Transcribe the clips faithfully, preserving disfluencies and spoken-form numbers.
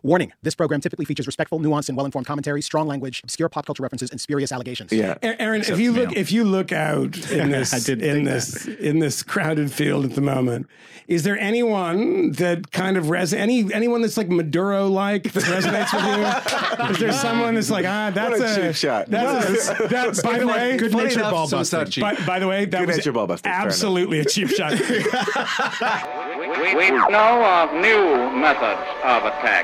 Warning, this program typically features respectful, nuanced, and well-informed commentary, strong language, obscure pop culture references, and spurious allegations. Yeah. Aaron, if you look if you look out in this in this that. in this crowded field at the moment, is there anyone that kind of res any anyone that's like Maduro like that resonates with you? Is there someone that's like, ah, that's what a, a cheap shot. That's a, that's by the way, good nature ball busting. By, by the way, that good was nature ball busting. Absolutely a cheap shot. We, we know of new methods of attack.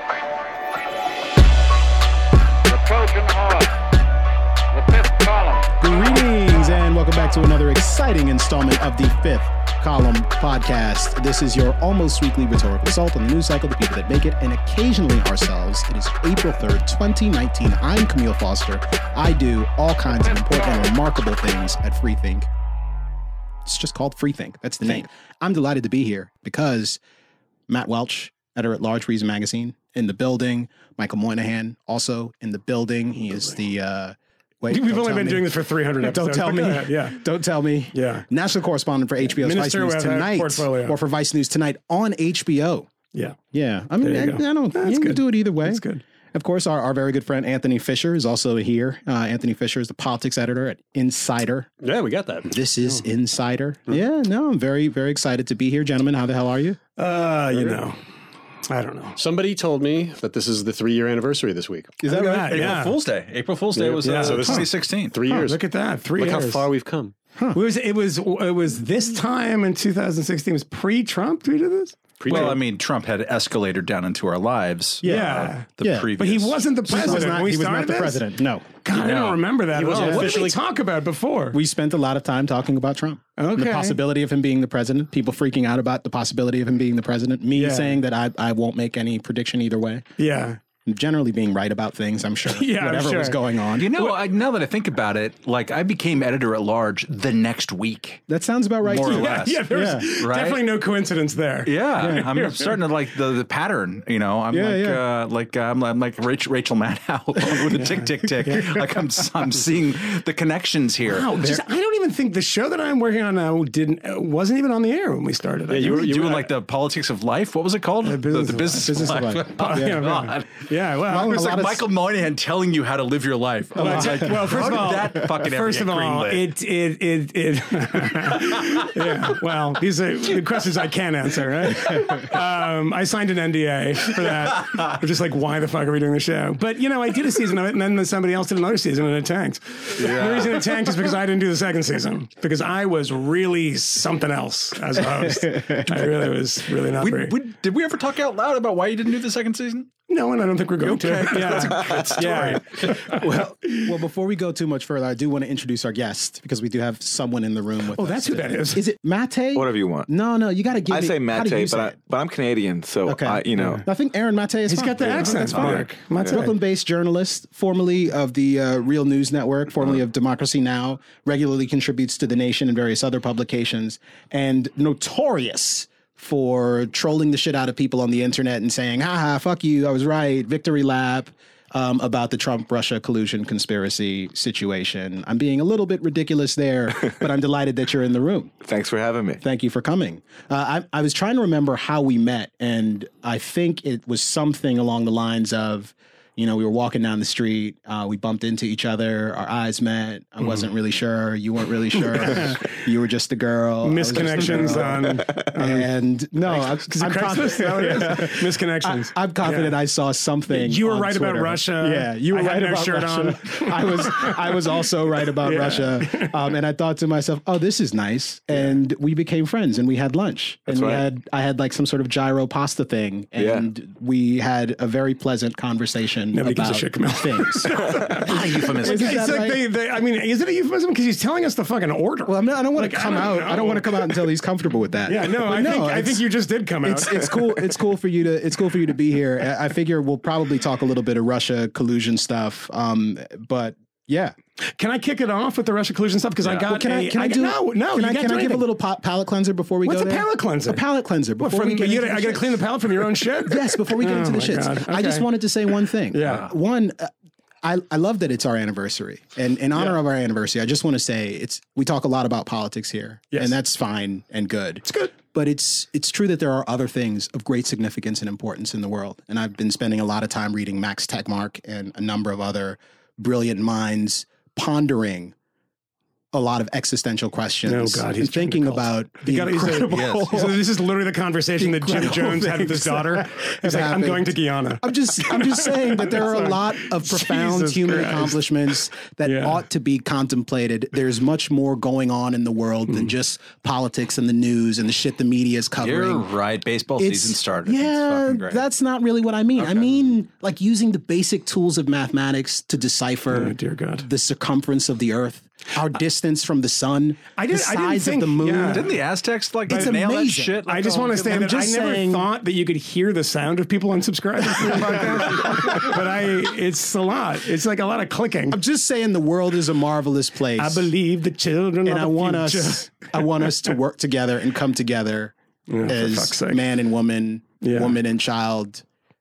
The Trojan horse, the fifth column. Greetings and welcome back to another exciting installment of the Fifth Column Podcast. This is your almost weekly rhetorical assault on the news cycle, the people that make it, and occasionally ourselves. It is April third, twenty nineteen. I'm Camille Foster. I do all kinds of important and remarkable things at Freethink. It's just called Freethink. That's the name. I'm delighted to be here because Matt Welch, editor-at-large Reason Magazine, in the building. Michael Moynihan, also in the building. He is the... Uh, wait, We've only been me. doing this for three hundred episodes. Don't tell me. Yeah. Don't tell me. Yeah. National correspondent for H B O's Minister Vice News Tonight. Portfolio. Or for Vice News Tonight on H B O. Yeah. Yeah. I mean, I, I don't... That's you can good. do it either way. That's good. Of course, our, our very good friend Anthony Fisher is also here. Uh, Anthony Fisher is the politics editor at Insider. Yeah, we got that. This is oh. Insider. Mm-hmm. Yeah, no, I'm very, very excited to be here. Gentlemen, how the hell are you? Uh, you know, I don't know. Somebody told me that this is the three-year anniversary this week. Is that Look right? at that, April yeah. Fool's Day. April Fool's Day Yeah. was Yeah. uh, So this is twenty sixteen. Three Oh, years. look at that. Three Look years. how far we've come. Huh. It was it was it was this time in two thousand sixteen. It was pre-Trump we did this? Well, I mean, Trump had escalated down into our lives. Yeah. Uh, the Yeah. previous. But he wasn't the He president. was not, when we he was started not the this? president. No. God, I No. don't remember that. He at wasn't all. What did we officially- talk about before? We spent a lot of time talking about Trump. Okay. The possibility of him being the president, people freaking out about the possibility of him being the president, me Yeah. saying that I, I won't make any prediction either way. yeah. Generally being right about things, I'm sure. Yeah, I'm Whatever sure. was going on. You know, I, now that I think about it, like I became editor at large the next week. That sounds about right. More or too. less. Yeah, there's Yeah. Right? definitely no coincidence there. Yeah, I'm starting to like the, the pattern. You know, I'm Yeah, like yeah. uh, like uh, I'm, I'm like Rachel, Rachel Maddow with the tick tick tick. Like I'm I'm seeing the connections here. Wow, just, I don't even think the show that I'm working on now didn't uh, wasn't even on the air when we started. Yeah, I you were think. you doing were like the politics of life. What was it called? The business the of business, Business of of life. life. Oh, yeah, God. yeah, well, Well, It's a like lot of- Michael Moynihan telling you how to live your life. Oh, Well, like, well, first how of did all, that fucking ever first get of all, greenlit? it it it it. yeah, well, these are the questions I can't answer, right? Um, I signed an N D A for that. I'm just like, why the fuck are we doing the show? But you know, I did a season of it, and then somebody else did another season, and it tanked. The reason it tanked is because I didn't do the second season because I was really something else as a host. I really was really not We, very. we, did we ever talk out loud about why you didn't do the second season? No, and I don't think we're going Okay. to. Yeah, That's a good story. Yeah. Well, well, before we go too much further, I do want to introduce our guest because we do have someone in the room with Oh, us. that's who that is. Is it Mate? Whatever you want. No, no, you got to give I me. say how do you Mate, say but I, it? but I'm Canadian, so Okay. I, you know. I think Aaron Mate is He's fine. got the Yeah, accent, that's fine. Mark. Mate. Brooklyn-based journalist, formerly of the uh, Real News Network, formerly of Democracy Now!, regularly contributes to The Nation and various other publications, and notorious for trolling the shit out of people on the internet and saying, haha, fuck you, I was right, victory lap, um, about the Trump-Russia collusion conspiracy situation. I'm being a little bit ridiculous there, but I'm delighted that you're in the room. Thanks for having me. Thank you for coming. Uh, I, I was trying to remember how we met, and I think it was something along the lines of, you know, we were walking down the street, uh, we bumped into each other, our eyes met. I wasn't really sure. You weren't really sure. You were just a girl. I was just a Misconnections girl. on, on And no, I'm, Is it I'm Craigslist? confident. Is that what it is? Misconnections. I, I'm confident Yeah. I saw something. You were on right about Twitter. Russia. Yeah, you were I had right no about shirt Russia. on. I was I was also right about Yeah. Russia. Um, and I thought to myself, oh, this is nice. And we became friends and we had lunch. That's and we right. had I had like some sort of gyro pasta thing. And we had a very pleasant conversation Nobody gives about a shit, Camille. things. A lot of euphemisms. Isn't It's that like right? they, they, I mean, is it a euphemism? Because he's telling us the fucking order. Well, I'm not, I don't want Like, to I come don't out. I don't know. want to come out until he's comfortable with that. yeah, no, But I think I it's- think you just did come out. It's it's cool. It's cool for you to it's cool for you to be here. I I figure we'll probably talk a little bit of Russia collusion stuff. Um, but yeah, Can I kick it off with the Russia collusion stuff? Because I got Well, can I a- can I, do no no Can you I can't can do I give a anything. little pa- palate cleanser before we What's go a there? palate cleanser? A palate cleanser What, before from, we get you into gotta, the I got to shits. clean the palate from your own shit. Yes, before we get Oh into the my shits, God. I just Okay. wanted to say one thing. Yeah. One, uh, I, I love that it's our anniversary. And in honor Yeah. of our anniversary, I just want to say it's we talk a lot about politics here. Yes. And that's fine and good. It's good. But it's it's true that there are other things of great significance and importance in the world. And I've been spending a lot of time reading Max Tegmark and a number of other brilliant minds pondering a lot of existential questions. Oh, God, he's and thinking about the gotta- he's a- incredible. yes. So this is literally the conversation that Jim incredible Jones had with his things daughter. that He's like, I'm happened. going to Guyana. I'm just I'm just saying that there are a lot of profound Jesus human Christ. accomplishments that Yeah. ought to be contemplated. There's much more going on in the world Hmm. than just politics and the news and the shit the media is covering. You're right. Baseball It's- season started. It's Yeah, fucking great. that's not really what I mean. I mean, like using the basic tools of mathematics to decipher Oh, dear God. the circumference of the Earth, our distance from the sun, I didn't- the I didn't size think- of the moon. yeah. Didn't the Aztecs like It's nail that amazing. shit? Like, I just all want to good- say I'm that I just never saying- thought that you could hear the sound of people unsubscribing from the podcast. But I, it's a lot. It's like a lot of clicking. I'm just saying the world is a marvelous place. I believe the children and of I the want future. us I want us to work together and come together fuck's as sake. man and woman, Yeah. woman and child.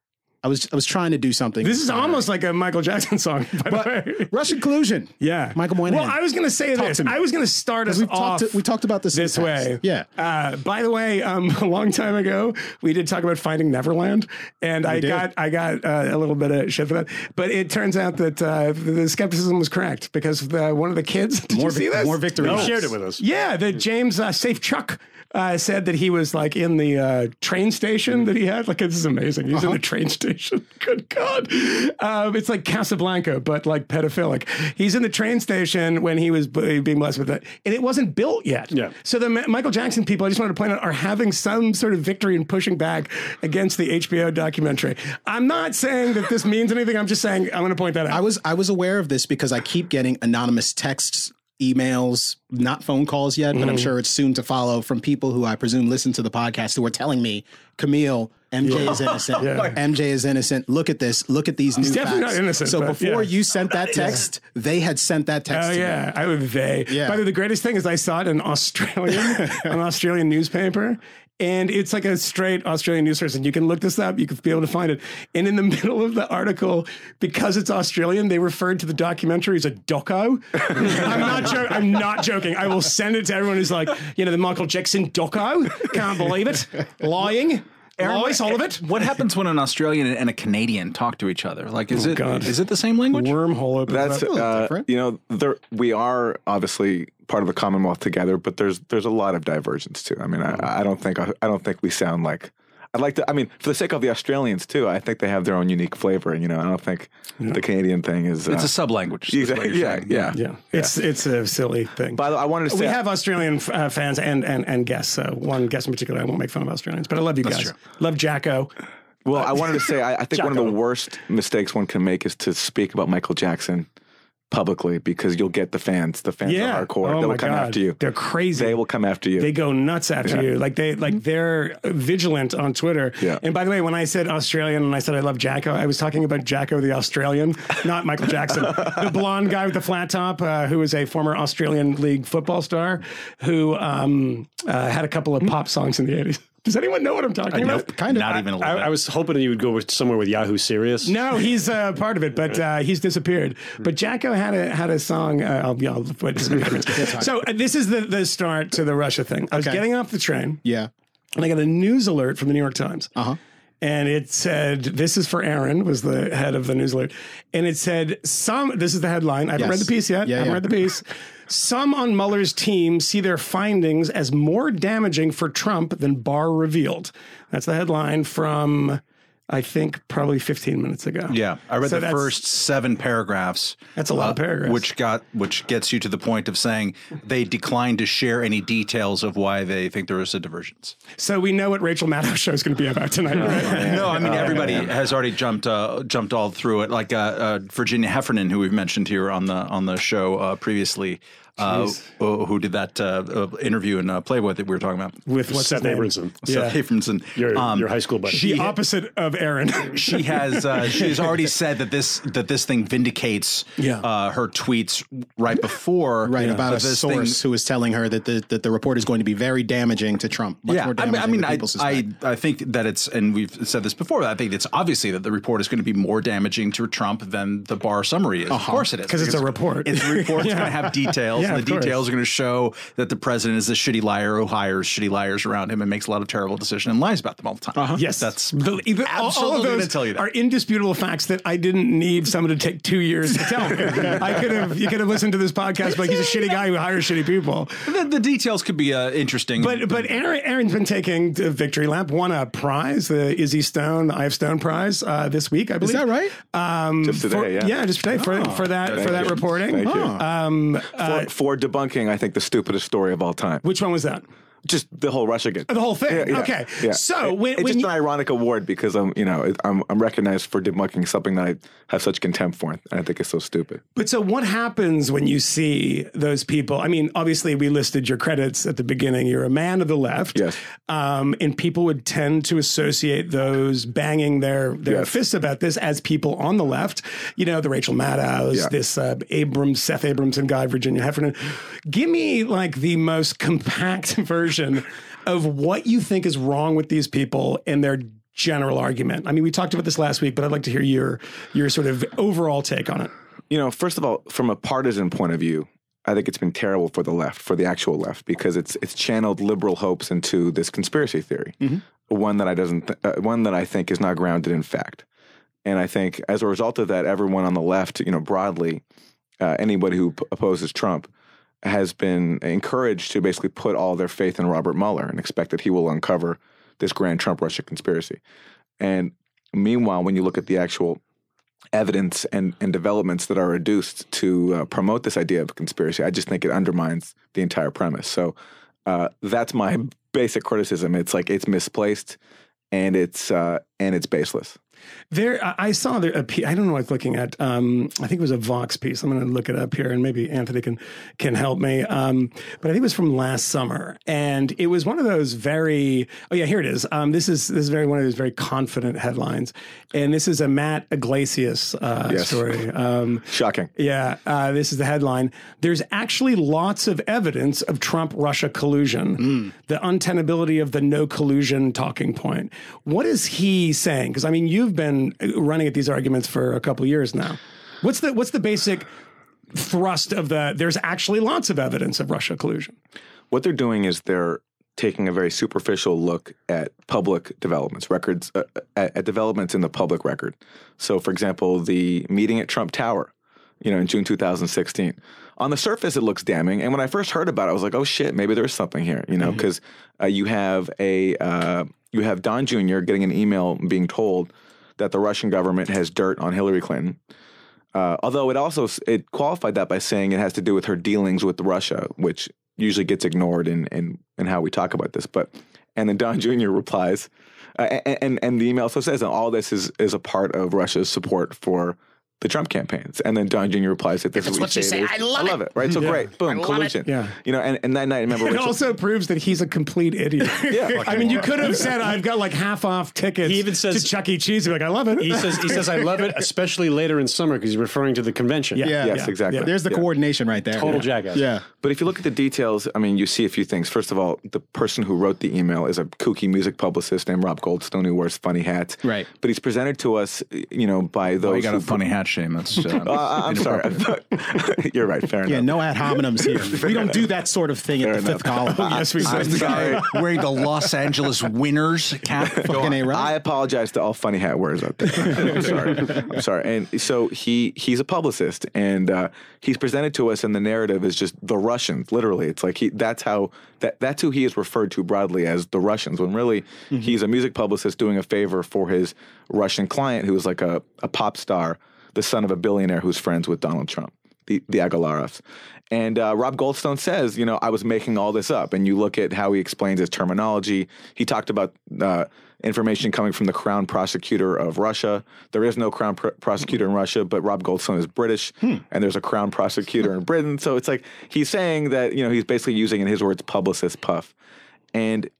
I was I was trying to do something. This is almost like a Michael Jackson song, by the way. Russian collusion. Yeah, Michael Moynihan. Well, I was going to say Talk this. to me. I was going to start us We've off. talked we talked about this in this the past. way. Yeah. Uh, by the way, um, a long time ago, we did talk about Finding Neverland, and I did. got I got uh, a little bit of shit for that. But it turns out that uh, the skepticism was correct because the, one of the kids. Did More you see vic- this? more victory. You laps. shared it with us. Yeah, that James uh, Safe Chuck uh, said that he was like in the uh, train station that he had. Like, this is amazing. He's in the train station. Good God. Um, it's like Casablanca, but like pedophilic. He's in the train station when he was b- being blessed with that. And it wasn't built yet. Yeah. So the Ma- Michael Jackson people, I just wanted to point out, are having some sort of victory in pushing back against the H B O documentary. I'm not saying that this means anything. I'm just saying I'm going to point that out. I was I was aware of this because I keep getting anonymous texts, emails, not phone calls yet, but I'm sure it's soon to follow from people who I presume listen to the podcast who are telling me, Camille, M J is innocent. M J is innocent. Look at this. Look at these new definitely facts. not innocent, So but before yeah. you sent that text, they had sent that text Oh to yeah, me. I would they. Yeah. By the way, the greatest thing is I saw it in Australian, an Australian newspaper, and it's like a straight Australian news source. And you can look this up; you can be able to find it. And in the middle of the article, because it's Australian, they referred to the documentary as a doco. I'm not joking. I'm not joking. I will send it to everyone who's like, you know, the Michael Jackson doco. Can't believe it. Lying. Lies, all of it. What happens when an Australian and a Canadian talk to each other? Like, is it is God. it the same language? Wormhole opens That's up. uh, different. you know, there we are obviously part of the Commonwealth together, but there's there's a lot of divergence too. I mean, I, I don't think I don't think we sound like. I'd like to. I mean, for the sake of the Australians too, I think they have their own unique flavor. And you know, I don't think the Canadian thing is. Uh, It's a sub language. exactly. Yeah, yeah, Yeah, it's it's a silly thing. By the way, I wanted to say We have Australian uh, fans and, and and guests. So one guest in particular, I won't make fun of Australians, but I love you guys. true. Love Jacko. Well, I wanted to say I, I think one of the Jocko. worst mistakes one can make is to speak about Michael Jackson publicly because you'll get the fans. The fans Yeah, are hardcore. oh they my will come God. after you. They're crazy. They will come after you. They go nuts after Yeah. you. Like they like they're vigilant on Twitter. Yeah. And by the way, when I said Australian and I said I love Jacko, I was talking about Jacko the Australian, not Michael Jackson, the blonde guy with the flat top, uh, who was a former Australian League football star who um, uh, had a couple of pop songs in the eighties. Does anyone know what I'm talking about? Kind of. Not even a little I, bit. I was hoping you would go with somewhere with Yahoo Serious. No, he's uh, part of it, but uh, he's disappeared. But Jacko had a had a song. Uh, I'll, I'll, wait, so uh, this is the, the start to the Russia thing. I was Okay. getting off the train, Yeah. and I got a news alert from the New York Times. Uh huh. And it said, "This is for Aaron," was the head of the news alert. And it said, "Some." This is the headline. I haven't Yes. read the piece yet. Yeah, I haven't yeah. read the piece. Some on Mueller's team see their findings as more damaging for Trump than Barr revealed. That's the headline from, I think, probably fifteen minutes ago. Yeah, I read So the that's- first seven paragraphs. That's a lot of paragraphs. which got which gets you to the point of saying they declined to share any details of why they think there is a divergence. So we know what Rachel Maddow's show is going to be about tonight, right? No, I mean everybody has already jumped uh, jumped all through it. Like uh, uh, Virginia Heffernan, who we've mentioned here on the on the show uh, previously, uh, who did that uh, uh, interview in uh, Playboy that we were talking about. With what's Seth his name? Abramson. Yeah. Seth Abramson. Your, Um, your high school buddy. The opposite of Aaron. she has uh, she has already said that this that this thing vindicates Yeah. uh, her tweets right before Right, about that a this source thing, who is telling her that the that the report is going to be very damaging to Trump. Much yeah, more I mean, damaging I mean, than I, people suspect. I I think that it's, and we've said this before. I think it's obviously that the report is going to be more damaging to Trump than the Barr summary is. Of course, it is Because it's a report. It's a report. It's going to have details. Yeah, and the of course. details are going to show that the president is a shitty liar who hires shitty liars around him and makes a lot of terrible decisions and lies about them all the time. Uh-huh. Yes, that's the, the, all- all absolutely of going those to tell you that. are indisputable facts that I didn't need someone to take two years to tell me. I could have, you could have listened to this podcast, like he's a shitty guy who hires shitty people. The, the details could be uh, interesting. But but Aaron, Aaron's been taking the Victory Lap, won a prize, the Izzy Stone, the I F Stone Prize uh, this week, I believe. Is that right? Um, Just today, for, yeah. yeah, just today for, for that Thank for that you. reporting. Thank you. Um, uh, for, for debunking, I think, the stupidest story of all time. which one was that? Just the whole Russia game. The whole thing. Yeah, yeah, Okay. yeah. So It- when, it's when just you, an ironic award because I'm, you know, it- I'm I'm recognized for debunking something that I have such contempt for, and I think it's so stupid. But so what happens when you see those people? I mean, obviously we listed your credits at the beginning. You're a man of the left. Yes. Um, and people would tend to associate those banging their, their Yes. fists about this as people on the left. You know, the Rachel Maddows, Yeah. this uh, Abrams, Seth Abramson guy, Virginia Heffernan. Give me like the most compact version of what you think is wrong with these people and their general argument. I mean, we talked about this last week, but I'd like to hear your your sort of overall take on it. You know, first of all, from a partisan point of view, I think it's been terrible for the left, for the actual left, because it's it's channeled liberal hopes into this conspiracy theory, one that I doesn't, th- uh, one that I think is not grounded in fact. And I think as a result of that, everyone on the left, you know, broadly, uh, anybody who p- opposes Trump, has been encouraged to basically put all their faith in Robert Mueller and expect that he will uncover this grand Trump-Russia conspiracy. And meanwhile, when you look at the actual evidence and, and developments that are reduced to uh, promote this idea of a conspiracy, I just think it undermines the entire premise. So uh, that's my basic criticism. It's like it's misplaced and it's uh, and it's baseless. There, I I saw there. A piece, I don't know what I was looking at. Um, I think it was a Vox piece. I'm going to look it up here, and maybe Anthony can can help me. Um, but I think it was from last summer, and it was one of those very. Oh yeah, here it is. Um, this is this is very one of those very confident headlines, and this is a Matt Iglesias uh, Yes. story. Um, Shocking. yeah, uh, this is the headline. There's actually lots of evidence of Trump-Russia collusion, the untenability of the no collusion talking point. What is he saying? Because, I mean, you've been running at these arguments for a couple of years now. What's the what's the basic thrust of the, there's actually lots of evidence of Russia collusion? What they're doing is they're taking a very superficial look at public developments, records, uh, at, at developments in the public record. So, for example, the meeting at Trump Tower, you know, in June two thousand sixteen. On the surface, it looks damning. And when I first heard about it, I was like, oh shit, maybe there's something here, you know, because mm-hmm. uh, you have a uh, you have Don Junior getting an email being told that the Russian government has dirt on Hillary Clinton. Uh, although it also it qualified that by saying it has to do with her dealings with Russia, which usually gets ignored in in, in how we talk about this. But and then Don Junior replies, uh, and, and and the email also says that all this is is a part of Russia's support for the Trump campaigns. And then Don Junior replies that this is what you say. I love, I love it. it. Right? So Yeah. great. Boom. Collusion. Yeah. You know, and, and that night, I remember It Rachel, also proves that he's a complete idiot. Yeah. I mean, you could have said, I've got like half off tickets He even says- to Chuck E. Cheese. You'd be like, I love it. He says, he says, I love it, especially later in summer because he's referring to the convention. Yeah. Yeah. Yes, Yeah. exactly. Yeah. There's the Yeah. coordination right there. Total yeah. jackass. Yeah. But if you look at the details, I mean, you see a few things. First of all, the person who wrote the email is a kooky music publicist named Rob Goldstone who wears funny hats. Right. But he's presented to us, you know, by those Oh, you got who a funny hat shame. That's uh, Uh, I'm sorry. You're right. Fair Yeah, enough. no ad hominems here. We don't do that sort of thing Fair at the enough. fifth column. Yes, we I'm did. the guy wearing the Los Angeles Winners cap. Go Fucking on. A, right? I apologize to all funny hat wearers out there. I'm sorry. I'm sorry. And so he he's a publicist, and uh, he's presented to us, and the narrative is just the Russians. Literally, it's like he that's how that that's who he is referred to broadly as the Russians. When really mm-hmm. he's a music publicist doing a favor for his Russian client, who is like a, a pop star, the son of a billionaire who's friends with Donald Trump, the the Agalarov. And uh, Rob Goldstone says, you know, I was making all this up. And you look at how he explains his terminology. He talked about uh, information coming from the Crown Prosecutor of Russia. There is no Crown pr- Prosecutor in Russia, but Rob Goldstone is British, hmm. and there's a Crown Prosecutor in Britain. So it's like he's saying that, you know, he's basically using, in his words, publicist puff. And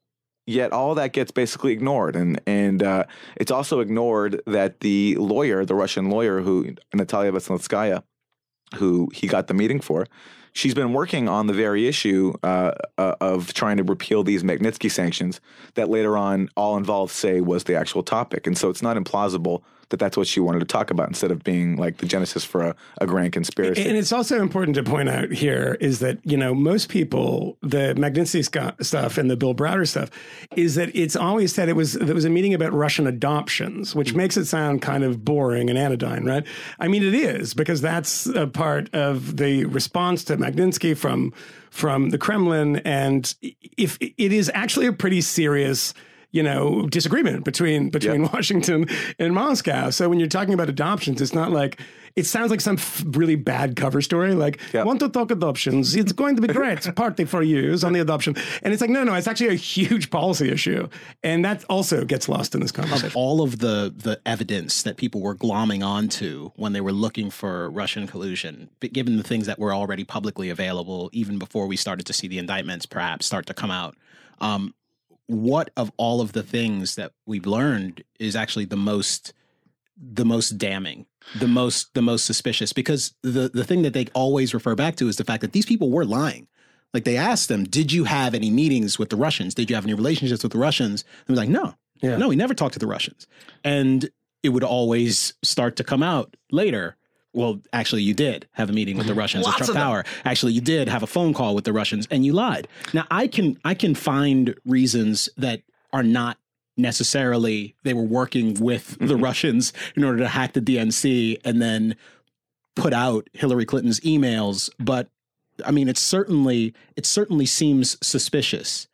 yet all that gets basically ignored. And and uh, it's also ignored that the lawyer, the Russian lawyer, who Natalia Veselnitskaya, who he got the meeting for, she's been working on the very issue uh, uh, of trying to repeal these Magnitsky sanctions that later on all involved say was the actual topic. And so it's not implausible that that's what she wanted to talk about instead of being like the genesis for a, a grand conspiracy. And it's also important to point out here is that, you know, most people, the Magnitsky sc- stuff and the Bill Browder stuff, is that it's always said it was there was a meeting about Russian adoptions, which makes it sound kind of boring and anodyne, right? I mean, it is, because that's a part of the response to Magnitsky from from the Kremlin. And if it is actually a pretty serious, you know, disagreement between between yep. Washington and Moscow. So when you're talking about adoptions, it's not like, it sounds like some f- really bad cover story. Like, yep. want to talk adoptions? It's going to be great. Party for you on the adoption. And it's like, no, no, it's actually a huge policy issue. And that also gets lost in this conversation. Of all of the, the evidence that people were glomming onto when they were looking for Russian collusion, but given the things that were already publicly available, even before we started to see the indictments perhaps start to come out, um, what of all of the things that we've learned is actually the most the most damning, the most the most suspicious? Because the the thing that they always refer back to is the fact that these people were lying. Like, they asked them, did you have any meetings with the Russians? Did you have any relationships with the Russians? And they're like, no, yeah. no, we never talked to the Russians. And it would always start to come out later. Well, actually, you did have a meeting with the Russians Lots at Trump Tower. Actually, you did have a phone call with the Russians, and you lied. Now, I can I can find reasons that are not necessarily they were working with the Russians in order to hack the D N C and then put out Hillary Clinton's emails. But I mean, it's certainly it certainly seems suspicious.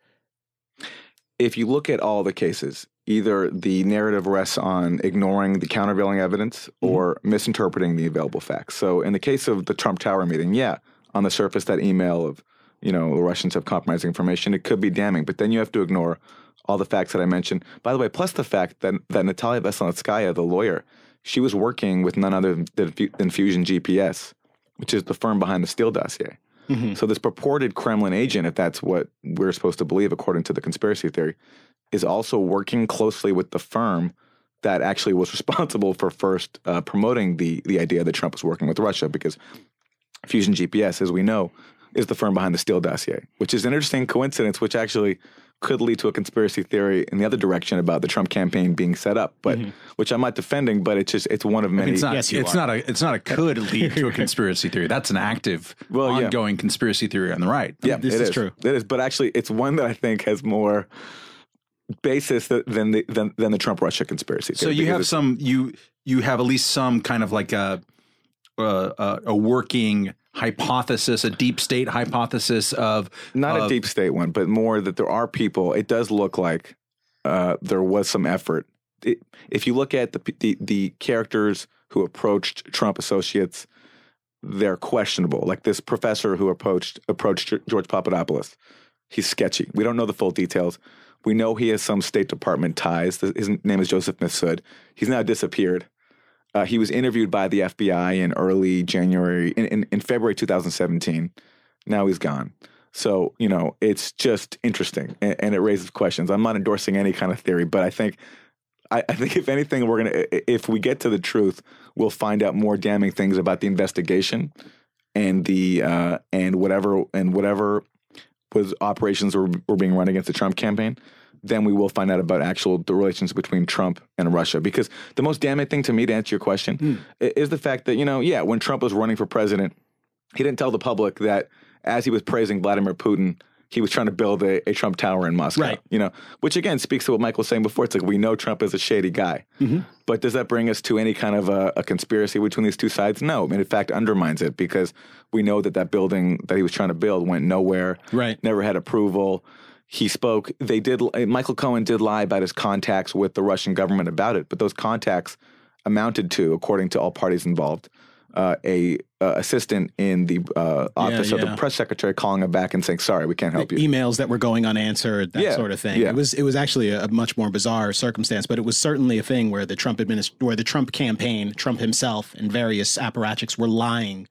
If you look at all the cases, either the narrative rests on ignoring the countervailing evidence or mm-hmm. misinterpreting the available facts. So in the case of the Trump Tower meeting, yeah, on the surface, that email of, you know, the Russians have compromised information, it could be damning. But then you have to ignore all the facts that I mentioned. By the way, plus the fact that, that Natalia Veselnitskaya, the lawyer, she was working with none other than Fusion G P S, which is the firm behind the Steele dossier. Mm-hmm. So this purported Kremlin agent, if that's what we're supposed to believe according to the conspiracy theory, is also working closely with the firm that actually was responsible for first uh, promoting the the idea that Trump was working with Russia, because Fusion G P S, as we know, is the firm behind the Steele dossier, which is an interesting coincidence, which actually could lead to a conspiracy theory in the other direction about the Trump campaign being set up, but mm-hmm. which I'm not defending, but it's just it's one of many. I mean, it's not, yes, you it's are. not a it's not a could lead to a conspiracy theory. That's an active, well, ongoing yeah. conspiracy theory on the right. Yeah, this it is, is true. It is, but actually, it's one that I think has more basis than the than, than the Trump Russia conspiracy theory. So you have some you you have at least some kind of like a a, a working hypothesis, a deep state hypothesis of not of, a deep state one, but more that there are people. It does look like uh, there was some effort. It, if you look at the, the the characters who approached Trump associates, they're questionable. Like this professor who approached approached George Papadopoulos, he's sketchy. We don't know the full details. We know he has some State Department ties. His name is Joseph Mifsud. He's now disappeared. Uh, he was interviewed by the F B I in early January, in, in, in February two thousand seventeen. Now he's gone. So, you know, it's just interesting, and, and it raises questions. I'm not endorsing any kind of theory, but I think, I, I think if anything, we're gonna, if we get to the truth, we'll find out more damning things about the investigation and the uh, and whatever and whatever was operations were, were being run against the Trump campaign. Then we will find out about actual the relations between Trump and Russia. Because the most damning thing to me, to answer your question, mm. is the fact that, you know, yeah, when Trump was running for president, he didn't tell the public that as he was praising Vladimir Putin, he was trying to build a, a Trump Tower in Moscow. Right. You know, which again speaks to what Michael was saying before. It's like we know Trump is a shady guy. Mm-hmm. But does that bring us to any kind of a, a conspiracy between these two sides? No. I mean, in fact, undermines it, because we know that that building that he was trying to build went nowhere. Right. Never had approval. He spoke, they did, Michael Cohen did lie about his contacts with the Russian government about it, but those contacts amounted to, according to all parties involved, uh, a uh, assistant in the uh, office yeah, yeah. of the press secretary calling him back and saying, sorry, we can't help the you. Emails that were going unanswered, that yeah, sort of thing. Yeah. It was it was actually a, a much more bizarre circumstance, but it was certainly a thing where the Trump administ- where the Trump campaign, Trump himself, and various apparatchiks were lying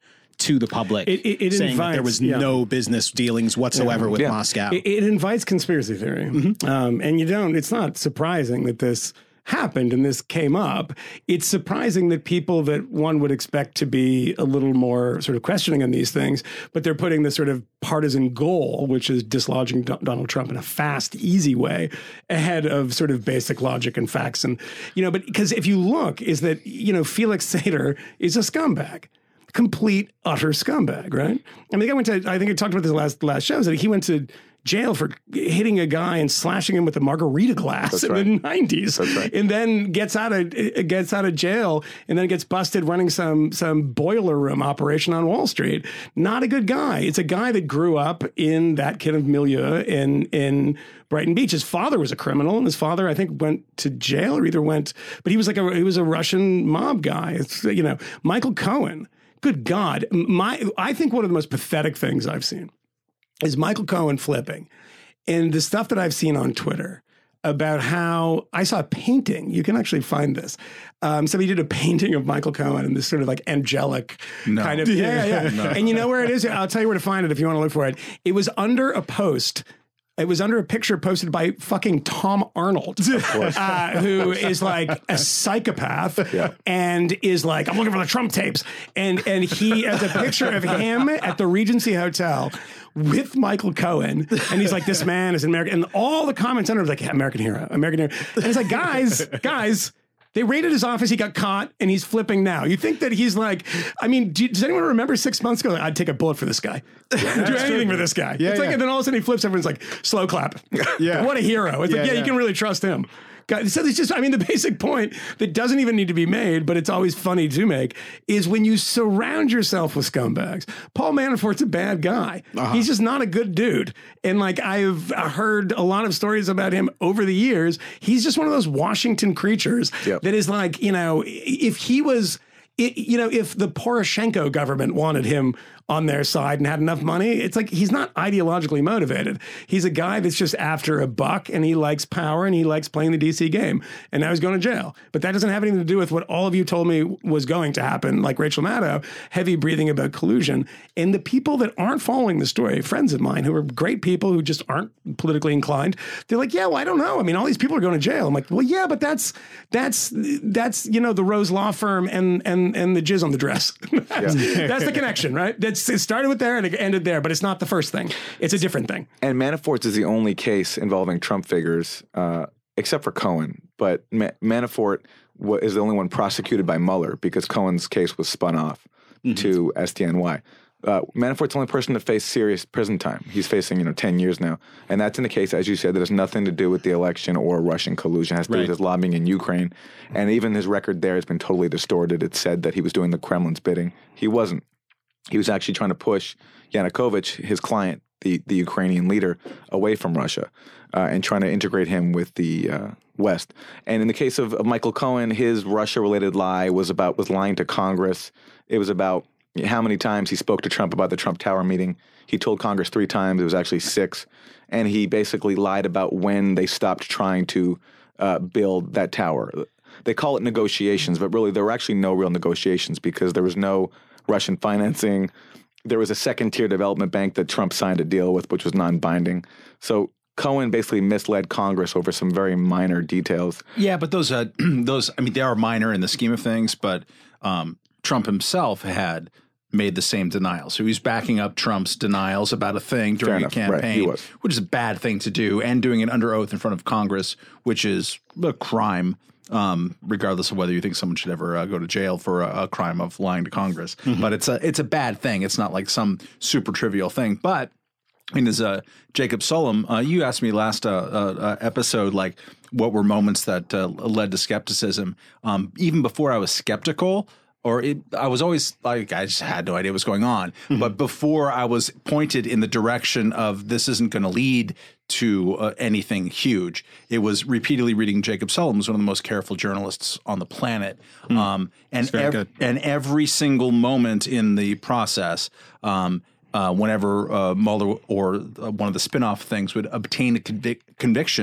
to the public, It- it- it saying that there invites- was yeah. no business dealings whatsoever with Yeah. Moscow. It, it invites conspiracy theory. Um, and you don't, it's not surprising that this happened and this came up. It's surprising that people that one would expect to be a little more sort of questioning on these things, but they're putting this sort of partisan goal, which is dislodging Do- Donald Trump in a fast, easy way, ahead of sort of basic logic and facts. And, you know, but because if you look, is that, you know, Felix Sater is a scumbag. Complete, utter scumbag, right? I mean, I went to, I think I talked about this last last show, that he went to jail for hitting a guy and slashing him with a margarita glass That's in right. the nineties, That's right. and then gets out of gets out of jail and then gets busted running some some boiler room operation on Wall Street. Not a good guy. It's a guy that grew up in that kind of milieu in in Brighton Beach. His father was a criminal, and his father, I think, went to jail or either went, but he was like a he was a Russian mob guy. It's, you know, Michael Cohen. Good God, my I think one of the most pathetic things I've seen is Michael Cohen flipping, and the stuff that I've seen on Twitter about how I saw a painting. You can actually find this. Um, somebody did a painting of Michael Cohen in this sort of like angelic No. kind of yeah, yeah. yeah. And you know where it is? I'll tell you where to find it if you want to look for it. It was under a post. It was under a picture posted by fucking Tom Arnold, uh, who is like a psychopath Yeah. and is like, I'm looking for the Trump tapes. And and he has a picture of him at the Regency Hotel with Michael Cohen. And he's like, this man is an American. And all the comments under it was like, American hero, American hero. And it's like, guys, guys, they raided his office. He got caught and he's flipping now. You think that he's like, I mean, do, does anyone remember six months ago? Like, I'd take a bullet for this guy. Do anything for this guy. Yeah, it's like, yeah. and then all of a sudden he flips. Everyone's like, slow clap. Yeah. What a hero. It's Yeah, like, yeah, yeah. you can really trust him. God, so it's just, I mean, the basic point that doesn't even need to be made, but it's always funny to make, is when you surround yourself with scumbags. Paul Manafort's a bad guy. Uh-huh. He's just not a good dude. And like, I've heard a lot of stories about him over the years. He's just one of those Washington creatures Yep. that is like, you know, if he was, it, you know, if the Poroshenko government wanted him on their side and had enough money, it's like he's not ideologically motivated. He's a guy that's just after a buck, and he likes power, and he likes playing the D C game. And now he's going to jail. But that doesn't have anything to do with what all of you told me was going to happen, like Rachel Maddow, heavy breathing about collusion. And the people that aren't following the story, friends of mine who are great people who just aren't politically inclined, they're like, yeah, well, I don't know. I mean, all these people are going to jail. I'm like, well, yeah, but that's that's that's you know the Rose Law Firm and and and the jizz on the dress. that's, that's the connection, right? That's it started with there and it ended there, but it's not the first thing. It's a different thing. And Manafort's is the only case involving Trump figures, uh, except for Cohen. But Ma- Manafort wa- is the only one prosecuted by Mueller because Cohen's case was spun off to S D N Y. Uh, Manafort's the only person to face serious prison time. He's facing, you know, ten years now. And that's in the case, as you said, that has nothing to do with the election or Russian collusion. It has to do with Right. his lobbying in Ukraine. And even his record there has been totally distorted. It said that he was doing the Kremlin's bidding. He wasn't. He was actually trying to push Yanukovych, his client, the, the Ukrainian leader, away from Russia uh, and trying to integrate him with the uh, West. And in the case of, of Michael Cohen, his Russia-related lie was about was lying to Congress. It was about how many times he spoke to Trump about the Trump Tower meeting. He told Congress three times. It was actually six. And he basically lied about when they stopped trying to uh, build that tower. They call it negotiations, but really there were actually no real negotiations because there was no Russian financing. There was a second-tier development bank that Trump signed a deal with, which was non-binding. So Cohen basically misled Congress over some very minor details. Yeah, but those, uh, those, I mean, they are minor in the scheme of things, but um, Trump himself had made the same denial. So he's backing up Trump's denials about a thing during Fair a enough. Right, he campaign, was. which is a bad thing to do, and doing it under oath in front of Congress, which is a crime, um, regardless of whether you think someone should ever uh, go to jail for a, a crime of lying to Congress. Mm-hmm. But it's a it's a bad thing. It's not like some super trivial thing. But I mean, as uh, Jacob Solom, uh, you asked me last uh, uh, episode, like, what were moments that uh, led to skepticism? Um, even before I was skeptical, or it, I was always like, I just had no idea what was going on. Mm-hmm. But before I was pointed in the direction of this isn't going to lead to uh, anything huge, it was repeatedly reading Jacob Solom, who's one of the most careful journalists on the planet. Mm. Um, and, very ev- good. and every single moment in the process, um, uh, whenever uh, Mueller or uh, one of the spinoff things would obtain a convic- conviction,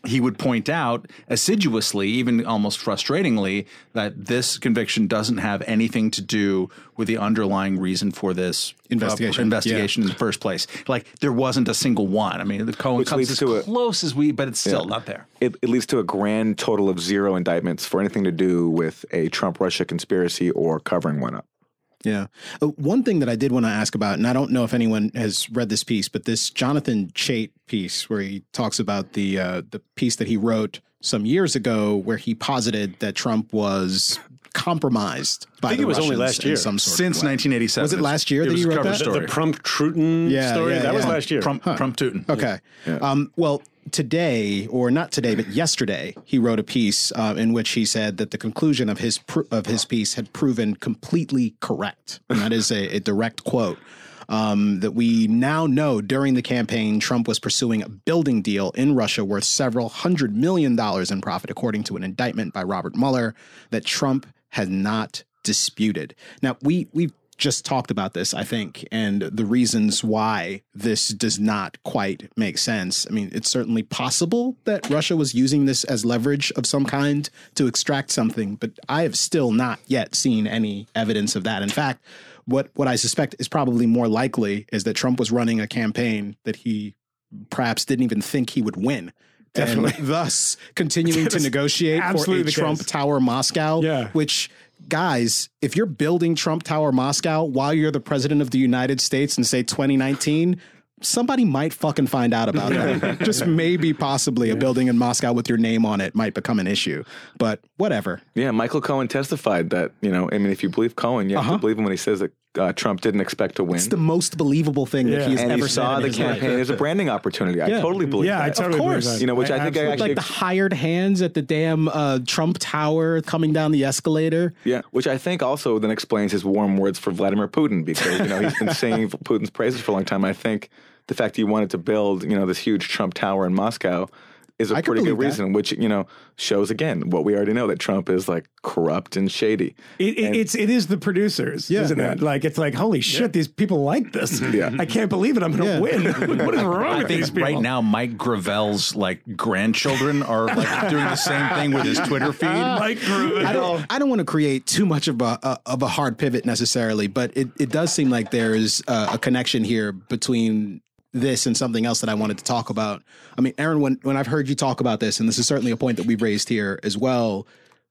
he would point out assiduously, even almost frustratingly, that this conviction doesn't have anything to do with the underlying reason for this Investigation. uh, investigation Yeah. in the first place. Like there wasn't a single one. I mean, the Cohen Which comes leads as to a- close as we, but it's still Yeah. not there. It, it leads to a grand total of zero indictments for anything to do with a Trump-Russia conspiracy or covering one up. Yeah. Uh, one thing that I did want to ask about, and I don't know if anyone has read this piece, but this Jonathan Chait piece where he talks about the uh, the piece that he wrote some years ago where he posited that Trump was compromised by I think the it was only Russians last in year. some sort Since of way. nineteen eighty-seven. Was it last year It that was you a wrote cover that? The, story. the Prump-Truton Yeah, story, yeah, that was yeah. last year. Trump, Trump Tootin. Okay. Um, well, today, or not today, but yesterday, he wrote a piece uh, in which he said that the conclusion of his pr- of his piece had proven completely correct, and that is a, a direct quote. Um, that we now know during the campaign, Trump was pursuing a building deal in Russia worth several hundred million dollars in profit, according to an indictment by Robert Mueller that Trump had not disputed. Now, we we've just talked about this, I think, and the reasons why this does not quite make sense. I mean, it's certainly possible that Russia was using this as leverage of some kind to extract something, but I have still not yet seen any evidence of that. In fact, what what I suspect is probably more likely is that Trump was running a campaign that he perhaps didn't even think he would win. Definitely. And thus continuing to negotiate for absolutely a the Trump case. Tower Moscow, Yeah. which, guys, if you're building Trump Tower Moscow while you're the president of the United States in, say, twenty nineteen, somebody might fucking find out about that. Just maybe possibly a building in Moscow with your name on it might become an issue. But whatever. Yeah, Michael Cohen testified that, you know, I mean, if you believe Cohen, you have Uh-huh. to believe him when he says that uh, Trump didn't expect to win. It's the most believable thing that Yeah. he's and ever he saw said in the his life. campaign as a branding opportunity. I Yeah. totally believe Yeah, I that. totally Of believe course. that. You know, which I think I absolutely- actually- Like the hired hands at the damn uh, Trump Tower coming down the escalator. Yeah, which I think also then explains his warm words for Vladimir Putin, because, you know, he's been singing Putin's praises for a long time. I think the fact he wanted to build, you know, this huge Trump Tower in Moscow is a I can pretty good believe that. reason, which, you know, shows again what we already know, that Trump is like corrupt and shady. It, it, And- it's it is the producers, Yeah. isn't it? Like it's like holy shit, these people like this. Yeah. I can't believe it. I'm going to Yeah. win. What is wrong I with these think people? right now Mike Gravel's like grandchildren are like doing the same thing with his Twitter feed. Mike Gravel. I don't. I don't want to create too much of a, a of a hard pivot necessarily, but it, it does seem like there is a, a connection here between this and something else that I wanted to talk about. I mean, Aaron, when when I've heard you talk about this, and this is certainly a point that we've raised here as well,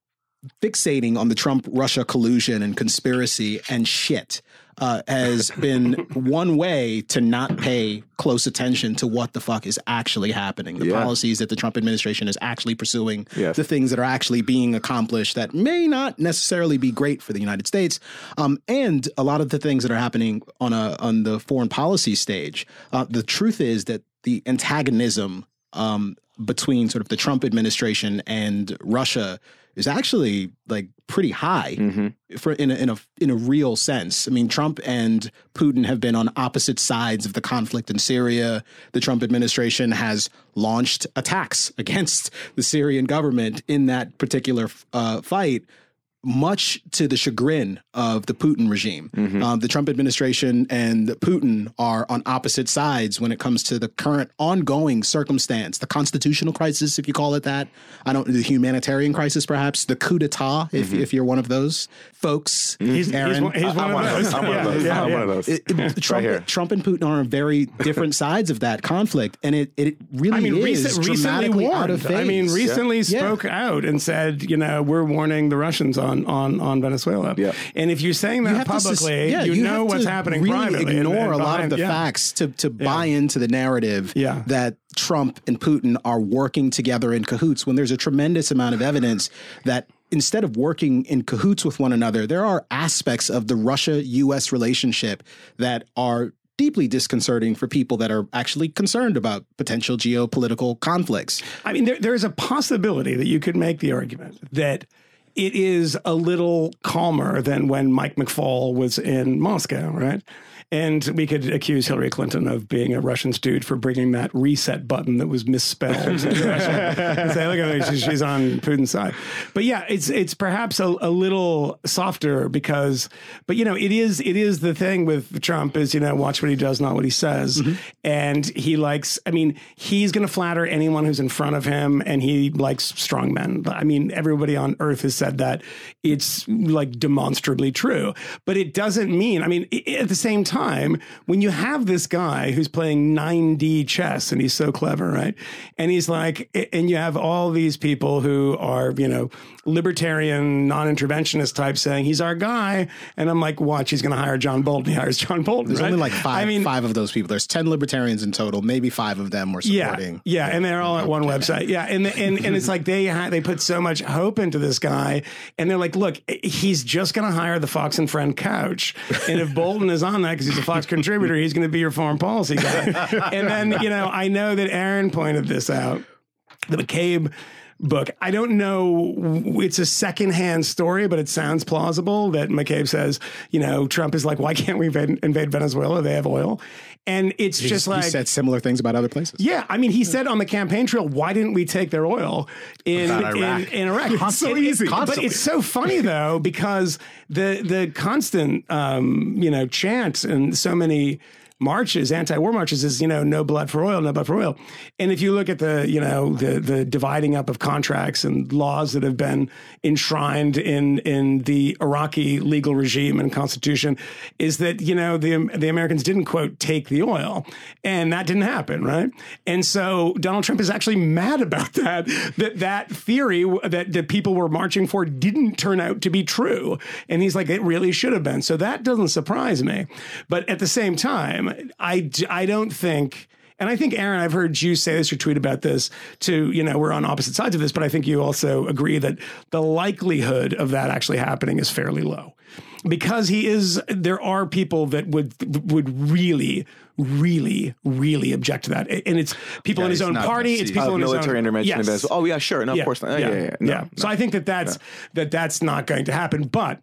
fixating on the Trump Russia collusion and conspiracy and shit uh, has been one way to not pay close attention to what the fuck is actually happening, the Yeah. policies that the Trump administration is actually pursuing, Yes. the things that are actually being accomplished that may not necessarily be great for the United States, um, and a lot of the things that are happening on a on the foreign policy stage. Uh, the truth is that the antagonism um, between sort of the Trump administration and Russia is actually like pretty high for in a, in a in a real sense. I mean, Trump and Putin have been on opposite sides of the conflict in Syria. The Trump administration has launched attacks against the Syrian government in that particular uh, fight, much to the chagrin of the Putin regime. Um, the Trump administration and Putin are on opposite sides when it comes to the current ongoing circumstance, the constitutional crisis, if you call it that. I don't, the humanitarian crisis, perhaps, the coup d'etat, if, if you're one of those folks. He's, he's, Aaron. one, he's one I'm of one of those. those. I'm one of Yeah, those. yeah, I'm yeah. one of those. It- it- Trump, here. Trump and Putin are on very different sides of that conflict, and it it really I mean, is recent, recently dramatically out of warned. phase. I mean, recently Yeah. spoke out and said, you know, we're warning the Russians on on on Venezuela. Yeah. And if you're saying that have to sus- publicly, yeah, you, know have what's to happening really privately. Ignore and, and a lot of behind- the yeah. facts to to buy into the narrative Yeah. that Trump and Putin are working together in cahoots when there's a tremendous amount of evidence that instead of working in cahoots with one another, there are aspects of the Russia-U S relationship that are deeply disconcerting for people that are actually concerned about potential geopolitical conflicts. I mean, there, there's a possibility that you could make the argument that it is a little calmer than when Mike McFaul was in Moscow, right? And we could accuse Hillary Clinton of being a Russian stooge for bringing that reset button that was misspelled. And say, look at her, she's on Putin's side. But yeah, it's it's perhaps a, a little softer because, but you know, it is it is the thing with Trump is, you know, watch what he does, not what he says. Mm-hmm. And he likes, I mean, he's going to flatter anyone who's in front of him, and he likes strong men. I mean, everybody on earth has said that. It's like demonstrably true. But it doesn't mean, I mean, at the same time, Time, when you have this guy who's playing nine D chess and he's so clever, right? And he's like, and you have all these people who are, you know, libertarian, non-interventionist type saying he's our guy. And I'm like, watch, he's going to hire John Bolton. He hires John Bolton. There's right? only like five, I mean, five of those people. There's ten libertarians in total. Maybe five of them were supporting. Yeah, yeah, and they're all at one website. Yeah, and and and it's like they ha- they put so much hope into this guy, and they're like, look, he's just going to hire the Fox and Friend couch, and if Bolton is on that because he's a Fox contributor, he's going to be your foreign policy guy. And then, you know, I know that Aaron pointed this out, the McCabe book. I don't know. It's a secondhand story, but it sounds plausible that McCabe says, you know, Trump is like, why can't we invade, invade Venezuela? They have oil. And it's He's, just like, he said similar things about other places. Yeah. I mean, he said on the campaign trail, why didn't we take their oil in About Iraq. in, in Iraq? It's so easy. But it's so funny though, because the, the constant, um, you know, chant and so many marches, anti-war marches is, you know, no blood for oil, no blood for oil. And if you look at the, you know, the the dividing up of contracts and laws that have been enshrined in in the Iraqi legal regime and constitution, is that, you know, the the Americans didn't, quote, take the oil. And that didn't happen, right? And so Donald Trump is actually mad about that, that that theory that, that people were marching for didn't turn out to be true. And he's like, it really should have been. So that doesn't surprise me. But at the same time, I, I don't think, and I think, Aaron, I've heard you say this, your tweet about this, too, you know, we're on opposite sides of this, but I think you also agree that the likelihood of that actually happening is fairly low. Because he is, there are people that would would really, really, really object to that. And it's people Yeah, in his he's own not party, gonna it's see people Of in his military own... intervention Yes. in Venezuela. Oh, yeah, sure. No, Yeah. of course not. Yeah, Yeah, yeah, yeah. No, yeah. no. So I think that that's, that that's not going to happen. But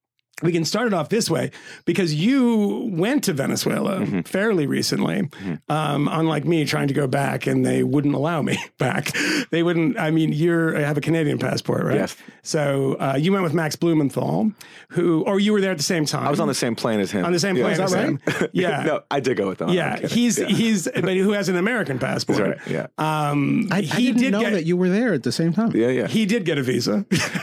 we can start it off this way, because you went to Venezuela mm-hmm. fairly recently, mm-hmm. um, unlike me trying to go back, and they wouldn't allow me back. They wouldn't. I mean, you're I have a Canadian passport, right? Yes. So uh, you went with Max Blumenthal, who, or you were there at the same time. I was on the same plane as him. On the same Yeah. plane Is as that him. right? Yeah. No, I did go with him. Yeah, he's yeah. he's but who has an American passport? That's right. Yeah. Um, I, I he didn't did know get, that you were there at the same time. Yeah, yeah. He did get a visa,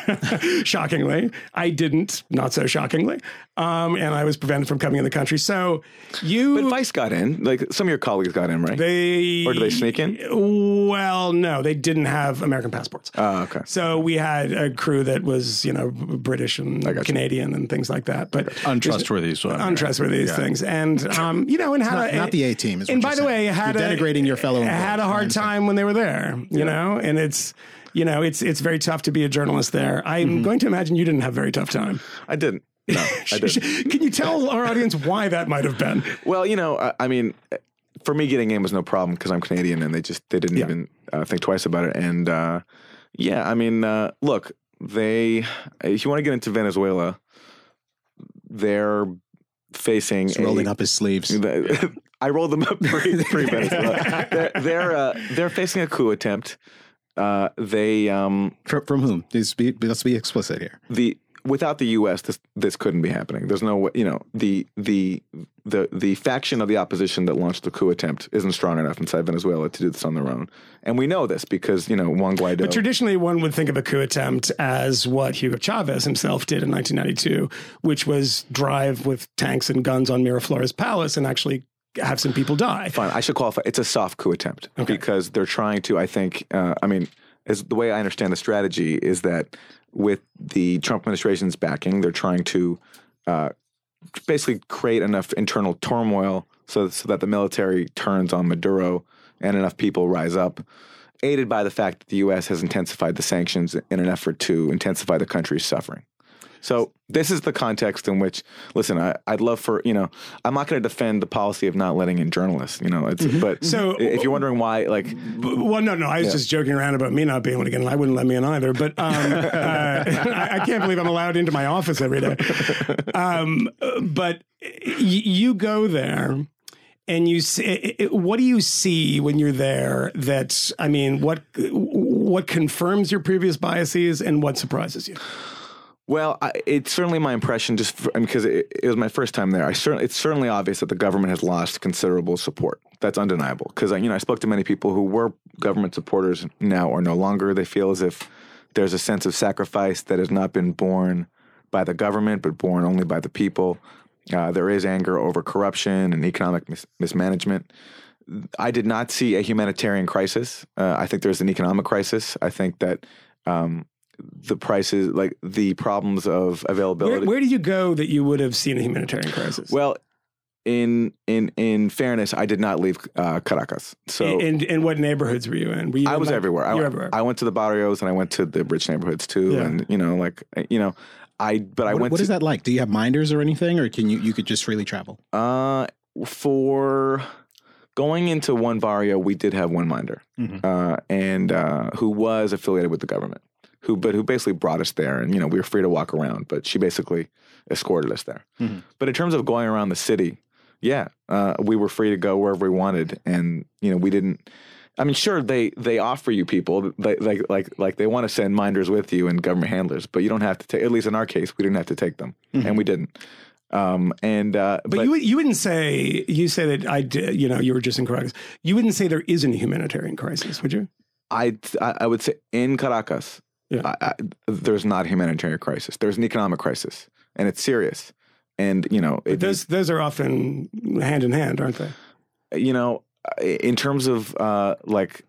shockingly. I didn't, not so shockingly. Um, and I was prevented from coming in the country. So you... But Vice got in. Like, some of your colleagues got in, right? They... Or did they sneak in? Well, no, they didn't have American passports. Oh, okay. So we had a crew that was, you know, British and Canadian and things like that. But Untrustworthy as well. Untrustworthy Yeah. things. And, um, you know, and had Not, a... not the A team. Is And what by you're the saying. way, had You're a, denigrating your fellow. had a hard time when they were there, you Yeah. know, and it's, you know, it's it's very tough to be a journalist there. I'm Mm-hmm. going to imagine you didn't have a very tough time. I didn't. No, I didn't. Can you tell our audience why that might have been? Well, you know, I, I mean, for me, getting in was no problem because I'm Canadian, and they just they didn't Yeah. even uh, think twice about it. And uh, yeah, I mean, uh, look, they if you want to get into Venezuela, they're facing He's rolling a, up his sleeves. I rolled them up pre, pre Venezuela. They're they're, uh, they're facing a coup attempt. Uh, they um, From, from whom? Let's be, let's be explicit here. the without the U S, this this couldn't be happening. There's no way, you know, the the the the faction of the opposition that launched the coup attempt isn't strong enough inside Venezuela to do this on their own. And we know this because, you know, Juan Guaido. But traditionally, one would think of a coup attempt as what Hugo Chavez himself did in nineteen ninety-two, which was drive with tanks and guns on Miraflores Palace and actually have some people die. Fine, I should qualify. It's a soft coup attempt because they're trying to, I think, uh, I mean, as the way I understand the strategy is that with the Trump administration's backing, they're trying to uh, basically create enough internal turmoil so, so that the military turns on Maduro and enough people rise up, aided by the fact that the U S has intensified the sanctions in an effort to intensify the country's suffering. So this is the context in which, listen, I, I'd love for, you know, I'm not going to defend the policy of not letting in journalists, you know, it's, mm-hmm. but so, if you're wondering why, like. Well, no, no, I was yeah. just joking around about me not being able to get in. I wouldn't let me in either, but um, uh, I, I can't believe I'm allowed into my office every day. Um, but y- you go there. And you see, what do you see when you're there? That I mean, what what confirms your previous biases and what surprises you? Well, I, it's certainly my impression, just for, I mean, because it, it was my first time there. I certainly, it's certainly obvious that the government has lost considerable support. That's undeniable. Because you know, I spoke to many people who were government supporters now or no longer. They feel as if there's a sense of sacrifice that has not been borne by the government, but borne only by the people. Uh, there is anger over corruption and economic mis- mismanagement. I did not see a humanitarian crisis. Uh, I think there's an economic crisis. I think that um, the prices, like the problems of availability. Where, where did you go that you would have seen a humanitarian crisis? Well, in in in fairness, I did not leave uh, Caracas. So, in, in what neighborhoods were you in? Were you I in was like, everywhere. I, you were everywhere. I went to the barrios and I went to the rich neighborhoods too, Yeah. and you know, like you know. I but I what, went. What to, is that like? Do you have minders or anything, or can you you could just freely travel? Uh, for going into one barrio, we did have one minder, mm-hmm. uh, and uh, who was affiliated with the government, who but who basically brought us there, and you know we were free to walk around, but she basically escorted us there. Mm-hmm. But in terms of going around the city, yeah, uh, we were free to go wherever we wanted, and you know we didn't. I mean, sure, they, they offer you people, they, like like like they want to send minders with you and government handlers, but you don't have to take. At least in our case, we didn't have to take them, mm-hmm. and we didn't. Um, and uh, but, but you you wouldn't say you say that I did. You know, you were just in Caracas. You wouldn't say there isn't a humanitarian crisis, would you? I I would say in Caracas, yeah. I, I, there's not a humanitarian crisis. There's an economic crisis, and it's serious. And you know, it, those those are often hand in hand, aren't they? You know. In terms of uh, like,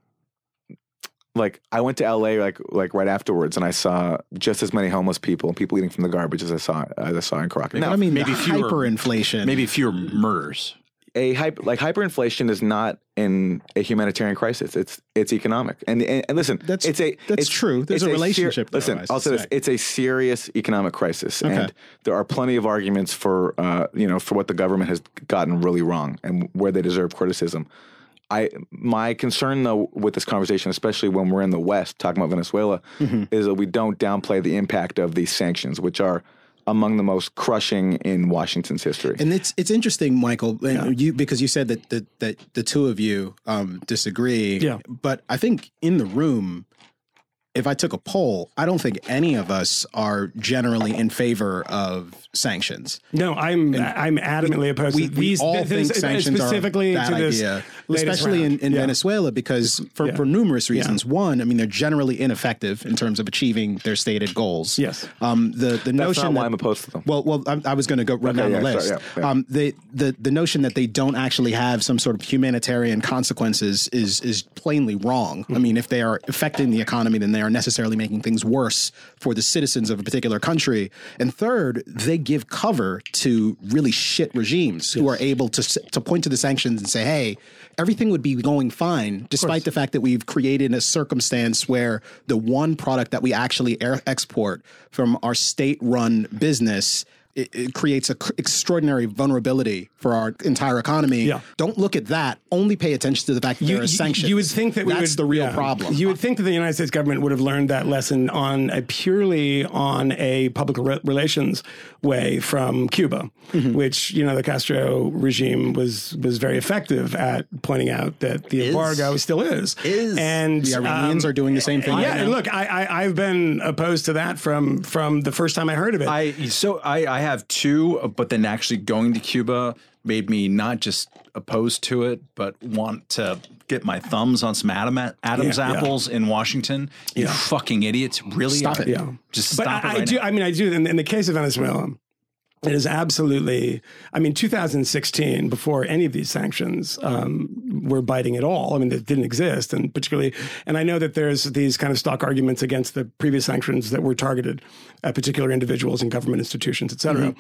like I went to L A like like right afterwards, and I saw just as many homeless people and people eating from the garbage as I saw as I saw in Caracas. Now, I mean, maybe fewer, hyperinflation, maybe fewer murders. A hyper, like hyperinflation is not in a humanitarian crisis. It's it's economic. And and, and listen, that's it's a that's it's, true. There's a relationship. Ser- listen, though, I'll say this: it's a serious economic crisis, okay. and there are plenty of arguments for uh, you know for what the government has gotten really wrong and where they deserve criticism. I my concern though with this conversation, especially when we're in the West talking about Venezuela, mm-hmm. is that we don't downplay the impact of these sanctions, which are among the most crushing in Washington's history. And it's it's interesting, Michael, yeah. you because you said that the, that the two of you um, disagree. Yeah. But I think in the room, if I took a poll, I don't think any of us are generally in favor of sanctions. No, I'm and I'm adamantly opposed we, to these. We all th- think th- sanctions specifically are a bad to this idea, especially in, in yeah. Venezuela, because for, yeah. for numerous reasons. Yeah. One, I mean, they're generally ineffective in terms of achieving their stated goals. Yes. Um, the the That's notion not why that, I'm opposed to them. Well, well, I, I was going to go run okay, down yeah, the list. Sorry, yeah, yeah. Um, they, the the notion that they don't actually have some sort of humanitarian consequences is is plainly wrong. Mm-hmm. I mean, if they are affecting the economy, then they are necessarily making things worse for the citizens of a particular country. And third, they give cover to really shit regimes yes. who are able to to point to the sanctions and say, hey, everything would be going fine, despite the fact that we've created a circumstance where the one product that we actually air export from our state-run business It, it creates an extraordinary vulnerability for our entire economy. Yeah. Don't look at that. Only pay attention to the fact that you, there are sanctions. You would think that we that's would, the real yeah. problem. You would think that the United States government would have learned that lesson on a purely on a public re- relations way from Cuba, mm-hmm. which you know the Castro regime was was very effective at pointing out that the is, embargo still is. Is and the Iranians um, are doing the same thing. Yeah, right look, I, I I've been opposed to that from from the first time I heard of it. I so I, I have two. But then actually going to Cuba made me not just opposed to it, but want to get my thumbs on some Adam, Adam's yeah, apples yeah. in Washington. You yeah. fucking idiots. Really? Stop it. Yeah. Just stop but it I, right I do. now. I mean, I do. In, in the case of Venezuela, it is absolutely, I mean, two thousand sixteen, before any of these sanctions um, were biting at all. I mean, they didn't exist. And particularly, and I know that there's these kind of stock arguments against the previous sanctions that were targeted at particular individuals and government institutions, et cetera. Mm-hmm.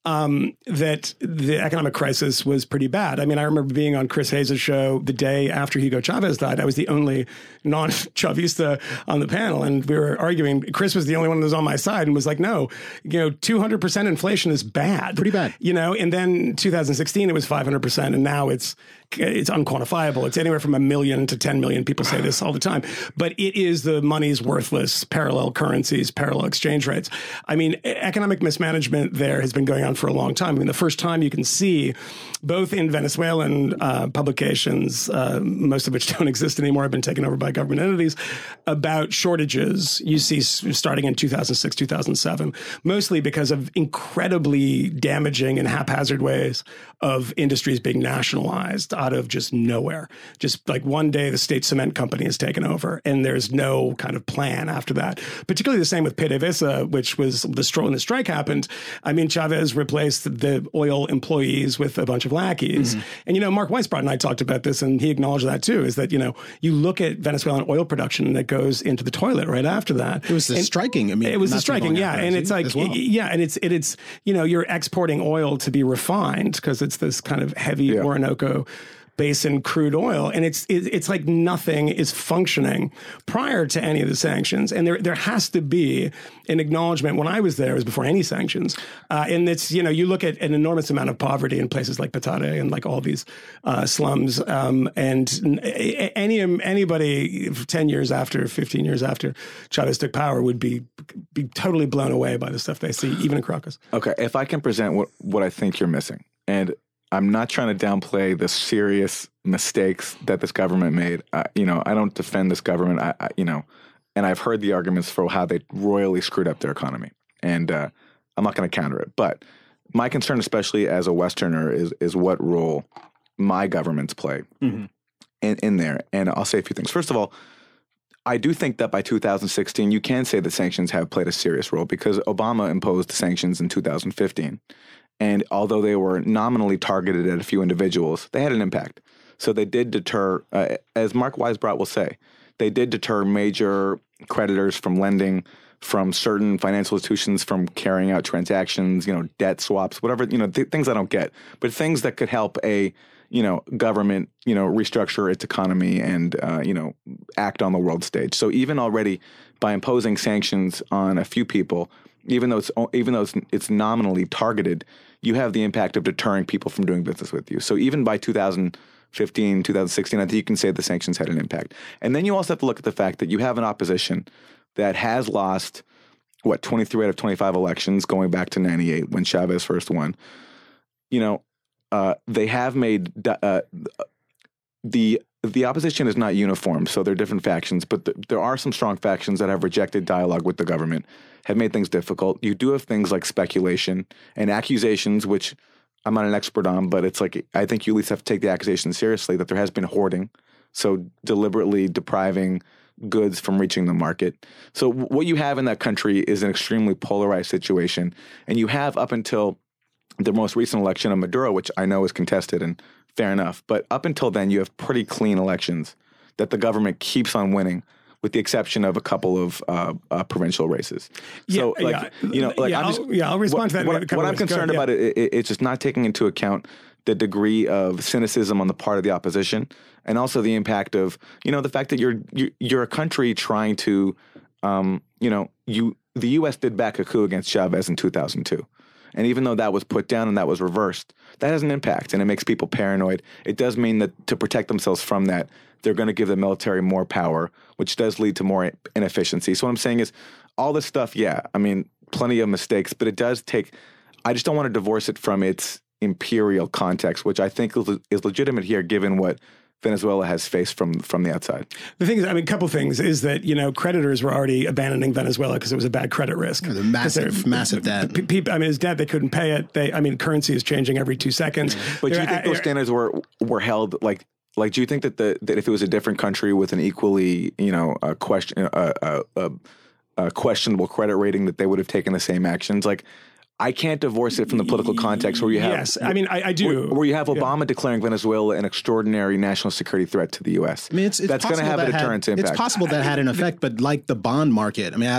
um, that the economic crisis was pretty bad. I mean, I remember being on Chris Hayes' show the day after Hugo Chavez died. I was the only non-Chavista on the panel, and we were arguing. Chris was the only one that was on my side and was like, no, you know, two hundred percent inflation is bad. Pretty bad. You know, and then two thousand sixteen, it was five hundred percent, and now it's it's unquantifiable. It's anywhere from a million to ten million. People say this all the time. But it is the money's worthless, parallel currencies, parallel exchange rates. I mean, economic mismanagement there has been going on for a long time. I mean, the first time you can see, both in Venezuelan uh, publications, uh, most of which don't exist anymore, have been taken over by government entities, about shortages you see starting in two thousand six, two thousand seven, mostly because of incredibly damaging and haphazard ways of industries being nationalized out of just nowhere. Just like one day the state cement company is taken over and there's no kind of plan after that. Particularly the same with PDVSA, which was the stro- when the strike happened. I mean, Chavez replaced the oil employees with a bunch of lackeys. Mm-hmm. And, you know, Mark Weisbrot and I talked about this, and he acknowledged that too, is that, you know, you look at Venezuelan oil production and it goes into the toilet right after that. It was the and striking. I mean, it was the striking. Yeah. And it's like, well. yeah. And it's, it, it's, you know, you're exporting oil to be refined because it's this kind of heavy yeah. Orinoco basin crude oil, and it's it, it's like nothing is functioning prior to any of the sanctions. And there there has to be an acknowledgement. When I was there, it was before any sanctions, uh, and it's, you know, you look at an enormous amount of poverty in places like Petare and like all these uh, slums, um, and any anybody ten years after, fifteen years after Chavez took power would be be totally blown away by the stuff they see, even in Caracas. Okay, if I can present what what I think you're missing, and I'm not trying to downplay the serious mistakes that this government made. Uh, you know, I don't defend this government. I, I, you know, and I've heard the arguments for how they royally screwed up their economy, and uh, I'm not going to counter it. But my concern, especially as a Westerner, is is what role my governments play mm-hmm. in, in there. And I'll say a few things. First of all, I do think that by two thousand sixteen, you can say that sanctions have played a serious role, because Obama imposed sanctions in two thousand fifteen. And although they were nominally targeted at a few individuals, they had an impact. So they did deter, uh, as Mark Weisbrot will say, they did deter major creditors from lending, from certain financial institutions from carrying out transactions, you know, debt swaps, whatever, you know, th- things I don't get, but things that could help a, you know, government, you know, restructure its economy and, uh, you know, act on the world stage. So even already by imposing sanctions on a few people, even though it's even though it's, it's nominally targeted, you have the impact of deterring people from doing business with you. So even by two thousand fifteen, two thousand sixteen, I think you can say the sanctions had an impact. And then you also have to look at the fact that you have an opposition that has lost, what, twenty-three out of twenty-five elections going back to ninety-eight when Chavez first won. You know, uh, they have made uh, the the opposition is not uniform, so there are different factions, but th- there are some strong factions that have rejected dialogue with the government, have made things difficult. You do have things like speculation and accusations, which I'm not an expert on, but it's like, I think you at least have to take the accusation seriously that there has been hoarding, so deliberately depriving goods from reaching the market. So w- what you have in that country is an extremely polarized situation, and you have up until the most recent election of Maduro, which I know is contested, and fair enough. But up until then, you have pretty clean elections that the government keeps on winning, with the exception of a couple of uh, uh, provincial races. So, yeah, like, yeah. you know, like, yeah, I'm just, I'll, yeah, I'll respond what, to that. What, what I'm concerned about it, it, it's just not taking into account the degree of cynicism on the part of the opposition, and also the impact of, you know, the fact that you're you're, you're a country trying to, um, you know, you the U S did back a coup against Chavez in two thousand two. And even though that was put down and that was reversed, that has an impact, and it makes people paranoid. It does mean that to protect themselves from that, they're going to give the military more power, which does lead to more inefficiency. So what I'm saying is, all this stuff, yeah, I mean, plenty of mistakes, but it does take, I just don't want to divorce it from its imperial context, which I think is legitimate here, given what Venezuela has faced from from the outside. The thing is, I mean, a couple things is that, you know, creditors were already abandoning Venezuela because it was a bad credit risk. Yeah, the massive, massive debt. P- people, I mean, his debt, they couldn't pay it. They, I mean, currency is changing every two seconds. But do you think uh, those standards were were held like? Like, do you think that the that if it was a different country with an equally, you know, a question, a, a, a, a questionable credit rating, that they would have taken the same actions? Like, I can't divorce it from the political context where you have. Yes, I mean, I, I do. Where, where you have Obama yeah. declaring Venezuela an extraordinary national security threat to the U S. I mean, it's, it's that's going to have that a deterrent had, impact. It's possible that had an effect, but like the bond market, I mean, I have a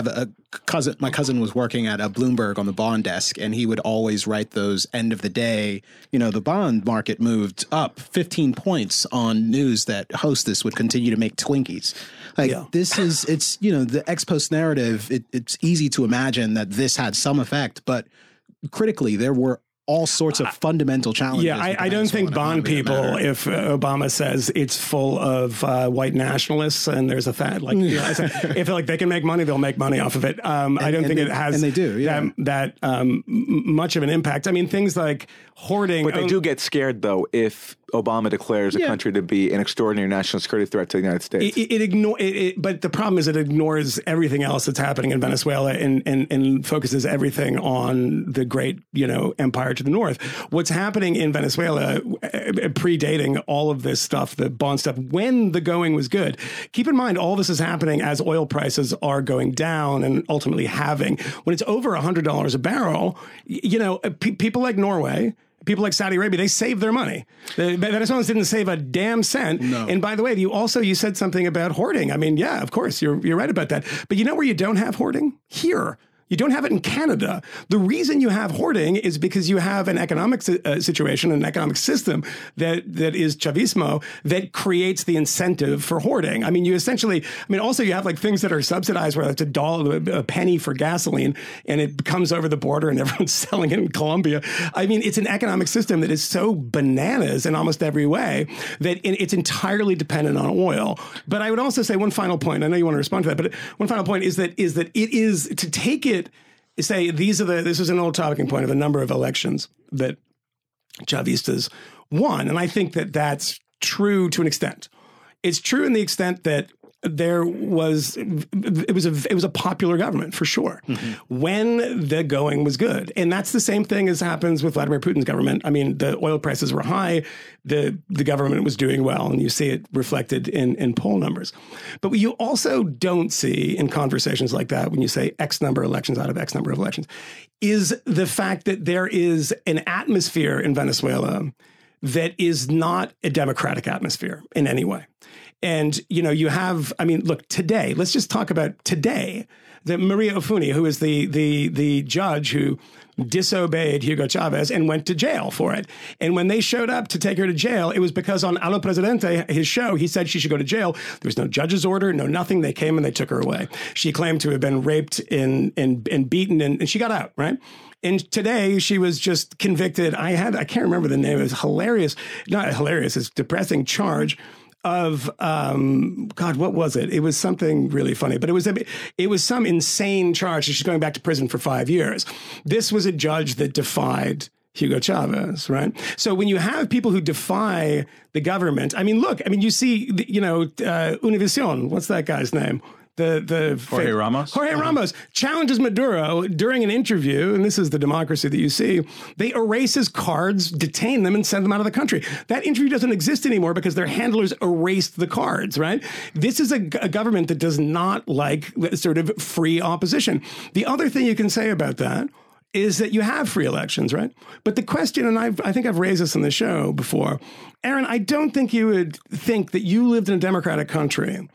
cousin, my cousin was working at a Bloomberg on the bond desk, and he would always write those end of the day. You know, the bond market moved up fifteen points on news that Hostess would continue to make Twinkies. Like Yeah. this is, it's, you know, the ex post narrative. It, it's easy to imagine that this had some effect, but critically, there were all sorts of fundamental challenges. Yeah, I, I don't think bond people, if uh, Obama says it's full of uh, white nationalists and there's a fact, like, you know, if like they can make money, they'll make money off of it. Um, I don't and think they- it has and they do, yeah. that, that um, m- much of an impact. I mean, things like hoarding. But they oh, do get scared, though, if Obama declares a Yeah. country to be an extraordinary national security threat to the United States. It, it ignore, it, it, but the problem is it ignores everything else that's happening in Venezuela and, and, and focuses everything on the great, you know, empire to the north. What's happening in Venezuela, uh, predating all of this stuff, the bond stuff, when the going was good. Keep in mind, all this is happening as oil prices are going down and ultimately halving. When it's over one hundred dollars a barrel, y- you know, pe- people like Norway, people like Saudi Arabia, they saved their money. The Venezuelans didn't save a damn cent. No. And by the way, you also, you said something about hoarding. I mean, yeah, of course, you're, you're right about that. But you know where you don't have hoarding? Here. You don't have it in Canada. The reason you have hoarding is because you have an economic si- uh, situation, an economic system that that is Chavismo that creates the incentive for hoarding. I mean, you essentially, I mean, also you have like things that are subsidized where it's a dollar, a penny for gasoline, and it comes over the border and everyone's selling it in Colombia. I mean, it's an economic system that is so bananas in almost every way that it- it's entirely dependent on oil. But I would also say one final point. I know you want to respond to that, but one final point is that is that it is to take it. Say these are the this is an old talking point of the number of elections that Chavistas won, and I think that that's true to an extent. It's true in the extent that there was it was a it was a popular government for sure mm-hmm. when the going was good, and that's the same thing as happens with Vladimir Putin's government. I mean, the oil prices were high, the the government was doing well, and you see it reflected in in poll numbers. But what you also don't see in conversations like that, when you say X number of elections out of X number of elections, is the fact that there is an atmosphere in Venezuela that is not a democratic atmosphere in any way. And, you know, you have, I mean, look, today, let's just talk about today, that Maria Ofuni, who is the the the judge who disobeyed Hugo Chavez and went to jail for it. And when they showed up to take her to jail, it was because on Allo Presidente, his show, he said she should go to jail. There was no judge's order, no nothing. They came and they took her away. She claimed to have been raped and and, and beaten, and, and she got out, right? And today she was just convicted. I had, I can't remember the name. It was hilarious. Not hilarious. It's depressing charge of, um, God, what was it? It was something really funny, but it was, a, it was some insane charge. She's going back to prison for five years. This was a judge that defied Hugo Chavez, right? So when you have people who defy the government, I mean, look, I mean, you see, you know, uh, Univision, what's that guy's name? The the Jorge Ramos? Jorge Ramos challenges Maduro during an interview, and this is the democracy that you see. They erase his cards, detain them, and send them out of the country. That interview doesn't exist anymore because their handlers erased the cards, right? This is a, a government that does not like sort of free opposition. The other thing you can say about that is that you have free elections, right? But the question, and I've, I think I've raised this on the show before, Aaron, I don't think you would think that you lived in a democratic country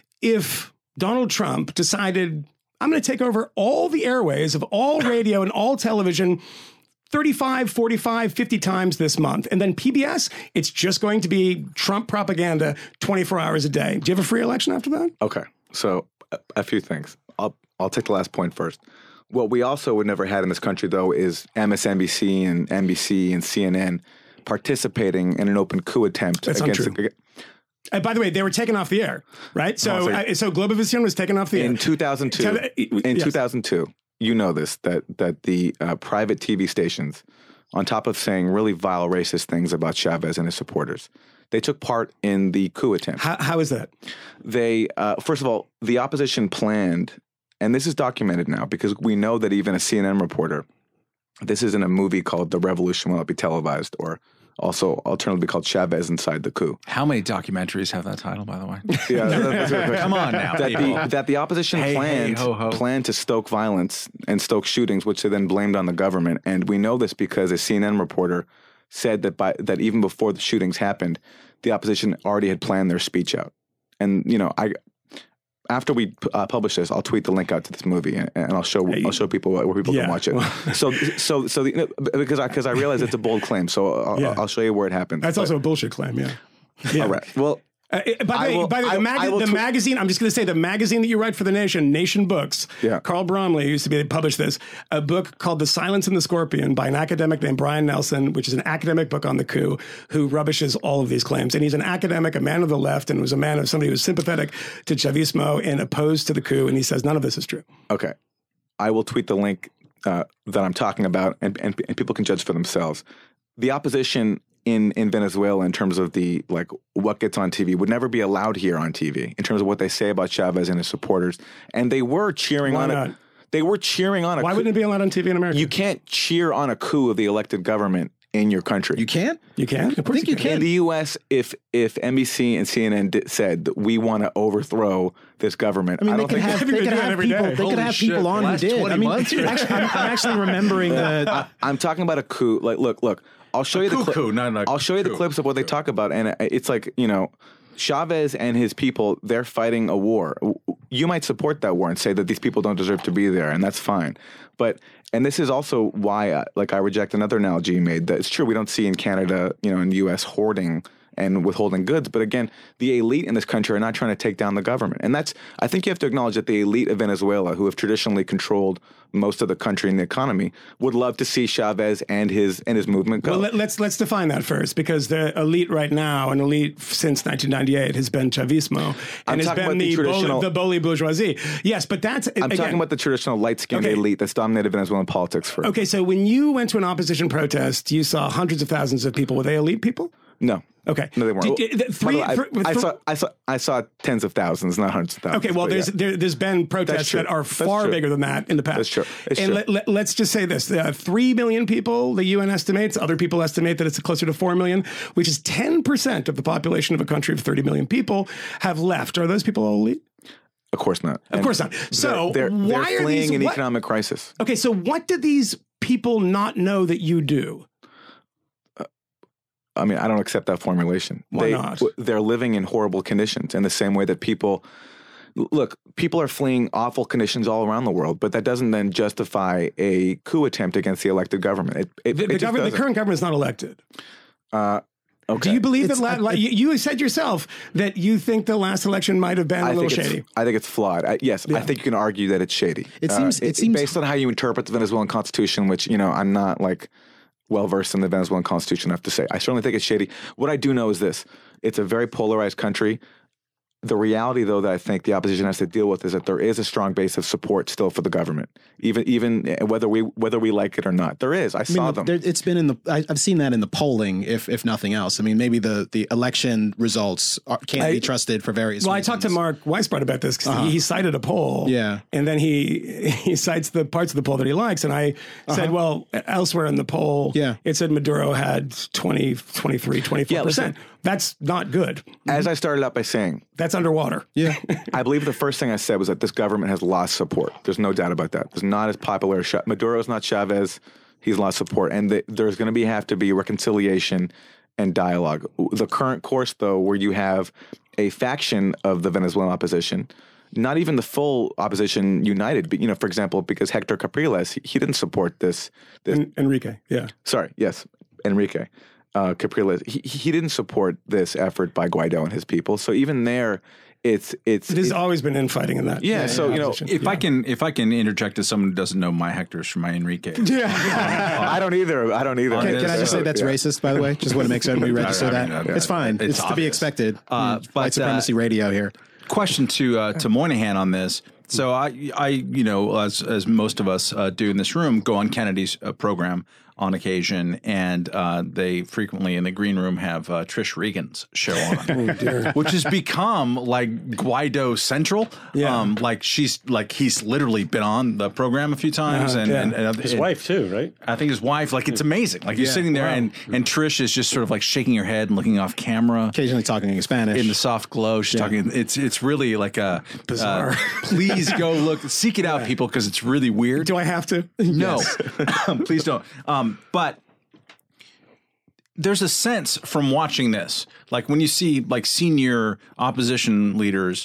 if Donald Trump decided, I'm going to take over all the airways of all radio and all television thirty-five, forty-five, fifty times this month. And then P B S, it's just going to be Trump propaganda twenty-four hours a day. Do you have a free election after that? Okay, so a, a few things. I'll I'll take the last point first. What we also would never had in this country, though, is M S N B C and N B C and C N N participating in an open coup attempt That's against. untrue. The, Uh, by the way, they were taken off the air, right? So, Oh, so- uh, so Globovision was taken off the air. in two thousand two, Tele- in yes. two thousand two, you know this, that that the uh, private T V stations, on top of saying really vile racist things about Chavez and his supporters, they took part in the coup attempt. How, how is that? They, uh, first of all, the opposition planned, and this is documented now because we know that even a C N N reporter, this is in a movie called The Revolution Will Not Be Televised, or also alternatively called Chavez Inside the Coup. How many documentaries have that title, by the way? Yeah, that's a good question. Come on now, That people. the, that the opposition Hey, planned, hey, ho, ho. planned to stoke violence and stoke shootings, which they then blamed on the government. And we know this because a C N N reporter said that by that even before the shootings happened, the opposition already had planned their speech out. And, you know, I after we uh, publish this, I'll tweet the link out to this movie, and, and I'll show I'll show people where people Yeah. can watch it. so so so the, because I because I realize it's a bold claim, so I'll, Yeah. I'll show you where it happened. That's But- also a bullshit claim. Yeah. Yeah. all right. Well. Uh, by the I way, will- by the, way, I- the, mag- I will the tw- magazine, I'm just going to say the magazine that you write for The Nation, Nation Books, Yeah. Carl Bromley used to be, publish this, a book called The Silence and the Scorpion by an academic named Brian Nelson, which is an academic book on the coup, who rubbishes all of these claims. And he's an academic, a man of the left, and was a man of somebody who was sympathetic to Chavismo and opposed to the coup. And he says none of this is true. Okay. I will tweet the link uh, that I'm talking about, and, and, and people can judge for themselves. The opposition in, in Venezuela, in terms of the like what gets on T V, would never be allowed here on T V in terms of what they say about Chavez and his supporters. And they were cheering Why on not? it. They were cheering on a Why coup. wouldn't it be allowed on T V in America? You can't cheer on a coup of the elected government in your country. You can't? You can? Of course think you can. In the U S, if if N B C and C N N did, said that we want to overthrow this government, I mean, they don't could think have, I think they they could do it have every people. day. They could Holy have shit, people on who last did. twenty I mean, months? actually, I'm, I'm actually remembering the. I'm talking about a coup. Like, look, look. I'll show you the coup, clip. coup, not a I'll show you the coup. clips of what they talk about, and it's like, you know, Chavez and his people. They're fighting a war. You might support that war and say that these people don't deserve to be there, and that's fine. But and this is also why, I, like, I reject another analogy you made. That it's true we don't see in Canada, you know, in the U S hoarding and withholding goods. But again, the elite in this country are not trying to take down the government. And that's, I think you have to acknowledge that the elite of Venezuela, who have traditionally controlled most of the country and the economy, would love to see Chavez and his and his movement go. Well, let, let's let's define that first, because the elite right now, and elite since nineteen ninety-eight, has been Chavismo, I'm and has talking been about the the traditional- boli, the bully bourgeoisie. Yes, but that's I'm again, talking about the traditional light-skinned Okay. elite that's dominated Venezuelan politics for. Okay, so when you went to an opposition protest, you saw hundreds of thousands of people. Were they elite people? No. Okay. No, they weren't. Did- By did- three- the way, I, three- I three- saw, I saw, I saw tens of thousands, not hundreds of thousands. Okay, well, but there's yeah. there, there's been protests true. that are That's far true. bigger than that in the past. That's true. It's and true. Let, let, let's just say this: uh, three million people, the U N estimates. Other people estimate that it's closer to four million, which is ten percent of the population of a country of thirty million people have left. Are those people all elite? Of course not. Of course not. So they're, they're, why they're are fleeing these an what- economic crisis. Okay, so what did these people not know that you do? I mean, I don't accept that formulation. Why they, not? w- They're living in horrible conditions in the same way that people. Look, people are fleeing awful conditions all around the world, but that doesn't then justify a coup attempt against the elected government. It, it, The, it the, just government, the doesn't. current government is not elected. Uh, okay. Do you believe It's- that? La- I- la- you, you said yourself that you think the last election might have been a I little think shady. It's, I think it's flawed. I, yes, I think you can argue that it's shady. It seems- it seems- based on how you interpret the Venezuelan Constitution, which, you know, I'm not like well versed in the Venezuelan Constitution enough to say. I certainly think it's shady. What I do know is this: it's a very polarized country. The reality, though, that I think the opposition has to deal with is that there is a strong base of support still for the government, even even whether we whether we like it or not. There is. I, I saw mean, them. there, it's been in the. I, I've seen that in the polling, if if nothing else. I mean, maybe the the election results are, can't I- be trusted for various. Well, I reasons. talked to Mark Weisbrot about this because he, he cited a poll. Yeah. And then he he cites the parts of the poll that he likes. And I said, well, elsewhere in the poll, Yeah. it said Maduro had twenty, twenty-three, twenty-four percent. listen. That's not good. As I started out by saying, That's underwater. Yeah. I believe the first thing I said was that this government has lost support. There's no doubt about that. It's not as popular as Cha- Maduro's not Chavez. He's lost support. And the, there's going to be have to be reconciliation and dialogue. The current course, though, where you have a faction of the Venezuelan opposition, not even the full opposition united, but, you know, for example, because Hector Capriles, he, he didn't support this. this En- Enrique, yeah. sorry, yes, Enrique uh, Capriles. He, he didn't support this effort by Guaido and his people. So even there, it's it's There's it's- always been infighting in that. Yeah, so, you know, opposition. If I can, if I can interject as someone who doesn't know my Hectors from my Enrique. I don't either. I don't either. Can, can I just say that's Yeah. racist, by the way? Just want to make sure we register I mean, that. uh, It's fine. it's It's, to be obvious. expected. Uh, Mm, but, White supremacy uh, radio here. Question to uh, to Moynihan on this. So I, I, you know, as as most of us uh, do in this room, go on Kennedy's uh, program on occasion, and uh, they frequently in the green room have uh, Trish Regan's show on, which has become like Guaido Central. Yeah. Um, like she's like he's literally been on the program a few times, Uh-huh, and, yeah. and, and His and wife too, right? I think his wife. Like it's amazing. Like you're sitting there, and and Trish is just sort of like shaking her head and looking off camera. Occasionally talking in Spanish. In the soft glow, she's talking. It's it's really like a Bizarre. uh, please go look, seek it out, people, because it's really weird. Do I have to? No, please don't. Um, but there's a sense from watching this, like when you see like senior opposition leaders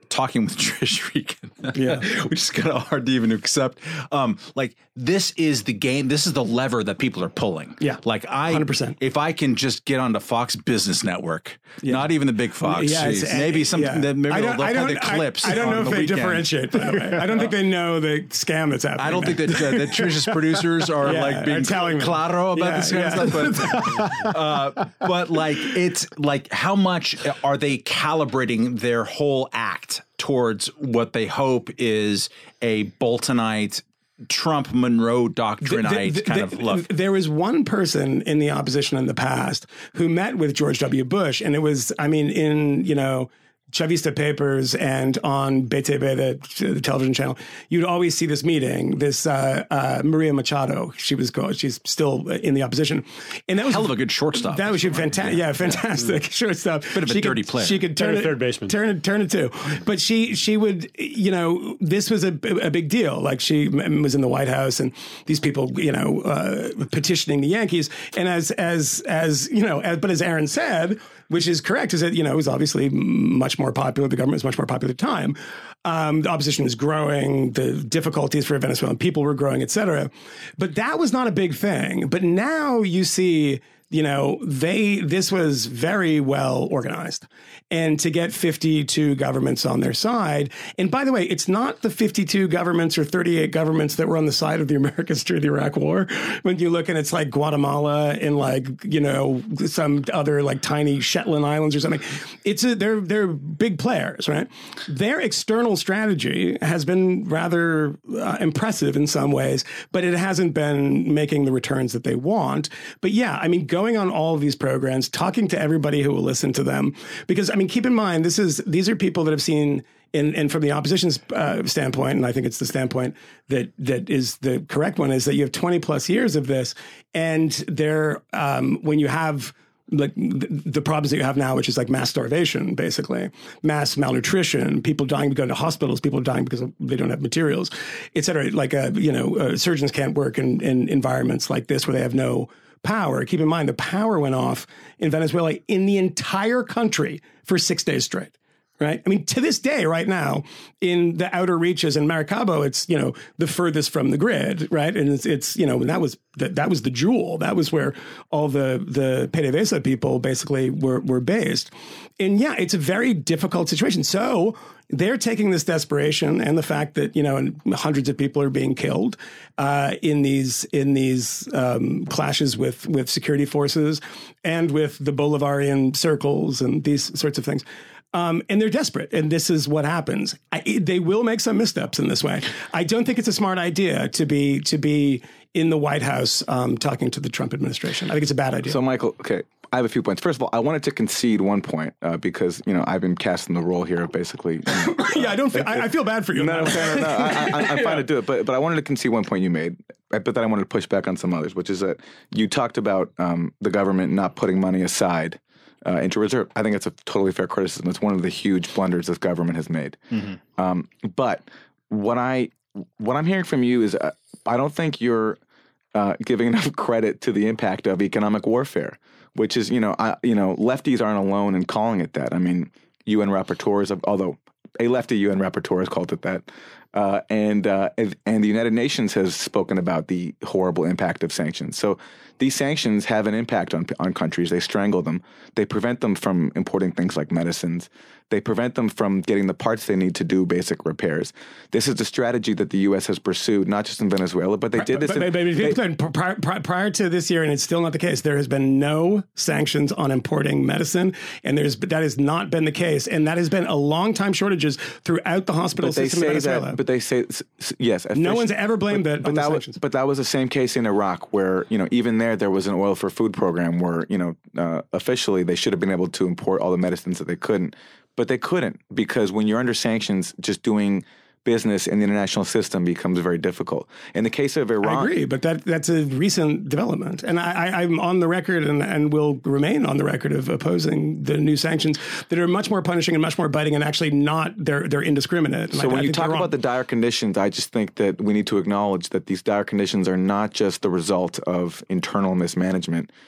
talking with Trish Regan, Yeah. which is kind of hard to even accept. Um, like this is the game. This is the lever that people are pulling. Yeah. Like I, one hundred percent. if I can just get onto Fox Business Network, not even the big Fox, Yeah, it's- geez, maybe some, yeah. maybe I they'll, don't, they'll I have don't, the clips. I, I don't on know if the they weekend. differentiate, by the way. I don't think they know the scam that's happening. I don't think there. that, uh, that Trish's producers are Yeah, like being are telling them. claro about Yeah, this kind yeah. of stuff. But, uh, but like, it's like, how much are they calibrating their whole act towards what they hope is a Boltonite, Trump Monroe doctrinite The- the- kind the- of look? There was one person in the opposition in the past who met with George W. Bush, and it was, I mean, in, you know, Chavista papers and on B T V, the, the television channel, you'd always see this meeting. This uh, uh, Maria Machado, she was go- she's still in the opposition, and that was Hell of a good shortstop. That was fantastic. Yeah, fantastic shortstop. Bit of a she dirty could, player. She could turn Better it, third baseman. turn it, turn it too. But she she would, you know, this was a, a big deal. Like she m- was in the White House, and these people, you know, uh, petitioning the Yankees. And as as as you know, as, but as Aaron said, which is correct, is that, you know, it was obviously much more popular. The government was much more popular at the time. Um, the opposition was growing. The difficulties for Venezuelan people were growing, et cetera. But that was not a big thing. But now you see, you know, they, this was very well organized. And to get fifty-two governments on their side. And by the way, it's not the fifty-two governments or thirty-eight governments that were on the side of the Americans during the Iraq War. When you look and it's like Guatemala and like, you know, some other like tiny Shetland Islands or something. It's a, they're, they're big players, right? Their external strategy has been rather uh, impressive in some ways, but it hasn't been making the returns that they want. But yeah, I mean, going on all of these programs, talking to everybody who will listen to them, because I mean, keep in mind, this is these are people that have seen, in, and from the opposition's uh, standpoint, and I think it's the standpoint that that is the correct one, is that you have twenty plus years of this, and they're um, when you have like the, the problems that you have now, which is like mass starvation, basically, mass malnutrition, people dying to go to hospitals, people dying because of, they don't have materials, et cetera. Like, uh, you know, uh, surgeons can't work in, in environments like this where they have no power. Keep in mind, the power went off in Venezuela in the entire country for six days straight. Right. I mean, to this day, right now, in the outer reaches in Maracaibo, it's, you know, the furthest from the grid. Right. And it's, it's you know, that was that, that was the jewel. That was where all the the PDVSA people basically were, were based. And yeah, it's a very difficult situation. So they're taking this desperation and the fact that, you know, and hundreds of people are being killed uh, in these in these um, clashes with with security forces and with the Bolivarian circles and these sorts of things. Um, and they're desperate, and this is what happens. I, they will make some missteps in this way. I don't think it's a smart idea to be to be in the White House um, talking to the Trump administration. I think it's a bad idea. So, Michael, okay, I have a few points. First of all, I wanted to concede one point uh, because, you know, I've been cast in the role here of basically. You know, yeah, I don't. Feel, I, I feel bad for you. No, no, no, no, no. I, I, I'm fine to do it, but but I wanted to concede one point you made, but then I wanted to push back on some others, which is that you talked about um, the government not putting money aside uh, into reserve. I think it's a totally fair criticism. It's one of the huge blunders this government has made. Mm-hmm. Um, but what I what I'm hearing from you is uh, I don't think you're uh, giving enough credit to the impact of economic warfare, which is, you know, I, you know, lefties aren't alone in calling it that. I mean, U N rapporteurs, have, although a lefty U N rapporteur has called it that, uh, and uh, and the United Nations has spoken about the horrible impact of sanctions. So these sanctions have an impact on on countries. They strangle them. They prevent them from importing things like medicines. They prevent them from getting the parts they need to do basic repairs. This is the strategy that the U S has pursued, not just in Venezuela, but they did this. But, in, but, but they, they, prior, prior, prior to this year, and it's still not the case, there has been no sanctions on importing medicine, and there's that has not been the case, and that has been a long time shortages throughout the hospital but they system in say Venezuela. that, but they say yes. No one's ever blamed but, it but on the that sanctions. Was, but that was the same case in Iraq, where, you know, even there there was an oil for food program where, you know, uh, officially they should have been able to import all the medicines that they couldn't. But they couldn't, because when you're under sanctions, just doing business in the international system becomes very difficult. In the case of Iran, I agree, but that that's a recent development, and I, I, I'm on the record and, and will remain on the record of opposing the new sanctions that are much more punishing and much more biting, and actually not they're they're indiscriminate. So I, when I you think talk they're wrong. about the dire conditions, I just think that we need to acknowledge that these dire conditions are not just the result of internal mismanagement.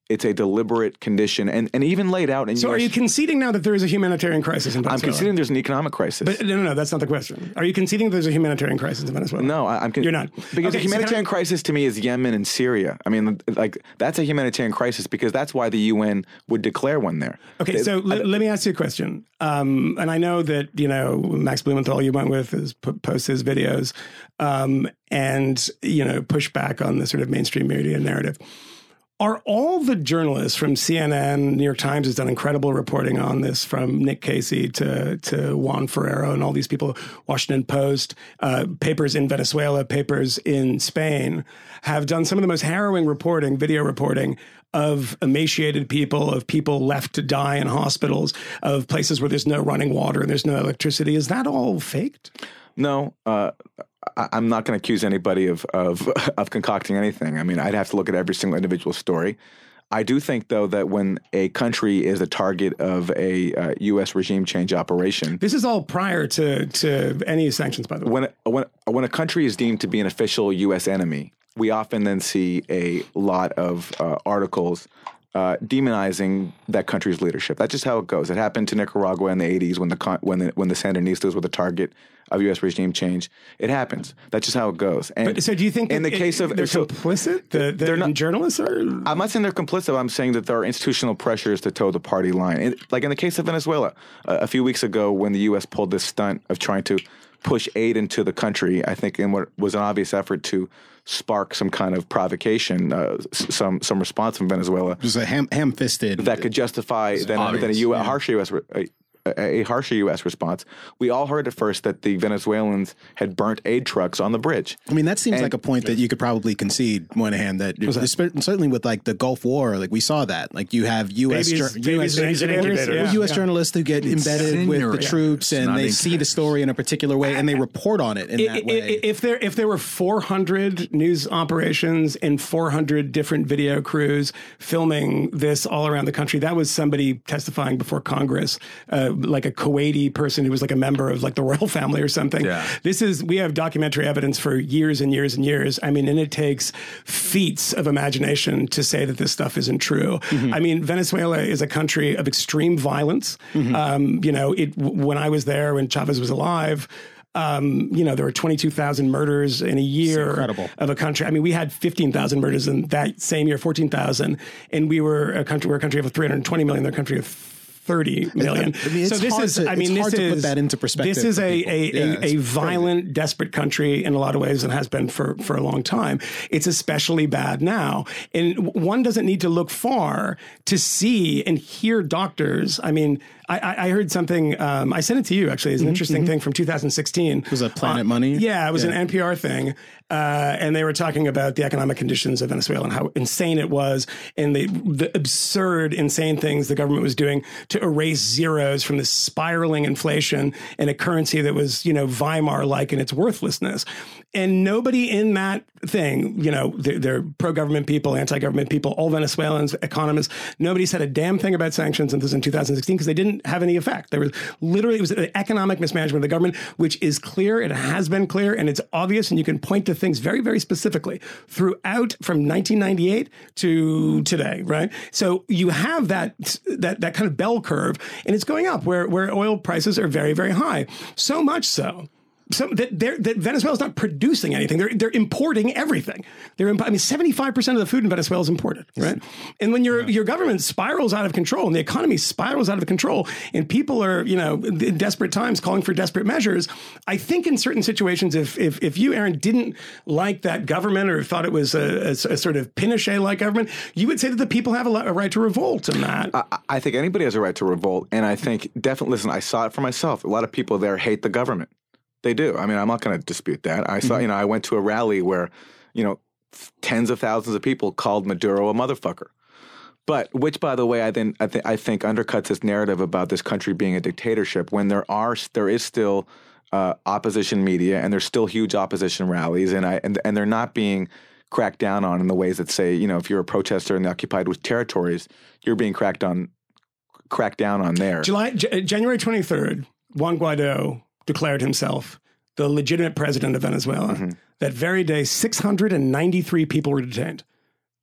it's a deliberate condition, and, and even laid out in. So, U S are you conceding now that there is a humanitarian crisis in Venezuela? I'm conceding there's an economic crisis. But no, no, no, that's not the question. Are you conceding there's a humanitarian crisis in Venezuela? No, I, I'm. Con- You're not. Because Okay, the humanitarian so crisis to me is Yemen and Syria. I mean, like that's a humanitarian crisis because that's why the U N would declare one there. Okay, They- so I- l- let me ask you a question. Um, and I know that, you know, Max Blumenthal you went with is p- posts his videos um, and, you know, push back on the sort of mainstream media narrative. Are all the journalists from C N N, New York Times has done incredible reporting on this, from Nick Casey to, to Juan Ferrero and all these people, Washington Post, uh, papers in Venezuela, papers in Spain, have done some of the most harrowing reporting, video reporting of emaciated people, of people left to die in hospitals, of places where there's no running water and there's no electricity. Is that all faked? No, uh, I, I'm not going to accuse anybody of, of of concocting anything. I mean, I'd have to look at every single individual story. I do think, though, that when a country is the target of a uh, U S regime change operation, This is all prior to, to any sanctions, by the way. when when when a country is deemed to be an official U S enemy, we often then see a lot of uh, articles uh, demonizing that country's leadership. That's just how it goes. It happened to Nicaragua in the eighties when the con- when the when the Sandinistas were the target of U S regime change. It happens. That's just how it goes. And But, so do you think in that the it- case of they're so, complicit? The, the they're not- journalists are? I'm not saying they're complicit. I'm saying that there are institutional pressures to toe the party line. In, like in the case of Venezuela, uh, a few weeks ago when the U S pulled this stunt of trying to push aid into the country, I think in what was an obvious effort to spark some kind of provocation, uh, s- some some response from Venezuela It was a ham, ham-fisted. that could justify then, obvious, then a, U- a yeah. harsher U S re- a, a harsher U S response. We all heard at first that the Venezuelans had burnt aid trucks on the bridge. I mean, that seems And- like a point that you could probably concede, Moynihan, that, espe- certainly with like the Gulf War, like we saw that. Like you have U S Babies- jour- babies U S and incubators. incubators, U S yeah. journalists who get embedded with the incinerator. troops It's and not they see the incubator. story in a particular way and they report on it in I- that I- way. If there if there were four hundred news operations and four hundred different video crews filming this all around the country, that was somebody testifying before Congress, uh, like a Kuwaiti person who was like a member of like the royal family or something. Yeah. This is we have documentary evidence for years and years and years. I mean, and it takes feats of imagination to say that this stuff isn't true. I mean, Venezuela is a country of extreme violence. Um, you know, it when I was there when Chavez was alive. Um, you know, there were twenty-two thousand murders in a year incredible. of a country. I mean, we had fifteen thousand murders in that same year, fourteen thousand, and we were a country, we're a country of three hundred twenty million, they're a country of thirty million. I mean, it's so this hard is, to- I mean, it's this hard to is, put that into perspective This is for a, people. a, Yeah, a, it's a crazy. violent, desperate country in a lot of ways and has been for, for a long time. It's especially bad now. And one doesn't need to look far to see and hear doctors. I mean, I, I I heard something, um, I sent it to you actually, it's an interesting thing from two thousand sixteen. Was that Planet Money? Yeah, it was Yeah. an N P R thing. Uh, and they were talking about the economic conditions of Venezuela and how insane it was and the, the absurd, insane things the government was doing to erase zeros from this spiraling inflation in a currency that was, you know, Weimar-like in its worthlessness. And nobody in that thing, you know, they're, they're pro-government people, anti-government people, all Venezuelans, economists, nobody said a damn thing about sanctions in this in two thousand sixteen because they didn't have any effect. There was literally, it was the economic mismanagement of the government, which is clear, it has been clear, and it's obvious, and you can point to things very, very specifically throughout from nineteen ninety-eight to today, right? So you have that that that kind of bell curve, and it's going up where, where oil prices are very, very high. So much so So that, that Venezuela's not producing anything. They're they're importing everything. They're imp- I mean, seventy-five percent of the food in Venezuela is imported, right? And when your your government spirals out of control and the economy spirals out of control, and people are, you know, in desperate times calling for desperate measures, I think in certain situations, if if if you, Aaron, didn't like that government or thought it was a, a, a sort of Pinochet-like government, you would say that the people have a, a right to revolt in that. I, I think anybody has a right to revolt, and I think definitely. Listen, I saw it for myself. A lot of people there hate the government. They do. I mean, I'm not going to dispute that. I saw, you know, I went to a rally where, you know, tens of thousands of people called Maduro a motherfucker. But which, by the way, I then I, th- I think undercuts this narrative about this country being a dictatorship when there are there is still uh, opposition media and there's still huge opposition rallies, and I and and they're not being cracked down on in the ways that say, you know, if you're a protester in the occupied territories, you're being cracked on, cracked down on there. July, J- January twenty-third, Juan Guaido declared himself the legitimate president of Venezuela. Mm-hmm. That very day, six hundred ninety-three people were detained.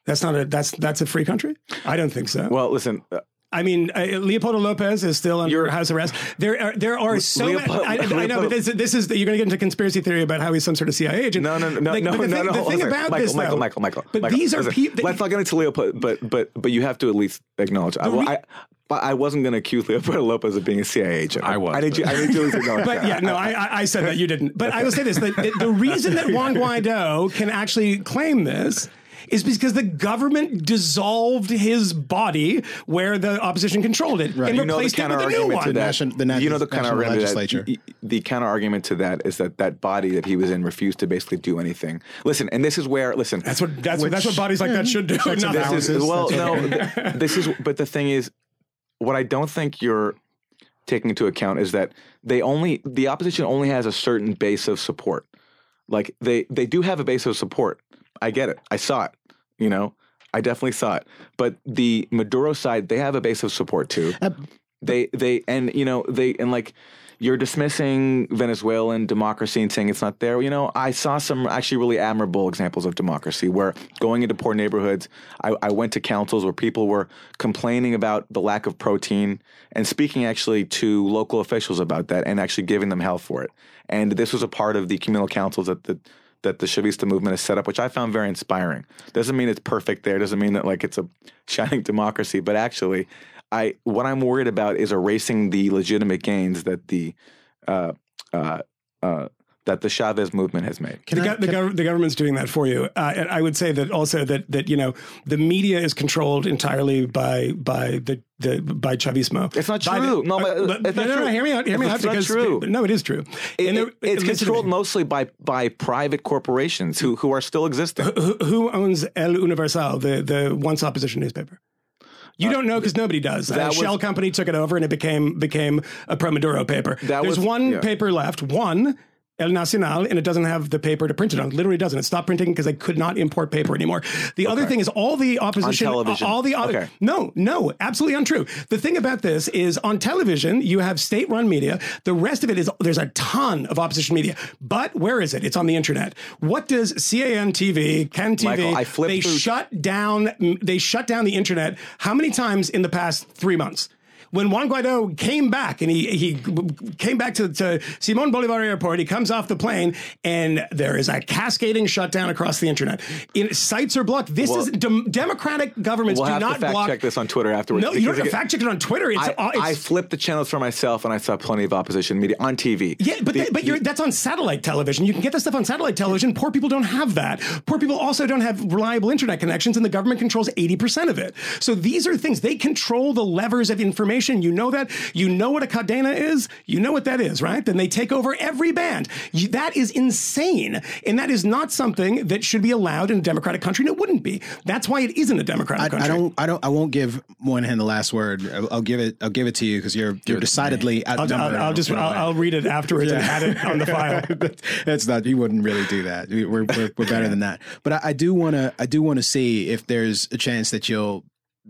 That's not a that's that's a free country? I don't think so. Well, listen. Uh, I mean, uh, Leopoldo Lopez is still under You're- house arrest. There are there are so Leopold- many. I, I know, but this, this is you're going to get into conspiracy theory about how he's some sort of C I A agent. No, no, no, Like, no, but no, the no, thing, no. The hold thing on. about Michael, this, Michael, though, Michael, Michael, But Michael. these are Listen, people. Let's not get into Leopold, but but but you have to at least acknowledge. I, re- I, but I wasn't going to accuse Leopoldo Lopez of being a C I A agent. I was, I need you. I need you to acknowledge But that. yeah, no, I, I I said that you didn't. But I will say this: the, the, the reason that Juan Guaido can actually claim this is because the government dissolved his body where the opposition controlled it and You know the replaced it counter with a new argument to one. that. Nation- the you know the national counter argument to legislature. that. The counter argument to that is that that body that he was in refused to basically do anything. Listen, and this is where listen. That's what that's what that's what bodies like that should do. checks and Nothing. This balances. is, well, That's no, th- this is, but the thing is, what I don't think you're taking into account is that they only, the opposition only has a certain base of support. Like they, they do have a base of support. I get it. I saw it, you know, I definitely saw it. But the Maduro side, they have a base of support too. Uh, They, they, and you know, they, and like, you're dismissing Venezuelan democracy and saying it's not there. You know, I saw some actually really admirable examples of democracy where going into poor neighborhoods, I, I went to councils where people were complaining about the lack of protein and speaking actually to local officials about that and actually giving them hell for it. And this was a part of the communal councils that the that the Chavista movement has set up, which I found very inspiring. Doesn't mean it's perfect there. Doesn't mean that like it's a shining democracy, but actually I what I'm worried about is erasing the legitimate gains that the uh, uh, uh, that the Chavez movement has made. The, go- the, gov- the government's doing that for you. Uh, and I would say that also that that you know the media is controlled entirely by by the, the by Chavismo. It's not By true. the- No, but- uh, it's no, not no, no, true. hear me out. Hear me It's out. not Because true. No, it is true. It- And it- there- it's listen to controlled me. mostly by by private corporations who who are still existing. Who, who owns El Universal, the the once opposition newspaper? You don't know because nobody does. A that was- shell company took it over and it became became a pro Maduro paper. That There's was- one yeah. paper left, one El Nacional, and it doesn't have the paper to print it on. It literally doesn't. It stopped printing because they could not import paper anymore. The other thing is all the opposition, On television. all the other. Okay. No, no, absolutely untrue. The thing about this is on television, you have state-run media. The rest of it is there's a ton of opposition media. But where is it? It's on the internet. What does C A N T V, Ken T V? Michael, I flipped they through- shut down. They shut down the internet. How many times in the past three months? When Juan Guaido came back and he he came back to, to Simon Bolivar Airport, he comes off the plane and there is a cascading shutdown across the internet. In, sites are blocked. This Well, is dem- democratic governments We'll do have not to fact block. check this on Twitter afterwards. No, you don't because have to it- fact check it on Twitter. It's, I, uh, it's I flipped the channels for myself and I saw plenty of opposition media on T V. Yeah, but The- that, but you're, that's on satellite television. You can get that stuff on satellite television. Poor people don't have that. Poor people also don't have reliable internet connections, and the government controls eighty percent of it. So these are things. They control the levers of information. You know that. You know what a cadena is. You know what that is, right? Then they take over every band. You, that is insane, and that is not something that should be allowed in a democratic country, and it wouldn't be. That's why it isn't a democratic I, country. I don't. I don't. I won't give Moynihan the last word. I'll, I'll give it. I'll give it to you because you're you're decidedly I'll, outnumbered. I'll, I'll just in a I'll, way. I'll read it afterwards and add it on the file. That's not. He wouldn't really do that. We- We're we're, we're better than that. But I, I do want to. I do want to see if there's a chance that you'll,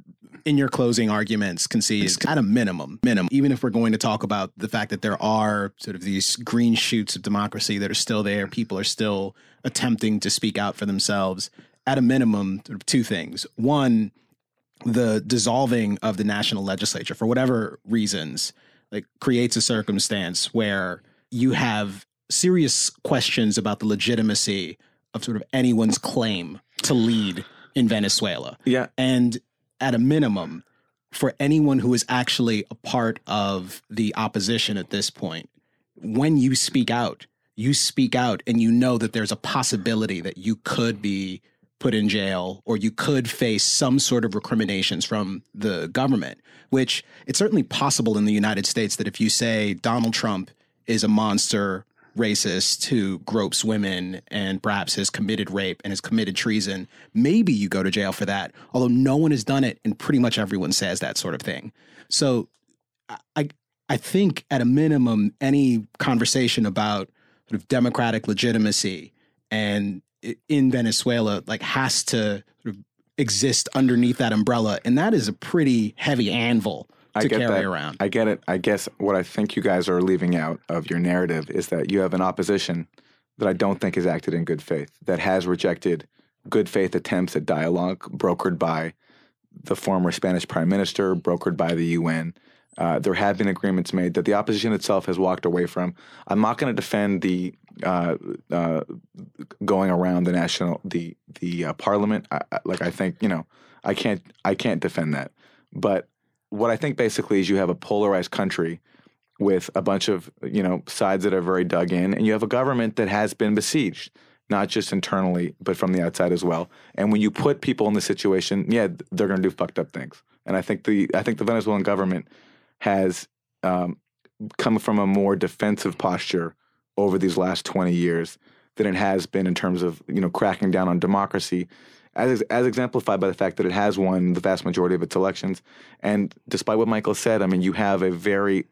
in your closing arguments, concede at a minimum, minimum. Even if we're going to talk about the fact that there are sort of these green shoots of democracy that are still there, people are still attempting to speak out for themselves. At a minimum, sort of two things. One, the dissolving of the national legislature for whatever reasons, like creates a circumstance where you have serious questions about the legitimacy of sort of anyone's claim to lead in Venezuela. Yeah. And at a minimum, for anyone who is actually a part of the opposition at this point, when you speak out, you speak out and you know that there's a possibility that you could be put in jail or you could face some sort of recriminations from the government, which it's certainly possible in the United States that if you say Donald Trump is a monster racist who gropes women and perhaps has committed rape and has committed treason, maybe you go to jail for that, although no one has done it and pretty much everyone says that sort of thing. So I I think at a minimum, any conversation about sort of democratic legitimacy and in Venezuela like has to sort of exist underneath that umbrella. And that is a pretty heavy anvil to I get carry that. around. I get it. I guess what I think you guys are leaving out of your narrative is that you have an opposition that I don't think has acted in good faith, that has rejected good faith attempts at dialogue brokered by the former Spanish prime minister, brokered by the U N. Uh, there have been agreements made that the opposition itself has walked away from. I'm not going to defend the uh, uh, going around the national the the uh, parliament. I, I, like I think you know I can't I can't defend that. But what I think basically is you have a polarized country with a bunch of you know sides that are very dug in, and you have a government that has been besieged, not just internally but from the outside as well. And when you put people in this situation, yeah, they're going to do fucked up things. And I think the I think the Venezuelan government has um, come from a more defensive posture over these last twenty years than it has been in terms of you know cracking down on democracy, as as exemplified by the fact that it has won the vast majority of its elections. And despite what Michael said, I mean, you have a very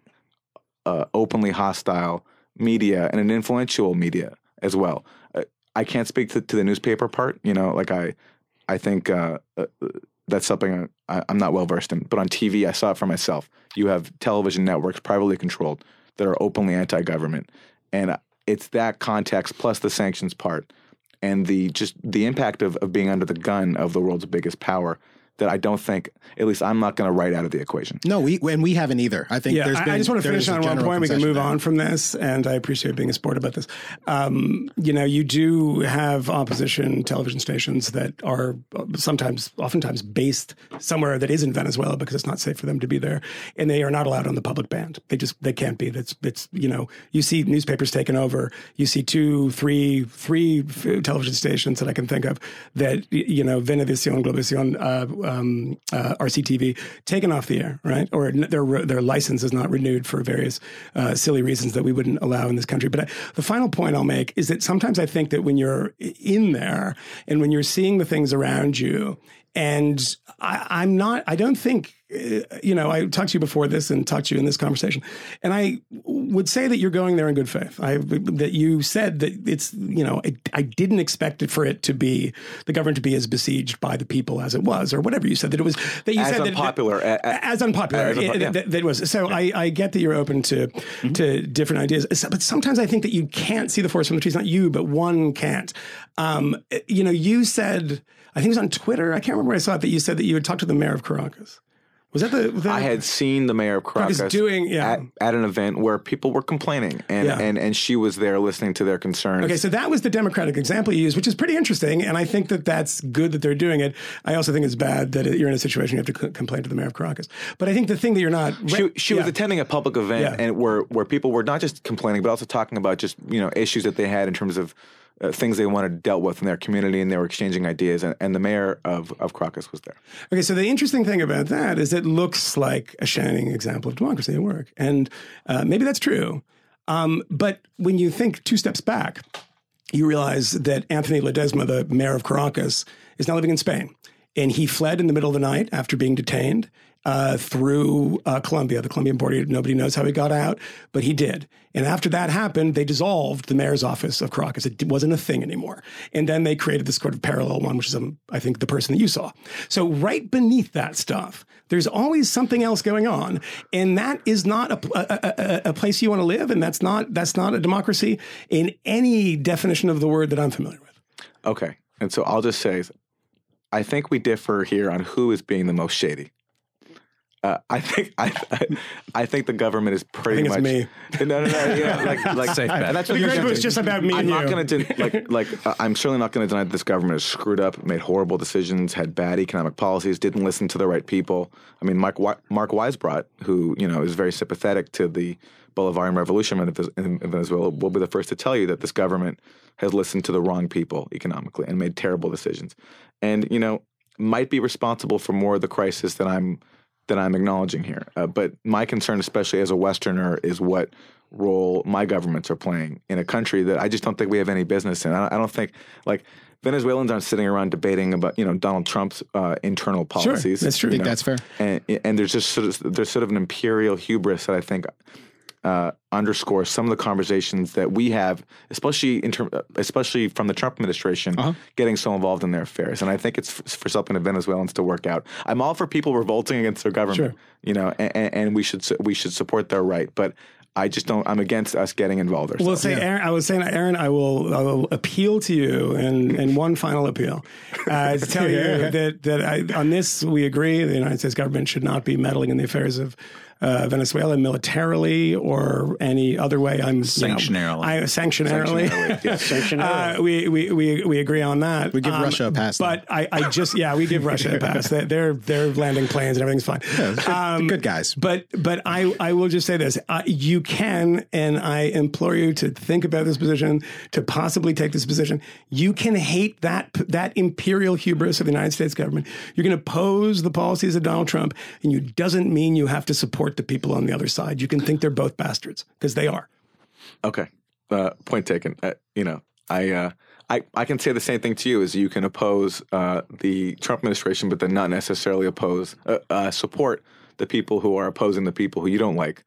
uh, openly hostile media and an influential media as well. Uh, I can't speak to, to the newspaper part, you know, like I, I think uh, uh, that's something I, I'm not well versed in. But on T V, I saw it for myself. You have television networks privately controlled that are openly anti-government, and it's that context plus the sanctions part and the just the impact of, of being under the gun of the world's biggest power that I don't think, at least I'm not going to write out of the equation. No, we and we haven't either. I think yeah, there's I, been, I just want to finish on one point. We can move there. on from this, and I appreciate being a sport about this. Um, you know, you do have opposition television stations that are sometimes, oftentimes based somewhere that isn't Venezuela because it's not safe for them to be there, and they are not allowed on the public band. They just they can't be. That's it's you know you see newspapers taken over. You see two, three, three television stations that I can think of that you know Venevisión, Globovisión, uh, um, uh, R C T V taken off the air, right? Or their their license is not renewed for various uh, silly reasons that we wouldn't allow in this country. But I, the final point I'll make is that sometimes I think that when you're in there and when you're seeing the things around you, and I, I'm not, I don't think, you know, I talked to you before this and talked to you in this conversation, and I would say that you're going there in good faith. I that you said that it's, you know, I, I didn't expect it for it to be the government to be as besieged by the people as it was, or whatever you said that it was. That you as said unpopular, that, that, as unpopular, as unpopular, it, yeah. that, that it was. So I, I get that you're open to mm-hmm. to different ideas, but sometimes I think that you can't see the forest from the trees. Not you, but one can't. Um, you know, you said. I think it was on Twitter. I can't remember where I saw it that you said that you had talked to the mayor of Caracas. Was that the? the I had seen the mayor of Caracas, Caracas doing yeah. at, at an event where people were complaining, and, yeah. and and she was there listening to their concerns. Okay, so that was the Democratic example you used, which is pretty interesting, and I think that that's good that they're doing it. I also think it's bad that you're in a situation you have to c- complain to the mayor of Caracas. But I think the thing that you're not... Re- she she yeah. was attending a public event Yeah. and where where people were not just complaining, but also talking about just you know issues that they had in terms of Uh, things they wanted dealt with in their community, and they were exchanging ideas, and, and the mayor of, of Caracas was there. Okay, so the interesting thing about that is it looks like a shining example of democracy at work. And uh, maybe that's true. Um, but when you think two steps back, you realize that Anthony Ledesma, the mayor of Caracas, is now living in Spain. And he fled in the middle of the night after being detained uh, through uh, Colombia, the Colombian border. Nobody knows how he got out, but he did. And after that happened, they dissolved the mayor's office of Caracas. It wasn't a thing anymore. And then they created this sort of parallel one, which is, um, I think, the person that you saw. So right beneath that stuff, there's always something else going on. And that is not a, a, a, a place you want to live. And that's not that's not a democracy in any definition of the word that I'm familiar with. Okay. And so I'll just say, I think we differ here on who is being the most shady. Uh, I think I, I I think the government is pretty I think much it's me. No, no, no. Yeah, like like Safe bet. and that's what The you're great saying. was just about me I'm and not you. going to den- like like uh, I'm certainly not going to deny that this government is screwed up, made horrible decisions, had bad economic policies, didn't listen to the right people. I mean, Mark Wi- Mark Weisbrot, who you know is very sympathetic to the Bolivarian Revolution in Venezuela, will be the first to tell you that this government has listened to the wrong people economically and made terrible decisions, and you know might be responsible for more of the crisis than I'm. that I'm acknowledging here. Uh, but my concern, especially as a Westerner, is what role my governments are playing in a country that I just don't think we have any business in. I don't, I don't think, like, Venezuelans aren't sitting around debating about, you know, Donald Trump's uh, internal policies. Sure, that's true. I think you know? that's fair. And, and there's just sort of, there's sort of an imperial hubris that I think uh, underscores some of the conversations that we have, especially in term, especially from the Trump administration, Uh-huh. getting so involved in their affairs. And I think it's f- for something that Venezuelans to work out. I'm all for people revolting against their government, Sure. you know, and, and we should su- we should support their right. But I just don't. I'm against us getting involved ourselves. Well, say, Aaron, I was saying, Aaron, I will, I will appeal to you in, in one final appeal uh, to tell you that that I, on this we agree. The United States government should not be meddling in the affairs of uh, Venezuela militarily or any other way. I'm Sanctionarily. You know, I, sanctionarily. Sanctionarily, yeah. Sanctionarily. uh, we, we we we agree on that. We give Russia a pass, but I, I just yeah, we give Russia a pass. They- They're they're landing planes and everything's fine. Um, good guys. But but I, I will just say this. Uh, you can, and I implore you to think about this position, to possibly take this position. You can hate that that imperial hubris of the United States government. You can oppose the policies of Donald Trump, and it doesn't mean you have to support the people on the other side. You can think they're both bastards, because they are. Okay. Uh, point taken. Uh, you know, I, uh, I I can say the same thing to you, is you can oppose uh, the Trump administration, but then not necessarily oppose, uh, uh, support the people who are opposing the people who you don't like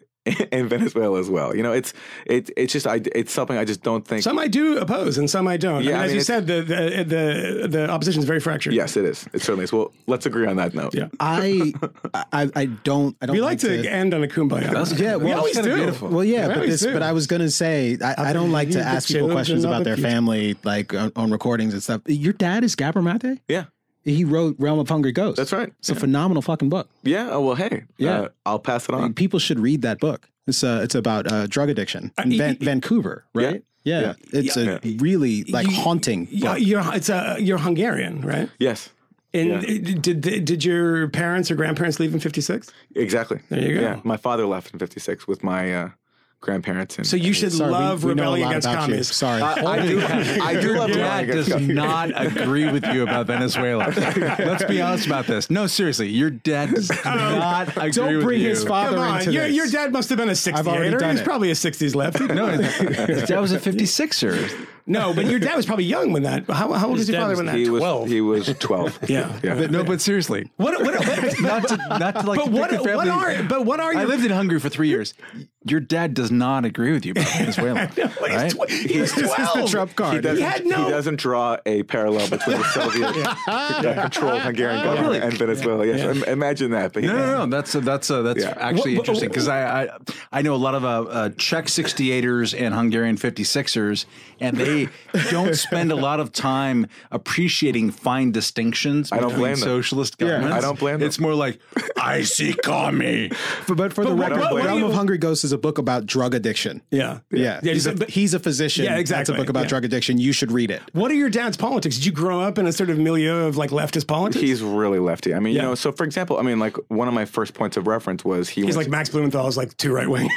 in Venezuela as well. You know, it's it, it's just I, it's something I just don't think. Some I do oppose, and some I don't. Yeah, I mean, I as mean, you it's- said, the, the the the opposition is very fractured. Yes, it is. It certainly is. Well, let's agree on that note. Yeah. I, I I don't I don't We like to end on a kumbaya. Yeah, we well, always kinda do. beautiful. Well, yeah, We but always this, do. but I was gonna say, I, I don't like to believe ask the people children questions of about the their future. family, like on, on recordings and stuff. Your dad is Gabor Mate? Yeah. He wrote Realm of Hungry Ghosts. That's right. It's a phenomenal fucking book. Yeah. Oh, well, hey. Yeah. Uh, I'll pass it on. Like, people should read that book. It's uh, it's about uh, drug addiction in Van- Vancouver, right? Yeah, Yeah. it's Yeah. a really like You- haunting Yeah, book. you're it's a you're Hungarian, right? Yes. And Yeah. did did your parents or grandparents leave in fifty-six? Exactly. There you go. Yeah. My father left in fifty-six with my uh, grandparents. And, So you should Sorry, we- love we know a rebelling lot against about you. commies. Sorry. I do. I do love Your rebelling dad against does commies. not agree with you about Venezuela. Let's be honest about this. No, seriously, your dad does not agree Don't with bring you. his father Come on, into your, this. your dad must have been a I've already sixty-eighter. done He's it. probably a sixties lefty. No, his dad was a fifty-sixer. No, but your dad was probably young when that. How, how old was your dad father was- when that? He was twelve. He was twelve. Yeah. Yeah. But no, but seriously, What, what, what, not to not to like. but to what, pick the what family. are but what are I your lived in Hungary for three years. Your dad does not agree with you about Venezuela. right? He's, tw- he's This is the twelve. Trump He card. doesn't, had no- he doesn't draw a parallel between the Soviet uh, controlled Hungarian government and Venezuela. Yes, im- imagine that. But he No, no, doesn't. no. That's uh, that's uh, that's Yeah. actually What- what- interesting because I, I I know a lot of uh, uh, Czech sixty-eighters and Hungarian fifty-sixers, and they don't spend a lot of time appreciating fine distinctions I don't between blame them. socialist Yeah, governments. I don't blame them. It's more like I see commie. But, but for the what- record, what- what Realm do you- of Hungry Ghosts is a book about drug addiction. Yeah. Yeah, Yeah, he's, a, but- he's a physician. Yeah, That's exactly. a book about Yeah. drug addiction. You should read it. What are your dad's politics? Did you grow up in a sort of milieu of like leftist politics? He's really lefty. I mean, Yeah. you know, so for example, I mean, like one of my first points of reference was he He's went like Max Blumenthal is like too right wing.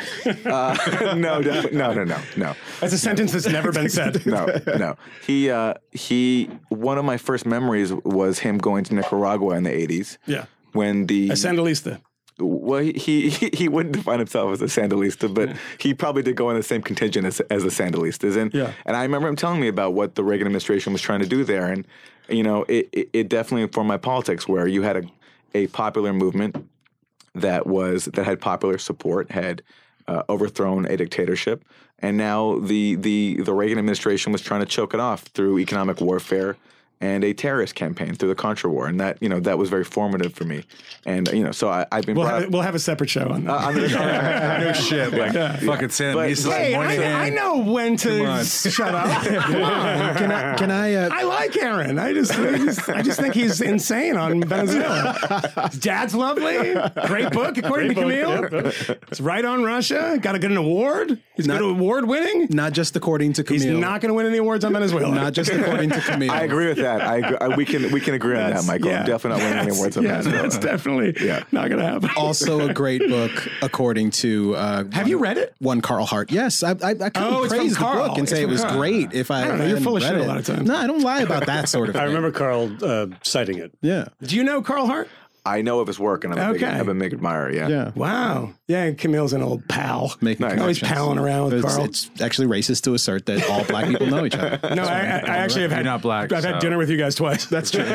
to- no, definitely, no, no, no, no. That's a sentence that's never been said. No, no. He, uh, he. One of my first memories was him going to Nicaragua in the eighties. Yeah. When the A Sandalista. well, he, he he wouldn't define himself as a Sandalista, but he probably did go in the same contingent as, as the Sandinistas. And Yeah. and I remember him telling me about what the Reagan administration was trying to do there, and you know, it it, it definitely informed my politics, where you had a a popular movement that was that had popular support, had uh, overthrown a dictatorship, and now the the the Reagan administration was trying to choke it off through economic warfare and a terrorist campaign through the Contra War, and that you know that was very formative for me. And you know, so I, I've been We'll brought have, up- we'll have a separate show on that. uh, on the, No shit. Like fucking Sandinista. But- hey, morning I, hand. I know when to on. shut up. Come on. Can I? Can I uh, I like Aaron. I just, I just, I just think he's insane on Venezuela. His dad's lovely. Great book, according to Camille. It's right on Russia. Got to get an award. He's Not- good award winning. not just according to He's Camille. not going to win any awards on Venezuela. Not just according to Camille. I agree with that. I agree, I, we can we can agree on that, That's- Michael. yeah. I'm definitely not winning any awards on yeah, Venezuela. that's definitely Yeah. not going to happen. Also a great book, according to. Uh, Have you read it? One Carl Hart. Yes, I, I, I couldn't Oh, it's from praise the Carl. book and It's say it from was Carl. great if I. I don't know, if you're hadn't full of read shit a it. lot of times. No, I don't lie about that sort of thing. I remember Carl uh, citing it. Yeah. Do you know Carl Hart? I know of his work, and I'm a big, Okay. I'm a big admirer. Yeah. Yeah. Wow. Yeah, Camille's an old pal. Making Nice. Always connections. palling around with It's, Carl. it's actually racist to assert that all black people know each other. No, I, I, I actually have You're had not black, I've had so- dinner with you guys twice. That's true.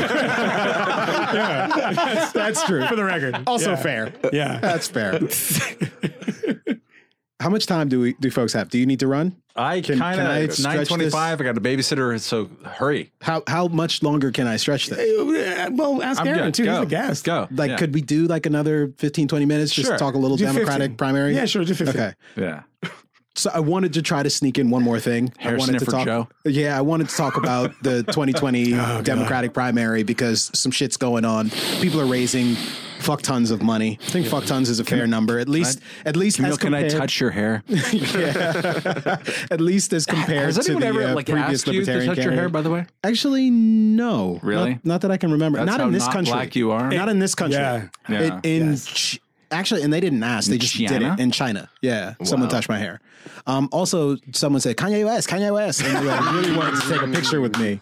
yeah, that's, That's true. for the record. Also Yeah. fair. Yeah. That's fair. How much time do we do folks have? Do you need to run? I Can- kind can I of stretch nine twenty-five. I got a babysitter, so hurry. How how much longer can I stretch this? Uh, Well, ask I'm Aaron good. too. Go. He's the guest. Go. Like, Yeah. could we do like another fifteen, twenty minutes? Just Sure. talk a little Do Democratic fifteen. primary? Yeah, sure. Do fifteen. Okay. Yeah. So I wanted to try to sneak in one more thing. Hair I wanted to sniffer talk. Joe? Yeah, I wanted to talk about the twenty twenty Democratic primary because some shit's going on. People are raising fuck tons of money. I think fuck tons is a fair number. At least, at least Camille, as can I compared, touch your hair? at least as compared Has to anyone the ever uh, like previous asked you to libertarian touch your hair? candidate. By the way, Actually, no. Really? Not, not that I can remember. That's not how in this not country. black you are? Not in this country. Yeah. Yeah. It- in Ch- actually, and they didn't ask. They just did China? it in China. Yeah. Someone touched my hair. Um, also, someone said Kanye West, Kanye West, and they like, really wanted to take a picture with me.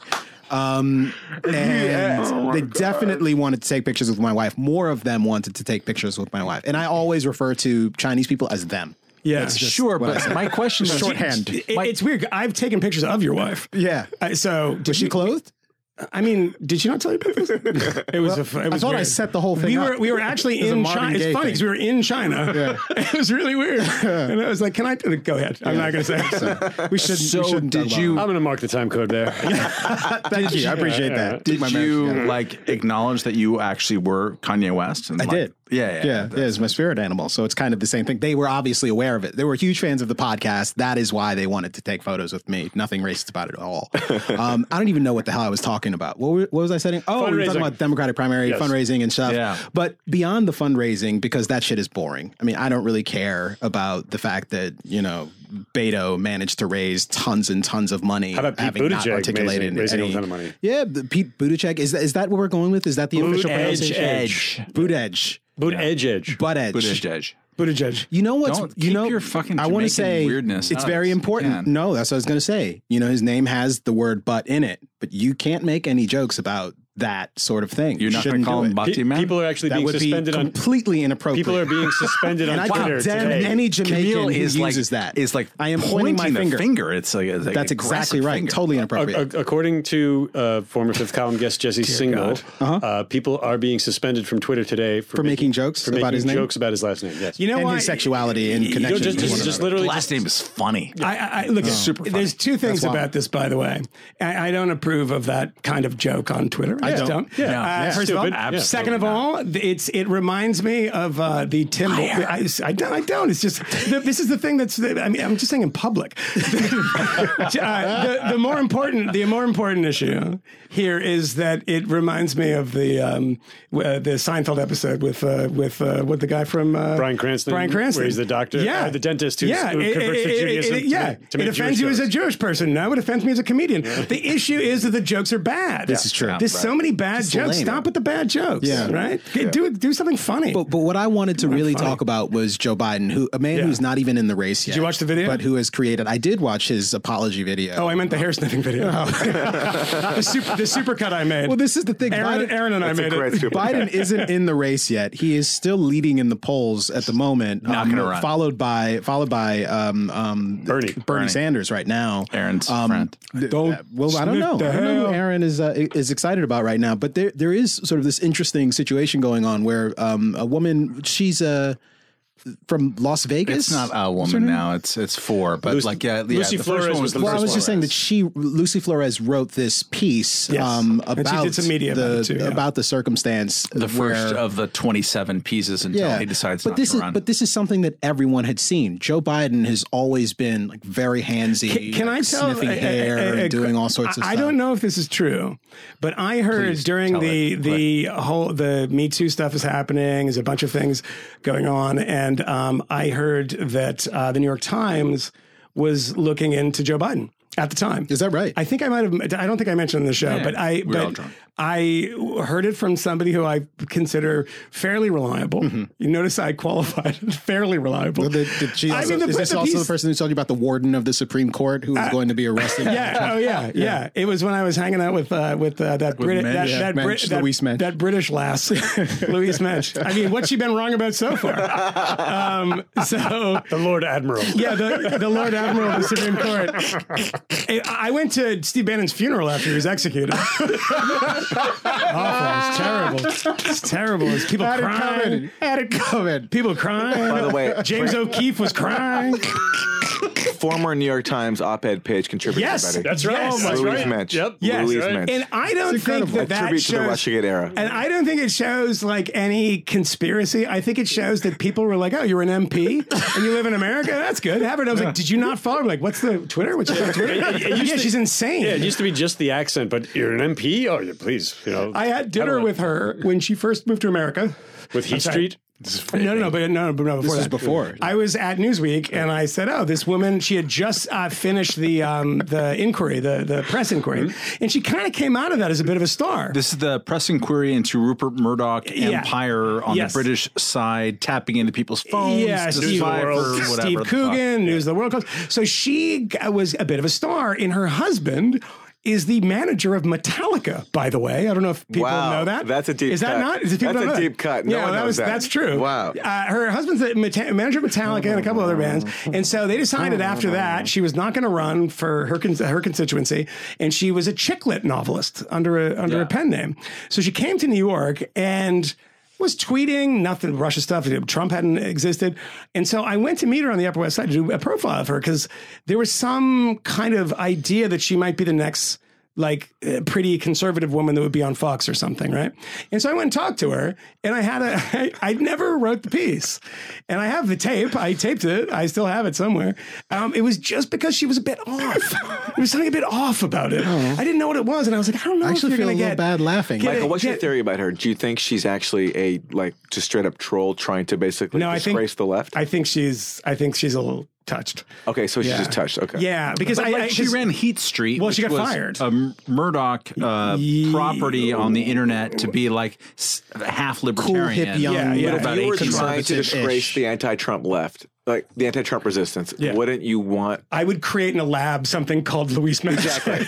Um, and they definitely wanted to take pictures with my wife. More of them wanted to take pictures with my wife. And I always refer to Chinese people as them. Yeah, That's just sure, what I but say. my question is Shorthand. It- it's weird. I've taken pictures of your wife. Yeah. Uh, so did Was she you- clothed? I mean, did she not tell you about this? It was. a, it was I thought I weird. set the whole thing We up. were we were actually It was a in Marvin China. It's Gaye funny thing. because we were in China. It was really weird. And I was like, "Can I go ahead?" I'm not going to say. So we shouldn't. So we shouldn't did talk you- about I'm going to mark the time code there. it. Thank you. I appreciate that. Did My you marriage, yeah. like acknowledge that you actually were Kanye West? And I like- did. Yeah, yeah, Yeah, yeah, it's my spirit animal. So it's kind of the same thing. They were obviously aware of it. They were huge fans of the podcast. That is why they wanted to take photos with me. Nothing racist about it at all. um, I don't even know what the hell I was talking about. What, were, what was I saying? Oh, we were talking Fundraising. about Democratic primary Yes. fundraising and stuff. Yeah. But beyond the fundraising, because that shit is boring. I mean, I don't really care about the fact that, you know, Beto managed to raise tons and tons of money. How about Pete having not Buttigieg articulated raising- raising a any- ton of money? Yeah, the Pete Buttigieg. Is that, is that what we're going with? Is that the official Edge, pronunciation? edge. Buttigieg. Boot edge edge. Butt edge. Buttigieg. Buttigieg. You know what's Don't you keep know your fucking I want to Jamaican say weirdness it's out very if you important. can. No, that's what I was going to say. You know, his name has the word "butt" in it, but you can't make any jokes about that sort of thing. You're You not going shouldn't to call do him it. Bati Pe- Man? people are actually That being would be suspended on. completely inappropriate. People are being suspended on and I Twitter condemn today. any Jamaican Camille who is like, uses that. Is like I am pointing my the finger. finger. It's like, it's like That's exactly aggressive right. finger. Totally A- inappropriate. a- According to uh, former Fifth Column guest Jesse Single, uh people are being suspended from Twitter today for, For making jokes for about making his name? jokes about his last name. Yes, You know and why? his sexuality and You know, connection. just, to just, one just another. literally. Last name is funny. I, I I- look. Super funny. There's two things That's why. about this, by the way. I, I don't approve of that kind of joke on Twitter. I, I just don't. don't. Yeah. Uh, Yeah. First of all, Stupid. Yeah. second of all, it's it reminds me of uh, the Tim. I, I don't. I don't. It's just the, this is the thing that's. I mean, I'm just saying in public. uh, the, the more important, the more important issue here is that it reminds me of the um, uh, the Seinfeld episode with uh, with uh, what the guy from uh, Bryan Cranston, Brian Cranston, where he's the doctor, yeah, uh, the dentist who's- yeah, who it, converts to it- it- Judaism it- to yeah, make- to it make offends Jewish you as a jokes. Jewish person. No, it offends me as a comedian. The issue is that the jokes are bad. This is true. There's so many bad Just jokes. lame. Stop with the bad jokes. Yeah. right. Do do something funny. But, but what I wanted to really funny. talk about was Joe Biden, who a man Yeah. who's not even in the race yet. you watch the video? But who has created? I did watch his apology video. oh, I meant the hair sniffing video. the super the super cut I made. Well, this is the thing. Aaron, Biden, Aaron and I That's a made great it. super Biden isn't in the race yet. He is still leading in the polls at the moment. Not gonna run. Followed by followed by um, um, Bernie. Bernie Bernie. Sanders right now. Aaron's Um, friend. Don't Uh, well, I don't know. sniff I the don't know who hell. Aaron is uh, is excited about right now. But there there is sort of this interesting situation going on where um, a woman, she's uh, from Las Vegas. It's not a What's her woman name? now. It's it's four. But Lucy- like yeah, yeah Lucy the Flores first one was was the the Well, I first was one. just saying that she, Lucy Flores, wrote this piece Yes. um, And she about did some media the about it too, yeah. about the circumstance, the first where- of the twenty-seven pieces until yeah, he decides but not this to is run. but this is something that everyone had seen. Joe Biden has always been like very handsy, Can, can like, I tell? sniffing uh, uh, hair uh, uh, and doing all sorts of I, stuff. I don't know if this is true, but I heard Please during tell the it. the whole the Me Too stuff is happening. There's a bunch of things going on, and um, I heard that uh, the New York Times was looking into Joe Biden at the time. Is that right? I think I might have. I don't think I mentioned it in the show, Yeah, but I. we were all But drunk. I heard it from somebody who I consider fairly reliable. You notice I qualified fairly reliable. Well, did, did she I also, mean, the- is this the also piece- the person who's talking about the warden of the Supreme Court who is going to be arrested? Yeah. Oh, yeah, yeah. It was when I was hanging out with uh, with uh, that Brit Mensch. that Yeah, that, Mensch, Brit that, Louise Mensch. that British lass, Louise Mensch. I mean, what's she been wrong about so far? Um, so The Lord Admiral. yeah, the, the Lord Admiral of the Supreme Court. I went to Steve Bannon's funeral after he was executed. Awful. It's terrible. It's terrible. It's people Had it crying. coming. Had it coming. People crying. By the way, James O'Keefe was crying. former New York Times op-ed page contributor. Yes, everybody. That's right. Yes. That's Louise right. Mensch. Yep. Yes. Louise right. Mensch. And I don't think that A that tribute to the shows, Russiagate era. and I don't think it shows like any conspiracy. I think it shows that people were like, "Oh, you're an M P and you live in America. That's good." Have her. And I was like, "Did you not follow?" I'm like, "What's the Twitter? What's your Twitter?" Yeah, she's insane. Yeah, it used to be just the accent, but you're an M P? Oh, yeah, please. You know, I had dinner don't with her when she first moved to America. with Heat sorry. Street. No, no, no, but no, but no. Before This is that. before. I was at Newsweek, and I said, "Oh, this woman." She had just uh, finished the um, the inquiry, the the press inquiry, and she kind of came out of that as a bit of a star. This is the press inquiry into Rupert Murdoch Yeah. empire on Yes. the British side, tapping into people's phones, Yeah, to Steve, decipher whatever Steve the fuck. Coogan, News of the World. Close. So she g- was a bit of a star, and her husband is the manager of Metallica, by the way. I don't know if people Wow, know that. that's a deep Is that cut. not? Is it people That's don't a know that? deep cut. No yeah, one that knows was, that. that's true. Wow. Uh, her husband's the meta- manager of Metallica and a couple other bands. And so they decided after that she was not going to run for her con- her constituency, and she was a chicklet novelist under a, under Yeah. a pen name. So she came to New York and was tweeting nothing Russia stuff. Trump hadn't existed. And so I went to meet her on the Upper West Side to do a profile of her because there was some kind of idea that she might be the next like a pretty conservative woman that would be on Fox or something, right? And so I went and talked to her, and I had a, I, I never wrote the piece, and I have the tape. I taped it. I still have it somewhere. Um, it was just because she was a bit off. There was something a bit off about it. I didn't know what it was, and I was like, I don't know I if actually you're feel a going to little get bad laughing. get Michael, it- what's your get- theory about her? Do you think she's actually a like just straight up troll trying to basically No, I think- disgrace the left? I think she's. I think she's a little touched. okay, so she's Yeah. just touched. Okay. Yeah, because But I, like I she 'cause- ran Heat Street, Well, which she got was fired. a M- Murdoch uh, Ye- property on the internet to be like s- half libertarian. hip young Yeah, yeah. But About if you were eighteen trying to conservative-ish. disgrace the anti-Trump left, like the anti-Trump resistance, Yeah. wouldn't you want? I would create in a lab something called Louise Mensch.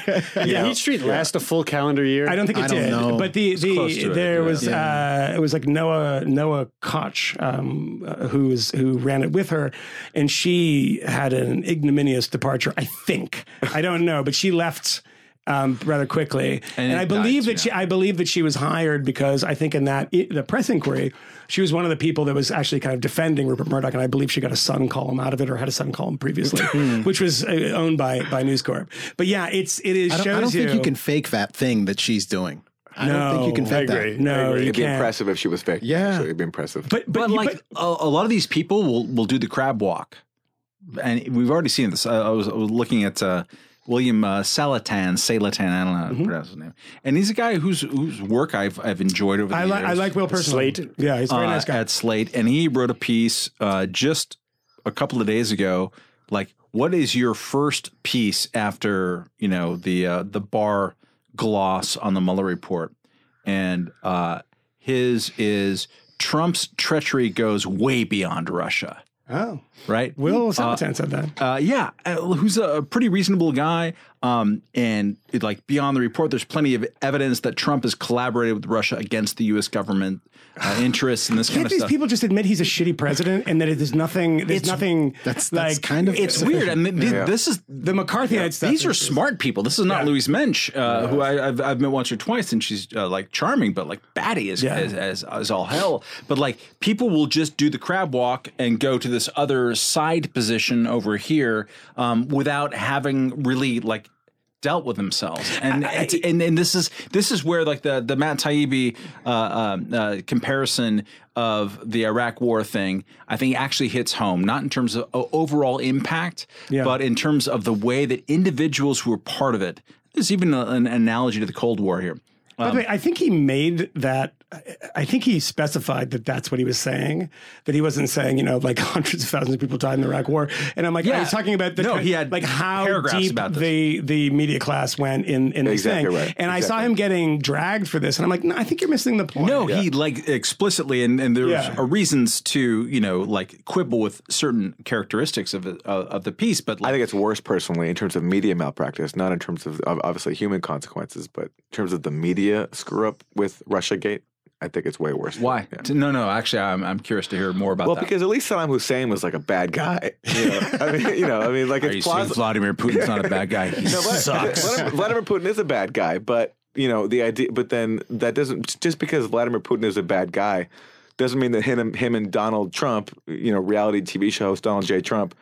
Did Heat Street last a full calendar year? I don't think it I don't did, know. but the close the to it, there yeah. was uh, it was like Noah Noah Koch um, uh, who was who ran it with her, and she had an ignominious departure. I think I don't know, but she left. Um, rather quickly, and, And I it believe died, that she, yeah. I believe that she was hired because I think in that the press inquiry, she was one of the people that was actually kind of defending Rupert Murdoch, and I believe she got a Sun column out of it or had a Sun column previously, which was uh, owned by by News Corp. But yeah, it's it is I don't, shows I don't think you you can fake that thing that she's doing. I don't think you can No, fake I agree. that. No, you It'd be can't. impressive if she was fake. Yeah. Actually, it'd be impressive. But but, But you- like a, a lot of these people will will do the crab walk, and we've already seen this. I, I, was, I was looking at uh, William uh, Salatan, Salatan. I don't know how to pronounce his name. And he's a guy whose whose work I've I've enjoyed over the I years. like I like Will personally. Slate. Yeah, he's a very uh, nice guy. at Slate, and he wrote a piece uh, just a couple of days ago. Like, what is your first piece after you know the uh, the Barr gloss on the Mueller report? And uh, his is Trump's treachery goes way beyond Russia. Oh, Right? Will Salatan said that. Uh, yeah, uh, who's a pretty reasonable guy. Um, and it, like beyond the report, there's plenty of evidence that Trump has collaborated with Russia against the U S government uh, interests and this kind Can't of these stuff. people just admit he's a shitty president and that it is nothing? There's It's- nothing. That's like that's kind of It's weird. I mean, th- Yeah. this is the McCarthyite stuff. these are is- smart people. This is not Yeah. Louise Mensch, uh, who I, I've, I've met once or twice, and she's uh, like charming, but like batty as, Yeah. as, as as all hell. But like people will just do the crab walk and go to this other side position over here um, without having really like dealt with themselves, and it's, and and this is this is where like the the Matt Taibbi uh, um, uh, comparison of the Iraq War thing, I think actually hits home, not in terms of o- overall impact, Yeah. but in terms of the way that individuals who were part of it. There's even a, an analogy to the Cold War here. By the way, I think he made that. I think he specified that that's what he was saying. That he wasn't saying, you know, like hundreds of thousands of people died in the Iraq War. And I'm like, Yeah. I was talking about the No, kind- he had like how paragraphs deep about this. the the media class went in in this Exactly thing. right. And I saw Exactly. him getting dragged for this, and I'm like, no, I think you're missing the point. No, he like explicitly, and, and there's Yeah. are reasons to you know like quibble with certain characteristics of it, uh, of the piece, but I like, think it's worse personally in terms of media malpractice, not in terms of of obviously human consequences, but in terms of the media screw up with Russiagate. I think it's way worse. why? Yeah. T- No, no. Actually, I'm I'm curious to hear more about Well, that. because at least Saddam Hussein was like a bad guy. You know, I mean, you know, I mean, like Are you it's saying plausible. Vladimir Putin's not a bad guy? He No, Vla- sucks. Vladimir, Vladimir Putin is a bad guy, but you know the idea. But then that doesn't just because Vladimir Putin is a bad guy doesn't mean that him, him and Donald Trump, you know, reality T V show host Donald J. Trump,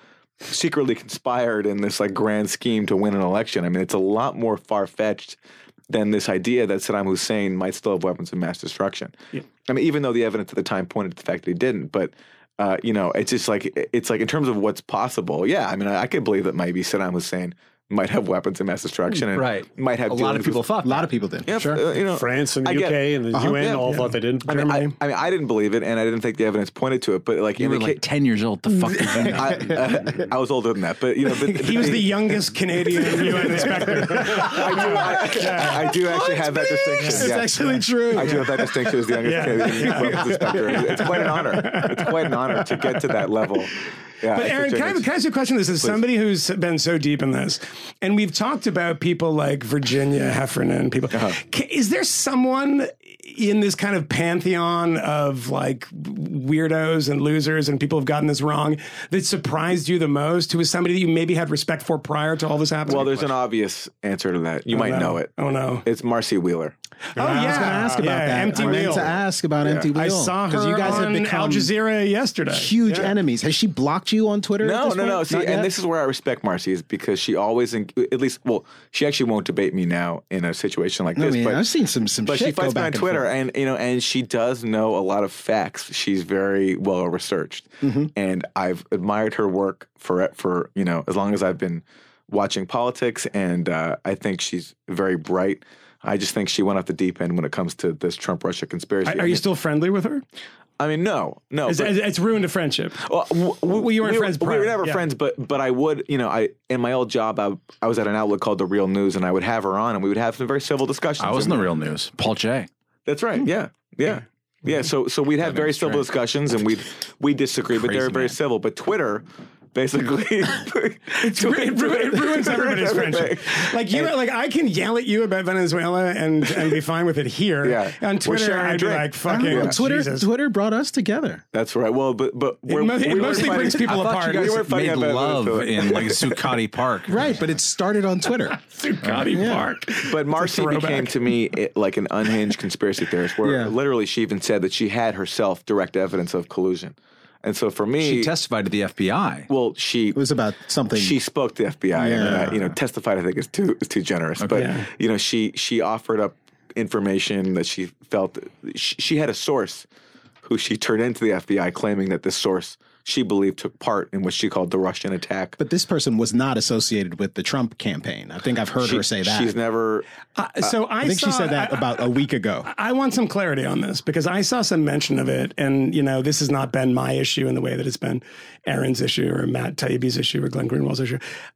secretly conspired in this like grand scheme to win an election. I mean, it's a lot more far-fetched than this idea that Saddam Hussein might still have weapons of mass destruction. Yeah. I mean, even though the evidence at the time pointed to the fact that he didn't, but uh, you know, it's just like it's like in terms of what's possible. Yeah, I mean, I, I could believe that maybe Saddam Hussein might have weapons of mass destruction, and right? Might have a lot of people with, thought. A lot of people did. Yeah, sure. Uh, you know, France and the I U K get, and the uh-huh, U N yeah, all yeah. thought they did. I mean, I, I mean, I didn't believe it, and I didn't think the evidence pointed to it. But like, You in were the like ca- ten years old. The fuck did you know? I, uh, I was older than that, but you know, but, He was the youngest Canadian U N inspector. I do, I, I do actually have that distinction. It's yes. actually true. I do have that distinction as the youngest Yeah. Canadian Yeah. weapons inspector. It's quite an honor. It's quite an honor to get to that level. Yeah, But I Aaron, think can I, it's- can I ask you a question? This is Please. somebody who's been so deep in this, and we've talked about people like Virginia Heffernan. People, Uh-huh. Ca- is there someone in this kind of pantheon of like weirdos and losers and people who've gotten this wrong that surprised you the most? Who is somebody that you maybe had respect for prior to all this happening? Well, there's an obvious answer to that. You Oh, might no. know it. Oh no! It's Marcy Wheeler. Oh yeah, I was going to ask about yeah, that. Empty I meant Wheel. to ask about Empty Wheel. I saw her 'cause you guys on have become Al Jazeera yesterday. huge Yeah. enemies. Has she blocked you on Twitter? at No, this no, no. point? See, Not yet? and this is where I respect Marcy is because she always, at least, well, she actually won't debate me now in a situation like I this. mean, but I've seen some some but shit she go fights me back on and Twitter, forth. and you know, and she does know a lot of facts. She's very well researched, Mm-hmm. and I've admired her work for for you know as long as I've been watching politics, and uh, I think she's very bright. I just think she went off the deep end when it comes to this Trump Russia conspiracy. Are, I are you mean- still friendly with her? I mean, no, no. It's, but- it's ruined a friendship. well, w- w- Well, you weren't we friends Were, we prior, were never yeah. friends, but but I would, you know, I in my old job, I, I was at an outlet called The Real News, and I would have her on, and we would have some very civil discussions. I was in And- the real news. Paul J. That's right. Yeah, yeah, yeah. So so we'd have very name's civil strange. discussions, and we'd we disagree, but they were Crazy very man. civil. But Twitter, basically, It's, ru- it, ru- it ruins everybody's everything. friendship. Like you, like I can yell at you about Venezuela and and be fine with it here. Yeah. On We're Twitter, sharing a I'd be drink. like, I don't fucking know, Twitter. Jesus. Twitter brought us together. That's right. Well, but but It, we're, mo- it we weren't mostly fighting- brings people I thought apart. you guys We weren't fighting made about love Venezuela. in like Zuccotti Park. Right, but it started on Twitter. Zuccotti Park. But Marcy throwback. became to me it, like an unhinged conspiracy theorist, where Yeah. literally she even said that she had herself direct evidence of collusion. And so for me, She testified to the F B I. well, she It was about something. she spoke to the F B I, and Yeah. uh, you know, testified. I think is too is too generous, but Yeah. you know, she she offered up information that she felt she, she had a source who she turned into the F B I, claiming that this source she believed took part in what she called the Russian attack. but this person was not associated with the Trump campaign. I think I've heard She- her say that. She's never. Uh, so I, I think saw, she said that I- about a week ago. I want some clarity on this because I saw some mention of it, and you know, this has not been my issue in the way that it's been Aaron's issue or Matt Taibbi's issue or Glenn Greenwald's issue.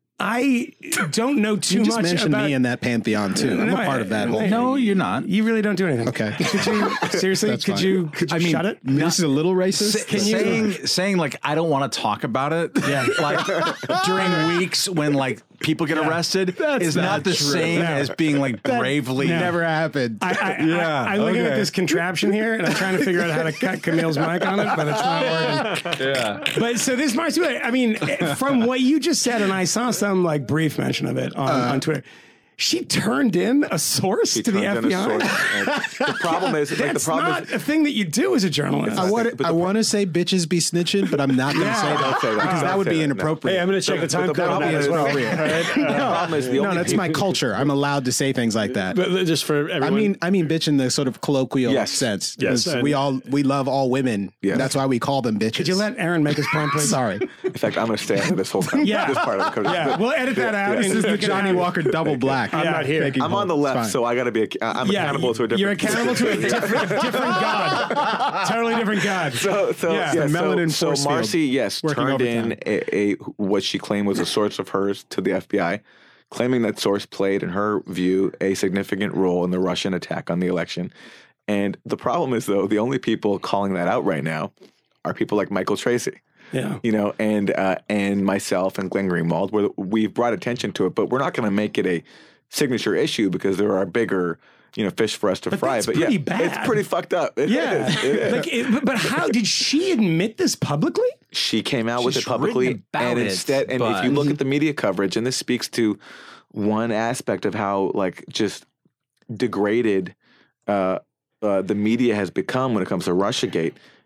I don't know too You just much mentioned about me in that pantheon too. I'm No, a part I- of that I- whole. No, you're not. You really don't do anything. Okay. Could you seriously? That's could fine. you? Could you I mean, shut it? This is a little racist. Can you- saying saying like I don't want to talk about it? Yeah, like during weeks when like people get arrested That's is not not the true. same No. as being like bravely. Never happened. I, I, Yeah, I, I'm looking at okay. this contraption here, and I'm trying to figure out how to cut Camille's mic on it, but it's not working. Yeah. But so this Marcy, I mean, from what you just said, and I saw some like brief mention of it on, Uh, on Twitter. She turned in a source She to the turns F in B a I. source. And the problem is, like, the That's problem not is, a thing that you do as a journalist. I want but the I want to say bitches be snitching, but I'm not going to Yeah. say that Don't say that. because that Don't would say be that, no. inappropriate. Hey, I'm going to check the time but the code on problem that is- as well. the problem is the no, only that's people, my culture. I'm allowed to say things like that. But just for everyone. I mean, I mean, bitch in the sort of colloquial Yes. sense. Yes, Because and- we all we love all women. Yes. That's why we call them bitches. Could you let Aaron make his point, please? Sorry, in fact, I'm going to stay out of this whole time. Yeah. This part of the Yeah, we'll edit that out. Yes. and this is you the can Johnny have- Walker double black. I'm not here. Making I'm on the whole- left, it's so I got to be. I'm Yeah, accountable to a different. You're accountable to a different, different God. Totally different God. So, so, Yeah. yeah, The melanin so, force so field Marcy, yes, working turned in overtime. a, a what she claimed was a source of hers to the F B I, claiming that source played, in her view, a significant role in the Russian attack on the election. And the problem is, though, the only people calling that out right now are people like Michael Tracy. Yeah. You know, and uh, and myself and Glenn Greenwald, where we've brought attention to it, but we're not going to make it a signature issue because there are bigger, you know, fish for us to But fry. that's but pretty yeah, bad. it's pretty fucked up. It Yeah. is. It is. Like, it, but- but how did she admit this publicly? She came out with She's it publicly, written about and it, instead, and but- if you look at the media coverage, and this speaks to one aspect of how like just degraded uh, uh, the media has become when it comes to RussiaGate.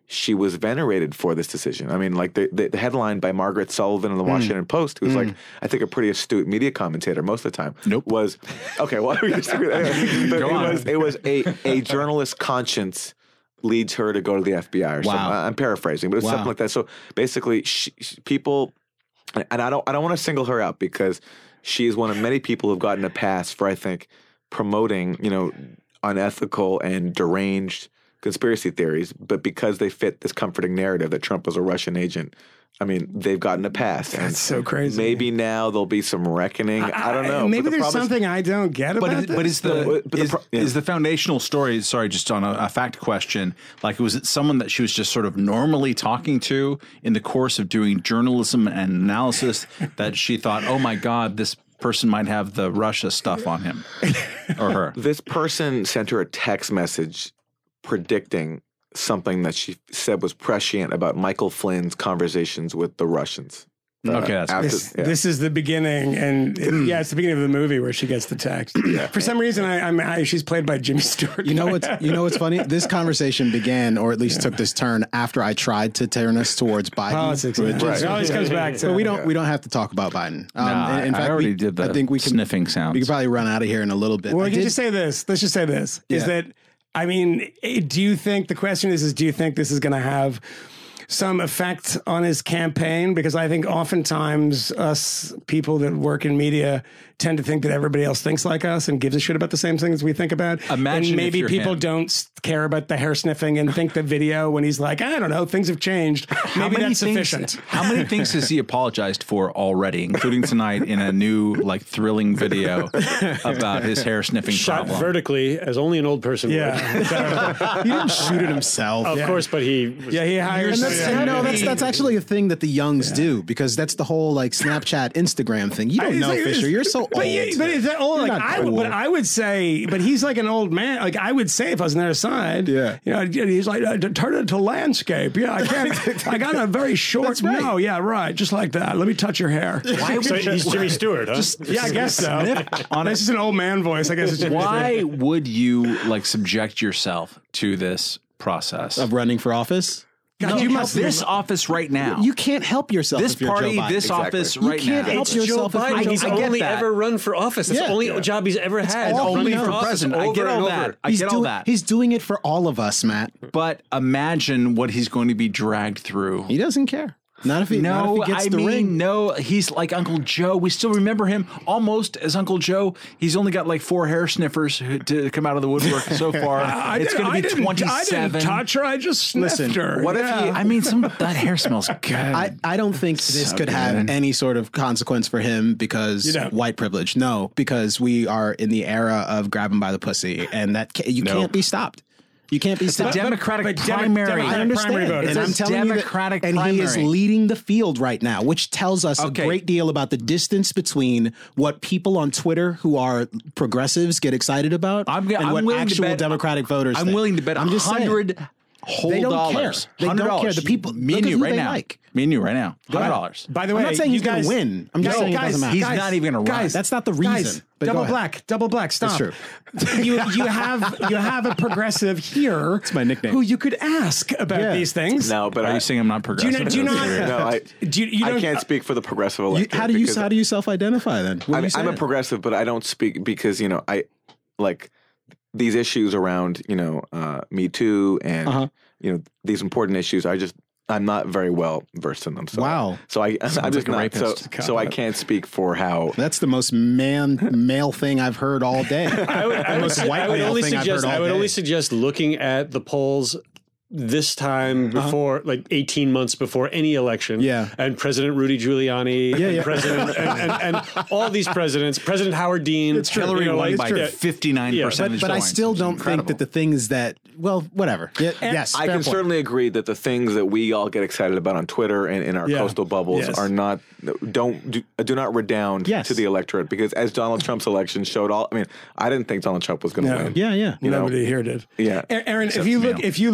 she was venerated for this decision. I mean, like the, the, the headline by Margaret Sullivan in the Washington mm. Post, who's mm. like, I think a pretty astute media commentator most of the time, nope. was, okay, well, we disagree. But it was, it was a, a journalist's conscience leads her to go to the F B I or wow. something. I'm paraphrasing, but it's wow. something like that. So basically, she, she, people, and I don't, I don't want to single her out because she is one of many people who've gotten a pass for, I think, promoting, you know, unethical and deranged conspiracy theories, but because they fit this comforting narrative that Trump was a Russian agent, I mean, they've gotten a pass. That's and so crazy. Maybe now there'll be some reckoning. I, I don't know. Maybe the there's something is, I don't get about but it. But is the, but the is, pro- yeah. is the foundational story, sorry, just on a, a fact question, like was it someone that she was just sort of normally talking to in the course of doing journalism and analysis that she thought, oh my God, this person might have the Russia stuff on him or her? This person sent her a text message predicting something that she said was prescient about Michael Flynn's conversations with the Russians. Uh, okay, that's after, this, yeah. this is the beginning, and it, yeah, it's the beginning of the movie where she gets the text. Yeah. For some reason, I, I'm I, she's played by Jimmy Stewart. You know what's you know what's funny? This conversation began, or at least yeah. took this turn after I tried to turn us towards Biden. Politics, yeah. right. It always comes back to. But we don't we don't have to talk about Biden. Um, nah, in fact, I already we, did the I think we can, sniffing sounds. We could probably run out of here in a little bit. Well, I we can did, just say this. Let's just say this: yeah. is that I mean, do you think the question is is do you think this is going to have some effect on his campaign? Because I think oftentimes us people that work in media tend to think that everybody else thinks like us and gives a shit about the same things we think about. Imagine and maybe if people him. don't care about the hair sniffing and think the video when he's like, I don't know, things have changed. Maybe that's things, sufficient. How many things has he apologized for already, including tonight in a new, like, thrilling video about his hair sniffing Shot problem? vertically, as only an old person yeah. would. He didn't shoot it himself. Of yeah. course, but he was, yeah, he hires. And that's, yeah. no, that's that's actually a thing that the youngs yeah. do, because that's the whole like Snapchat, Instagram thing. You don't I, know, like, Fisher. You're so old. But, yeah, but is that old? Like, I, cool. But I would say, but he's like an old man. Like I would say, if I was on their side, yeah, you know, he's like, uh, turn it to landscape. Yeah, I can't. I got a very short. Right. No, yeah, right, just like that. Let me touch your hair. Why so he's Jimmy Stewart, huh? Just, yeah, I guess so. On this is an old man voice. I guess. It's Why would you like subject yourself to this process of running for office? God, no, you must this office right now. You can't help yourself. This if you're party, Joe Biden. this exactly. office you right can't now. help It's yourself. Joe Biden. He's only that. ever run for office. That's yeah. the only yeah. job he's ever it's had. Only for for president. I get all that. I he's get do, all that. He's doing it for all of us, Matt. But imagine what he's going to be dragged through. He doesn't care. Not if he, no, not if he gets I the mean, ring. no, he's like Uncle Joe. We still remember him almost as Uncle Joe. He's only got like four hair sniffers to come out of the woodwork so far. I, it's going to be twenty-seven. I didn't touch her. I just sniffed Listen, her. What yeah. if he? I mean, some that hair smells good. I, I don't think this So could good. have any sort of consequence for him because You don't. white privilege. No, because we are in the era of grab him by the pussy, and that ca- you Nope. can't be stopped. You can't be It's a stopped. Democratic but Demo- primary. Democratic I understand, primary voters. and I'm It's a telling Democratic you that, and he is primary. leading the field right now, which tells us Okay. a great deal about the distance between what people on Twitter who are progressives get excited about I'm, and I'm what willing actual to bet, Democratic voters. I'm think. willing to bet I'm just saying. hundred whole They don't dollars. care. They don't one hundred care. The people- me look and at you who right they now. like. Me and you right now. Hundred dollars. By the way, I'm not saying you he's going guys, to win. I'm just no, saying guys, it doesn't matter. He's guys, not even going to run. guys, That's not the reason. Guys, but go double ahead. black, double black. Stop. true. you you have you have a progressive here. It's my nickname. Who you could ask about Yeah. these things. No, but Are I, you saying I'm not Do you progressive? not? Do you That's not? weird. no, I, do you, you I don't, can't speak for the progressive You, electorate. how do you because how do you self-identify then? What I are mean, you I'm a saying? progressive, but I don't speak because you know I like these issues around you know uh, Me Too and Uh-huh. you know these important issues. I just I'm not very well versed in them. So, Wow. So I I'm just like a not, so rapist. so I can't speak for how. That's the most man male thing I've heard all day. I would, I The would, most white I would male only thing I've suggest. heard all I would day. only suggest looking at the polls this time before, like eighteen months before any election. Yeah. And President Rudy Giuliani. Yeah, and yeah. President and, and, and all these presidents. President Howard Dean. It's true. Hillary you know, won like, by yeah. fifty-nine Yeah, percent. But, but I still don't think that the things that, well, whatever. Yeah, yes, I fair can point. certainly agree that the things that we all get excited about on Twitter and in our Yeah. coastal bubbles Yes. are not don't do, do not redound Yes. to the electorate because as Donald Trump's election showed all I mean I didn't think Donald Trump was going to No. win. Yeah, yeah. You know? Nobody here did. Yeah. A- Aaron, if Except you me. look, if you look at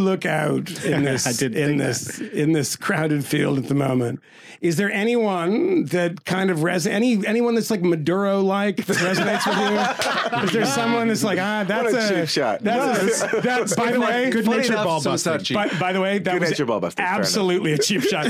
out in this I didn't in think this in this crowded field at the moment. Is there anyone that kind of res any anyone that's like Maduro like that resonates with you? Is there someone that's like ah that's What a cheap shot. That's a, that's by the way good Funny natured enough, ball so it's not busting. cheap. by, by the way that Good was natured ball busting, fair enough. absolutely a cheap shot.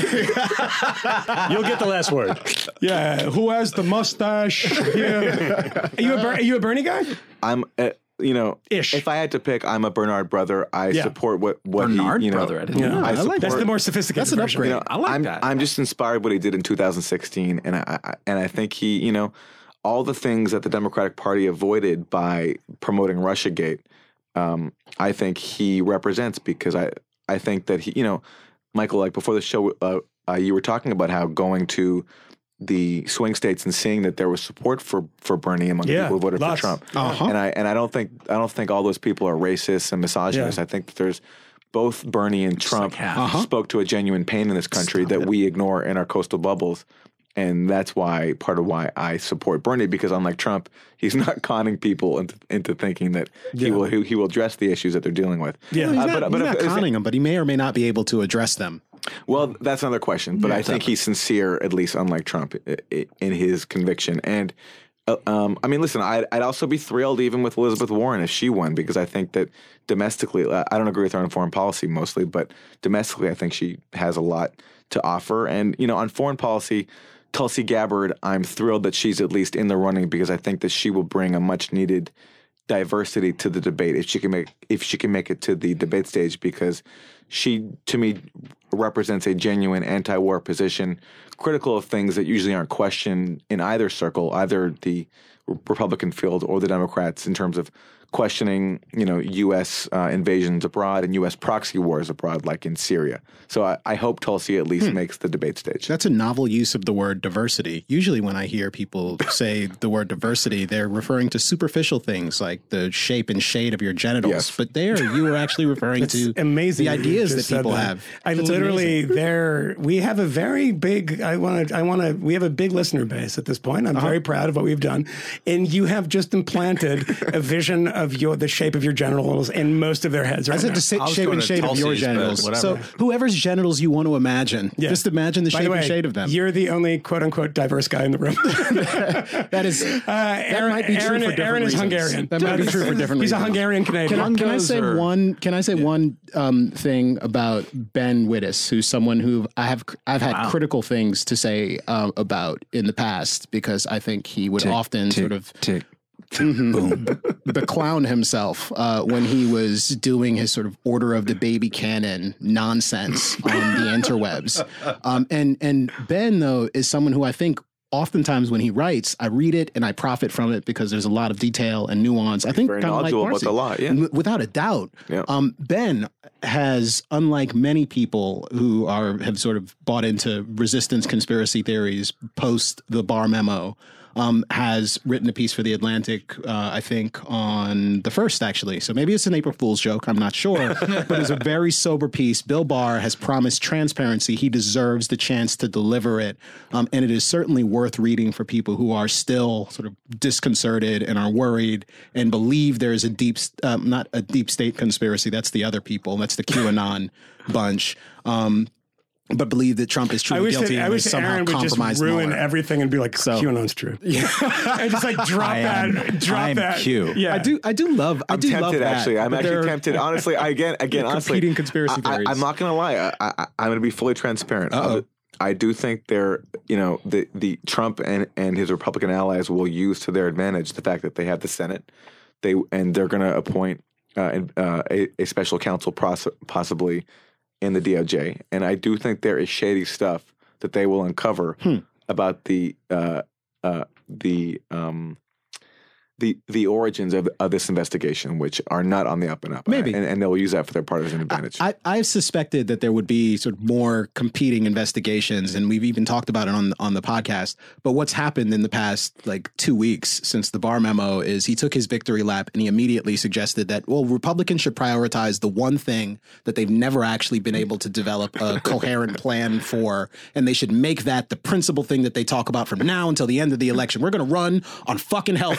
You'll get the last word. Yeah, who has the mustache? Yeah. Are you a Ber- are you a Bernie guy? I'm, uh, you know, Ish. if I had to pick, I'm a Bernard brother. I Yeah. support what what Bernard he, you know, brother, I didn't Yeah, know. I I like support- that's the more sophisticated. That's an version. upgrade. You know, I like I'm, that. I'm just inspired what he did in two thousand sixteen, and I, I and I think he, you know, all the things that the Democratic Party avoided by promoting RussiaGate, um, I think he represents because I I think that he, you know, Michael, like before the show, uh, uh, you were talking about how going to the swing states and seeing that there was support for for Bernie among Yeah, people who voted lots. for Trump, Uh-huh. and I and I don't think I don't think all those people are racist and misogynist. Yeah. I think that there's both Bernie and Trump like half. Uh-huh. spoke to a genuine pain in this country that we ignore in our coastal bubbles. And that's why part of why I support Bernie, because unlike Trump, he's not conning people into, into thinking that he Yeah. will he, he will address the issues that they're dealing with. Yeah. Well, he's Uh, not, but- but he's if- not if- conning them, but he may or may not be able to address them. Well, that's another question, but I think he's sincere, at least unlike Trump, i- i- in his conviction. And uh, um, I mean, listen, I'd, I'd also be thrilled even with Elizabeth Warren if she won, because I think that domestically, uh, I don't agree with her on foreign policy mostly, but domestically, I think she has a lot to offer. And, you know, on foreign policy, Tulsi Gabbard, I'm thrilled that she's at least in the running, because I think that she will bring a much needed diversity to the debate if she can make if she can make it to the debate stage, because she, to me, represents a genuine anti-war position, critical of things that usually aren't questioned in either circle, either the Republican field or the Democrats, in terms of questioning, you know, U S uh, invasions abroad and U S proxy wars abroad, like in Syria. So I, I hope Tulsi at least makes the debate stage. That's a novel use of the word diversity. Usually when I hear people say the word diversity, they're referring to superficial things like the shape and shade of your genitals. Yes. But there you were actually referring to amazing the that you ideas that just said people that. have. I That's literally amazing. there we have a very big I want to I want to we have a big listener base at this point. I'm Uh-huh. very proud of what we've done. And you have just implanted a vision of your the shape of your genitals in most of their heads right I said now. the sa- I was shape going and to shade of your Tulsi's, but genitals. whatever. So whoever's genitals you want to imagine, Yeah. just imagine the By shape the way, and shade of them. You're the only quote unquote diverse guy in the room. That is Uh, that Aaron, might be true Aaron, for different Aaron is reasons. Hungarian. That might be true for different He's reasons. a Hungarian Canadian. Can I, can I say Broncos are- one? Can I say one um, thing about Ben Wittes, who's someone who I have I've had critical things to say uh, about in the past, because I think he would often sort of tick. boom beclown himself uh, when he was doing his sort of Order of the Baby Canon nonsense on the interwebs. Um, and and Ben though is someone who I think, oftentimes when he writes, I read it and I profit from it because there's a lot of detail and nuance. I think very kind of like knowledgeable about Marcy. the law, yeah. W- without a doubt. Yeah. Um, Ben has, unlike many people who are have sort of bought into resistance conspiracy theories post the Barr memo, um, has written a piece for The Atlantic, uh, I think, on the first, actually. So maybe it's an April Fool's joke. I'm not sure. But it's a very sober piece. Bill Barr has promised transparency. He deserves the chance to deliver it. Um, and it is certainly worth reading for people who are still sort of disconcerted and are worried and believe there is a deep, um, not a deep state conspiracy. That's the other people. That's the QAnon bunch. Um, but believe that Trump is I truly wish guilty that, I and wish has that somehow Aaron would just compromised ruin Mueller. everything and be like, So- QAnon's true. Yeah. And just like drop I that, am- drop I am that. Q. Yeah. I do, I do love, I I'm do love tempted, that. actually. I'm but actually there are- tempted. Honestly, I, again, again, honestly, competing conspiracy I, theories. I, I'm not going to lie. I, I, I'm going to be fully transparent. Uh-oh. I do think they're, you know, the the Trump and, and his Republican allies will use to their advantage the fact that they have the Senate, they and they're going to appoint uh, uh, a, a special counsel, poss- possibly in the D O J, and I do think there is shady stuff that they will uncover Hmm. about the uh, uh, the um, the the origins of, of this investigation, which are not on the up and up. Maybe. and, and they'll use that for their partisan advantage. I, I've suspected that there would be sort of more competing investigations, and we've even talked about it on on the podcast. But what's happened in the past like two weeks since the Barr memo is he took his victory lap and he immediately suggested that, well, Republicans should prioritize the one thing that they've never actually been able to develop a coherent plan for, and they should make that the principal thing that they talk about from now until the end of the election. We're going to run on fucking healthcare.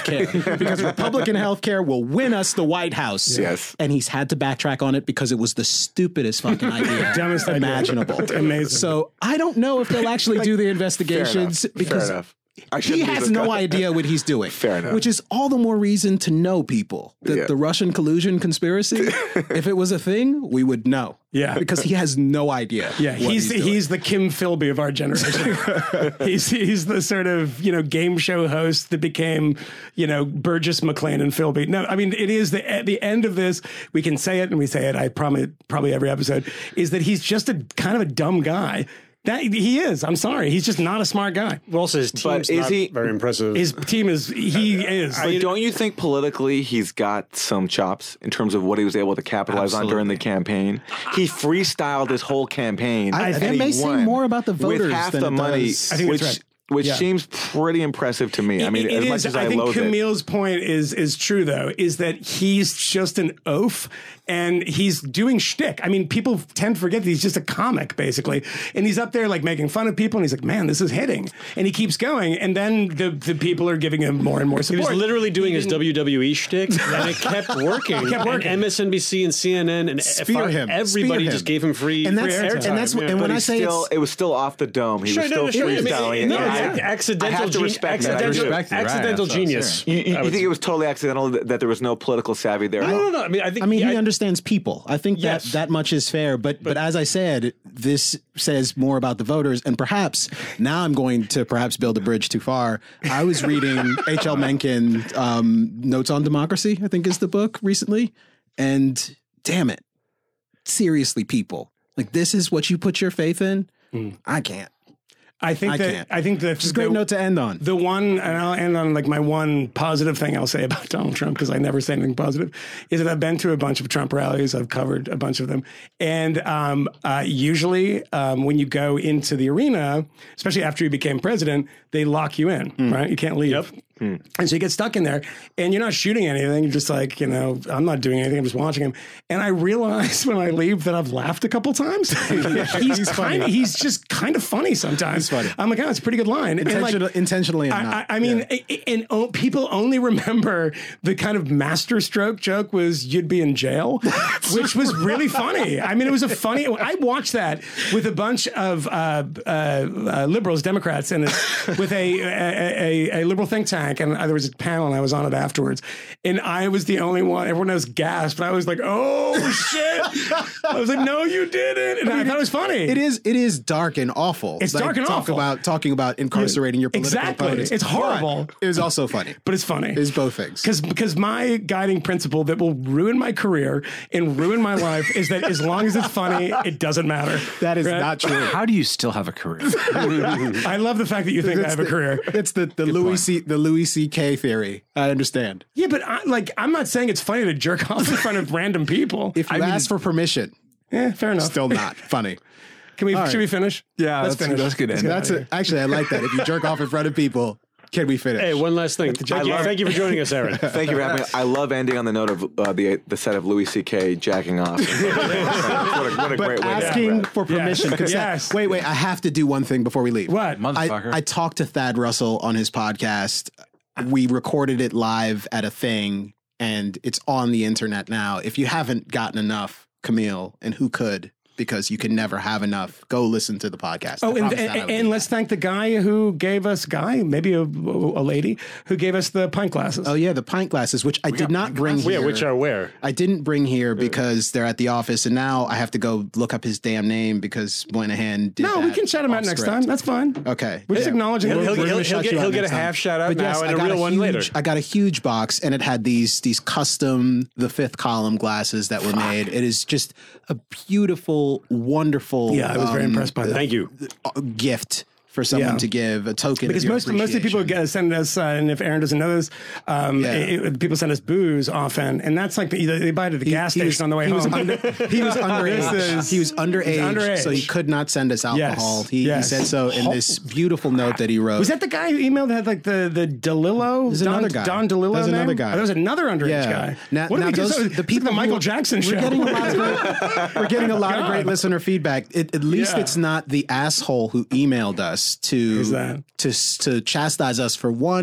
because Republican healthcare will win us the White House. Yes. And he's had to backtrack on it because it was the stupidest fucking idea Dumbest idea. imaginable. Amazing. So I don't know if they'll actually do the investigations Fair enough. because Fair enough. I he shouldn't be has this no guy. idea what he's doing. Fair enough. Which is all the more reason to know people. The, Yeah. the Russian collusion conspiracy, if it was a thing, we would know. Yeah. Because he has no idea. Yeah, what he's he's, he's, doing. the Kim Philby of our generation. he's he's the sort of you know game show host that became you know Burgess, McLean, and Philby. No, I mean it is the at the end of this. We can say it, and we say it. I probably probably every episode is that he's just a kind of a dumb guy. That he is. I'm sorry. He's just not a smart guy. Well, also his team's But is not he- very impressive. His team is. He is. But don't you think politically he's got some chops in terms of what he was able to capitalize on during the campaign? He freestyled his whole campaign. I- and that he may say won more about the voters with half than the it money, does- I think which that's right. which Yeah. seems pretty impressive to me. I mean, It- it as much is- as I, I think loathe it. Camille's point is is true though, is that he's just an oaf and he's doing shtick. I mean, people tend to forget that he's just a comic basically, and he's up there like making fun of people, and he's like, "Man, this is hitting," and he keeps going, and then the the people are giving him more and more he support. was literally doing He his didn't- W W E shtick, and it kept working. kept working. And M S N B C and C N N and Spear him. everybody Spear just him. gave him free, And that's- free and airtime. that's- yeah. and when But I he's say still, it's- it was still off the dome. He Sure, was no, still no, sure. I mean, freestyling it. no, And I- it's accidental, I have to gen- respect that. accidental, respect it, right, accidental that's what I'm genius. You, you, I you would think it was totally accidental that, that there was no political savvy there? No, no, no. I mean, I think I mean, he I- understands people. I think Yes. that that much is fair. But, but as I said, this says more about the voters. And perhaps now I'm going to perhaps build a bridge too far. I was reading H L Mencken, um, Notes on Democracy, I think is the book recently. And damn it, seriously, people, like this is what you put your faith in. I can't. I think I that can't. I think that It's a great the- note to end on. The one, and I'll end on like my one positive thing I'll say about Donald Trump, because I never say anything positive, is that I've been to a bunch of Trump rallies. I've covered a bunch of them. And um, uh, usually um, when you go into the arena, especially after you became president, they lock you in, right? You can't leave. Yep. And so you get stuck in there and you're not shooting anything. You're just like, you know, I'm not doing anything. I'm just watching him. And I realize when I leave that I've laughed a couple times. he's kind of, he's just kind of funny sometimes. He's funny. I'm like, oh, it's a pretty good line. And, like, Intentional, intentionally and I, not. I, I mean, i- i- and oh, people only remember the kind of masterstroke joke was you'd be in jail, which was really funny. I mean, it was a funny. I watched that with a bunch of uh, uh, uh, liberals, Democrats, and it's with a, a, a, a liberal think tank. And there was a panel, and I was on it afterwards. And I was the only one. Everyone else gasped. I was like, "Oh shit!" I was like, "No, you didn't." And I, thought it was funny. It is. It is dark and awful. It's Like, dark and talk awful. About talking about incarcerating your political Exactly. opponents. It's horrible. But it was also funny. but it's funny. It's both things. Because because my guiding principle that will ruin my career and ruin my life is that as long as it's funny, it doesn't matter. That is Right? not true. How do you still have a career? I love the fact that you think I have a the, career. It's the, the Louis C the Louis C K theory. I understand. Yeah, but I, like I'm not saying it's funny to jerk off in front of random people. If you ask for permission, yeah, fair enough. still not funny. Can we? right. Should we finish? Yeah, let's that's, finish. that's good. End. That's a, actually I like that. If you jerk off in front of people, can we finish? Hey, one last thing. Thank you, love- thank you for joining us, Aaron. Thank you for having me. I love ending on the note of uh, the the set of Louis C K jacking off. what a, what a but great way to asking end, Brad. for permission. Yes. consent. Yes. Wait, wait. I have to do one thing before we leave. What? Motherfucker. I, I talked to Thad Russell on his podcast. We recorded it live at a thing, and it's on the internet now. If you haven't gotten enough, Camille, and who could, because you can never have enough, go listen to the podcast. Oh, I and, promise that I and, would and do let's that. thank the guy who gave us guy, maybe a, a lady who gave us the pint glasses. Oh yeah, the pint glasses, which I did not bring Yeah, here. which are where? I didn't bring here because they're at the office, and now I have to go look up his damn name because Moynihan did no, we that can shout him out off next script. time. That's fine. Okay. We're just Yeah. acknowledging. He'll, we're- he'll, we're he'll, gonna he'll shout get, you out he'll get a next time. half shout out But now yes, and I a got real a one huge, later. I got a huge box, and it had these these custom the fifth column glasses that were made. It is just a beautiful, wonderful. Yeah, I was very um, impressed by that. Thank you. uh, gift for someone Yeah. to give, a token Because of your most most of the people appreciation. get, send us, uh, and if Aaron doesn't know this, um, Yeah. it- it- people send us booze often, and that's like the, they buy it at the gas He station was- on the way he home. Was under, he was underage. This is- he was underage, underage. so he could not send us alcohol. Yes, He, yes. he said so in this beautiful note that he wrote. Was that the guy who emailed that had like the the DeLillo? There's Don, another guy. Don DeLillo. There's name? another guy. Oh, there was another underage Yeah. guy. Now- what now did we those- do? the people the Michael who- Jackson show. We're getting a lot of great, we're getting a lot of great God. listener feedback. It, at least Yeah. it's not the asshole who emailed us to Who's that? to to chastise us for one,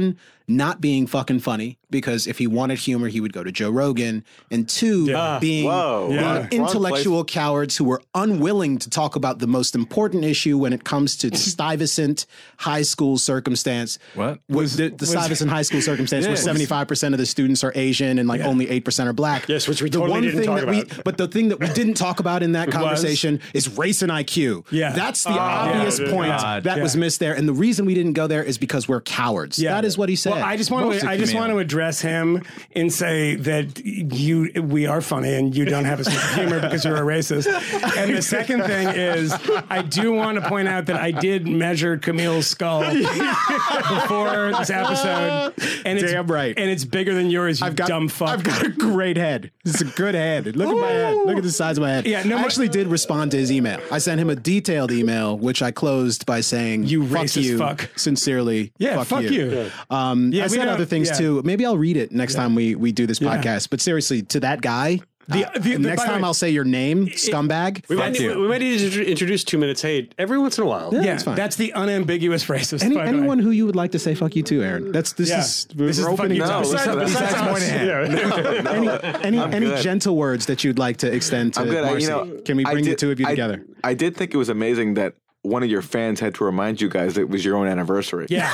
not being fucking funny, because if he wanted humor, he would go to Joe Rogan, and two, Yeah. being Whoa. being Yeah. Wrong intellectual cowards who were unwilling to talk about the most important issue when it comes to Stuyvesant high school circumstance. What? Was the, the Stuyvesant high school circumstance where Yeah. seventy-five percent of the students are Asian and like only eight percent are black. Yes, which we the totally one didn't thing talk that we, about. But the thing that we didn't talk about in that conversation is race and I Q. Yeah. That's the Oh, obvious yeah, point God. that Yeah. was missed there. And the reason we didn't go there is because we're cowards. Yeah. That is what he said. Well, I just want Mostly to I just Camille. want to address him and say that you we are funny and you don't have a sense of humor because you're a racist. And the second thing is, I do want to point out that I did measure Camille's skull before this episode, and it's Damn right. and it's bigger than yours. You I've got, dumb fuck. I've got a great head. It's a good head. Look at my head. Look at the size of my head. Yeah, no, I my- actually did respond to his email. I sent him a detailed email, which I closed by saying, You fuck racist you, fuck." Sincerely, Yeah, fuck, fuck you. you. Um, Yeah, I we said don't- other things yeah. too. Maybe I'll read it next time we, we do this podcast. But seriously, to that guy, The- uh, the- the- next by the time way- I'll say your name, scumbag. We fuck might, need, you. we might need to introduce two minutes hate every once in a while. Yeah, yeah, that's fine. that's the unambiguous racist. Any, by the way. anyone who you would like to say fuck you to, Aaron. That's this Yeah. is This is we're the fuck opening you up. to. Besides- Besides- besides besides Moynihan. us. any any, I'm any good. gentle words that you'd like to extend to I'm good. I- Marcy? you know, Can we I bring the did- two of you I- together? I did think it was amazing that one of your fans had to remind you guys that it was your own anniversary. Yeah.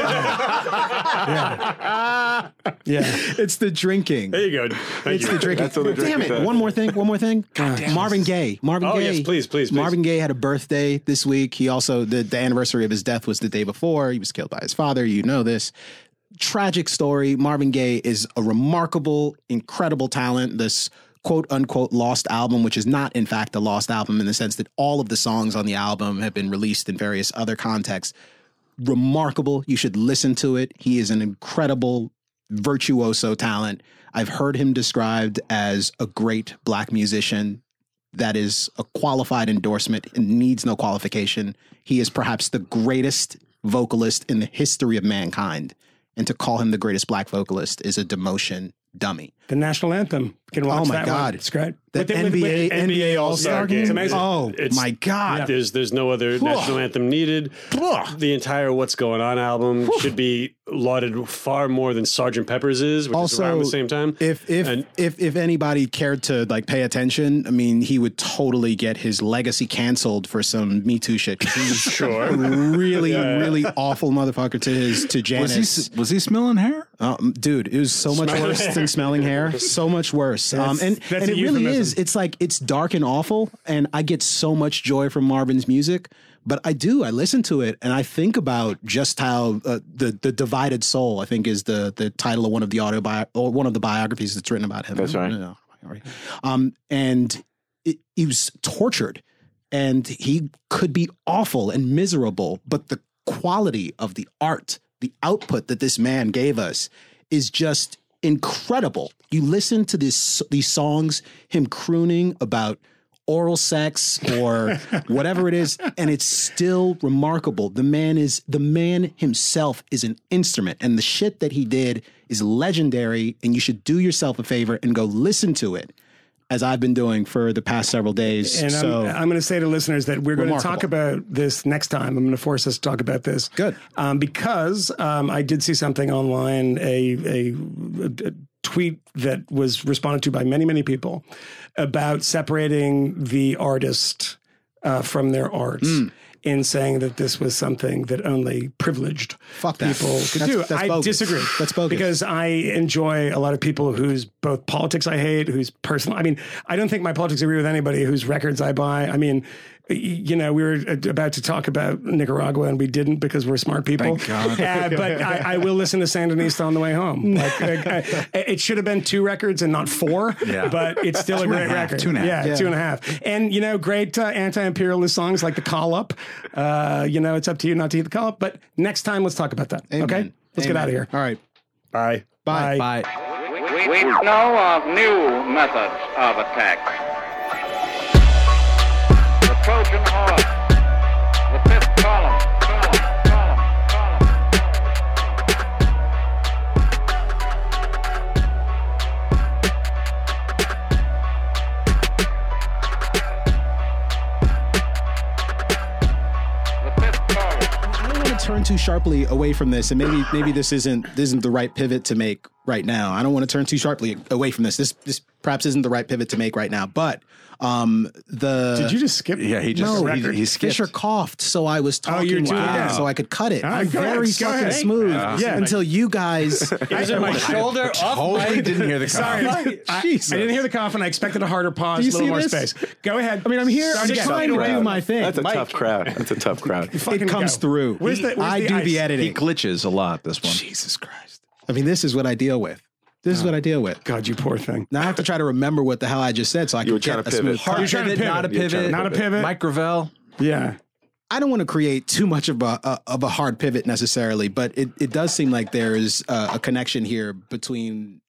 yeah. Yeah. It's the drinking. There you go. Thank It's you. the drinking. That's what the Damn drinking it! does. One more thing. One more thing. Marvin Gaye. Marvin Oh, Gaye. yes, please, please, please. Marvin Gaye had a birthday this week. He also the, the anniversary of his death was the day before. He was killed by his father. You know this. Tragic story. Marvin Gaye is a remarkable, incredible talent. This quote unquote lost album, which is not in fact a lost album in the sense that all of the songs on the album have been released in various other contexts. Remarkable. You should listen to it. He is an incredible virtuoso talent. I've heard him described as a great black musician. That is a qualified endorsement and needs no qualification. He is perhaps the greatest vocalist in the history of mankind. And to call him the greatest black vocalist is a demotion dummy. The national anthem. You can watch Oh my that God. one. It's great. The With the- N with- B A with- N B A All-Star Yeah, game. It's amazing. Oh It's- my God. There's there's no other national anthem needed. The entire "What's Going On" album should be lauded far more than Sergeant Pepper's is, which is around Also, the same time. If if And- if if anybody cared to like pay attention, I mean, he would totally get his legacy canceled for some Me Too shit. 'Cause He was Sure. a really really awful motherfucker to his to Was Janice. he was he smelling hair? Um, dude, it was so much Smelling worse hair. than smelling hair. So much worse. Um, and that's and a it really euphemism. is. It's like it's dark and awful, and I get so much joy from Marvin's music. But I do. I listen to it, and I think about just how uh, the the divided soul. I think is the the title of one of the autobi- or one of the biographies that's written about him. That's right. Yeah. Um, and it, he was tortured, and he could be awful and miserable, but the quality of the art, the output that this man gave us, is just incredible. You listen to this these songs, him crooning about oral sex or whatever it is, and it's still remarkable. The man is the man himself is an instrument, and the shit that he did is legendary, and you should do yourself a favor and go listen to it, as I've been doing for the past several days. And so I'm, I'm going to say to listeners that we're going to Remarkable. talk about this next time. I'm going to force us to talk about this. Good. Um, because um, I did see something online, a, a, a tweet that was responded to by many, many people about separating the artist uh, from their arts. Mm. In saying that this was something that only privileged Fuck that. people could That's- do. that's I bogus. disagree. That's bogus. Because I enjoy a lot of people whose both politics I hate, whose personal, I mean, I don't think my politics agree with anybody whose records I buy. I mean, y- you know, we were about to talk about Nicaragua and we didn't because we're smart people. Thank God. Uh, but I, I will listen to Sandinista on the way home. Like, uh, uh, it should have been two records and not four, Yeah. but it's still a Two and great a half, record. two and a half. Yeah, Yeah. two and a half. And, you know, great uh, anti-imperialist songs like The Call Up. Uh, you know, it's up to you not to eat the call up. But next time, let's talk about that. Amen. Okay? Let's get Amen. out of here. All right. Bye. Bye. Bye. We, we know of new methods of attack. The Trojan horse, the fifth column, column, column, column. The fifth column. I wanted turn too sharply away from this, and maybe maybe this isn't this isn't the right pivot to make right now. I don't want to turn too sharply away from this. This this perhaps isn't the right pivot to make right now. But um, the Did you just skip? Yeah, he just no, he, he skipped. Fisher coughed, so I was talking you're doing wow. it. so I could cut it. All right, I'm go ahead, very go fucking ahead. smooth Uh, yeah. until you guys. Is it my shoulder off Totally my didn't hear the Sorry, cough. I, I Jesus. didn't hear the cough, and I expected a harder pause, Do you a little see more this? space. Go ahead. I mean, I'm here. Start I'm again. trying to do my thing. That's a Mike. tough crowd. That's a tough crowd. Fucking It comes go. through. Where's the, where's I the do ice? the He editing. glitches a lot, this one. Jesus Christ. I mean, this is what I deal with. This is what I deal with. God, you poor thing. Now I have to try to remember what the hell I just said so I You were can trying get to a pivot. smooth Hard cut. You're trying to Pivot, pivot. not a You're trying pivot. to Not a pivot. Mike Gravel. Yeah. I don't want to create too much of a, a of a hard pivot necessarily, but it, it does seem like there is a, a connection here between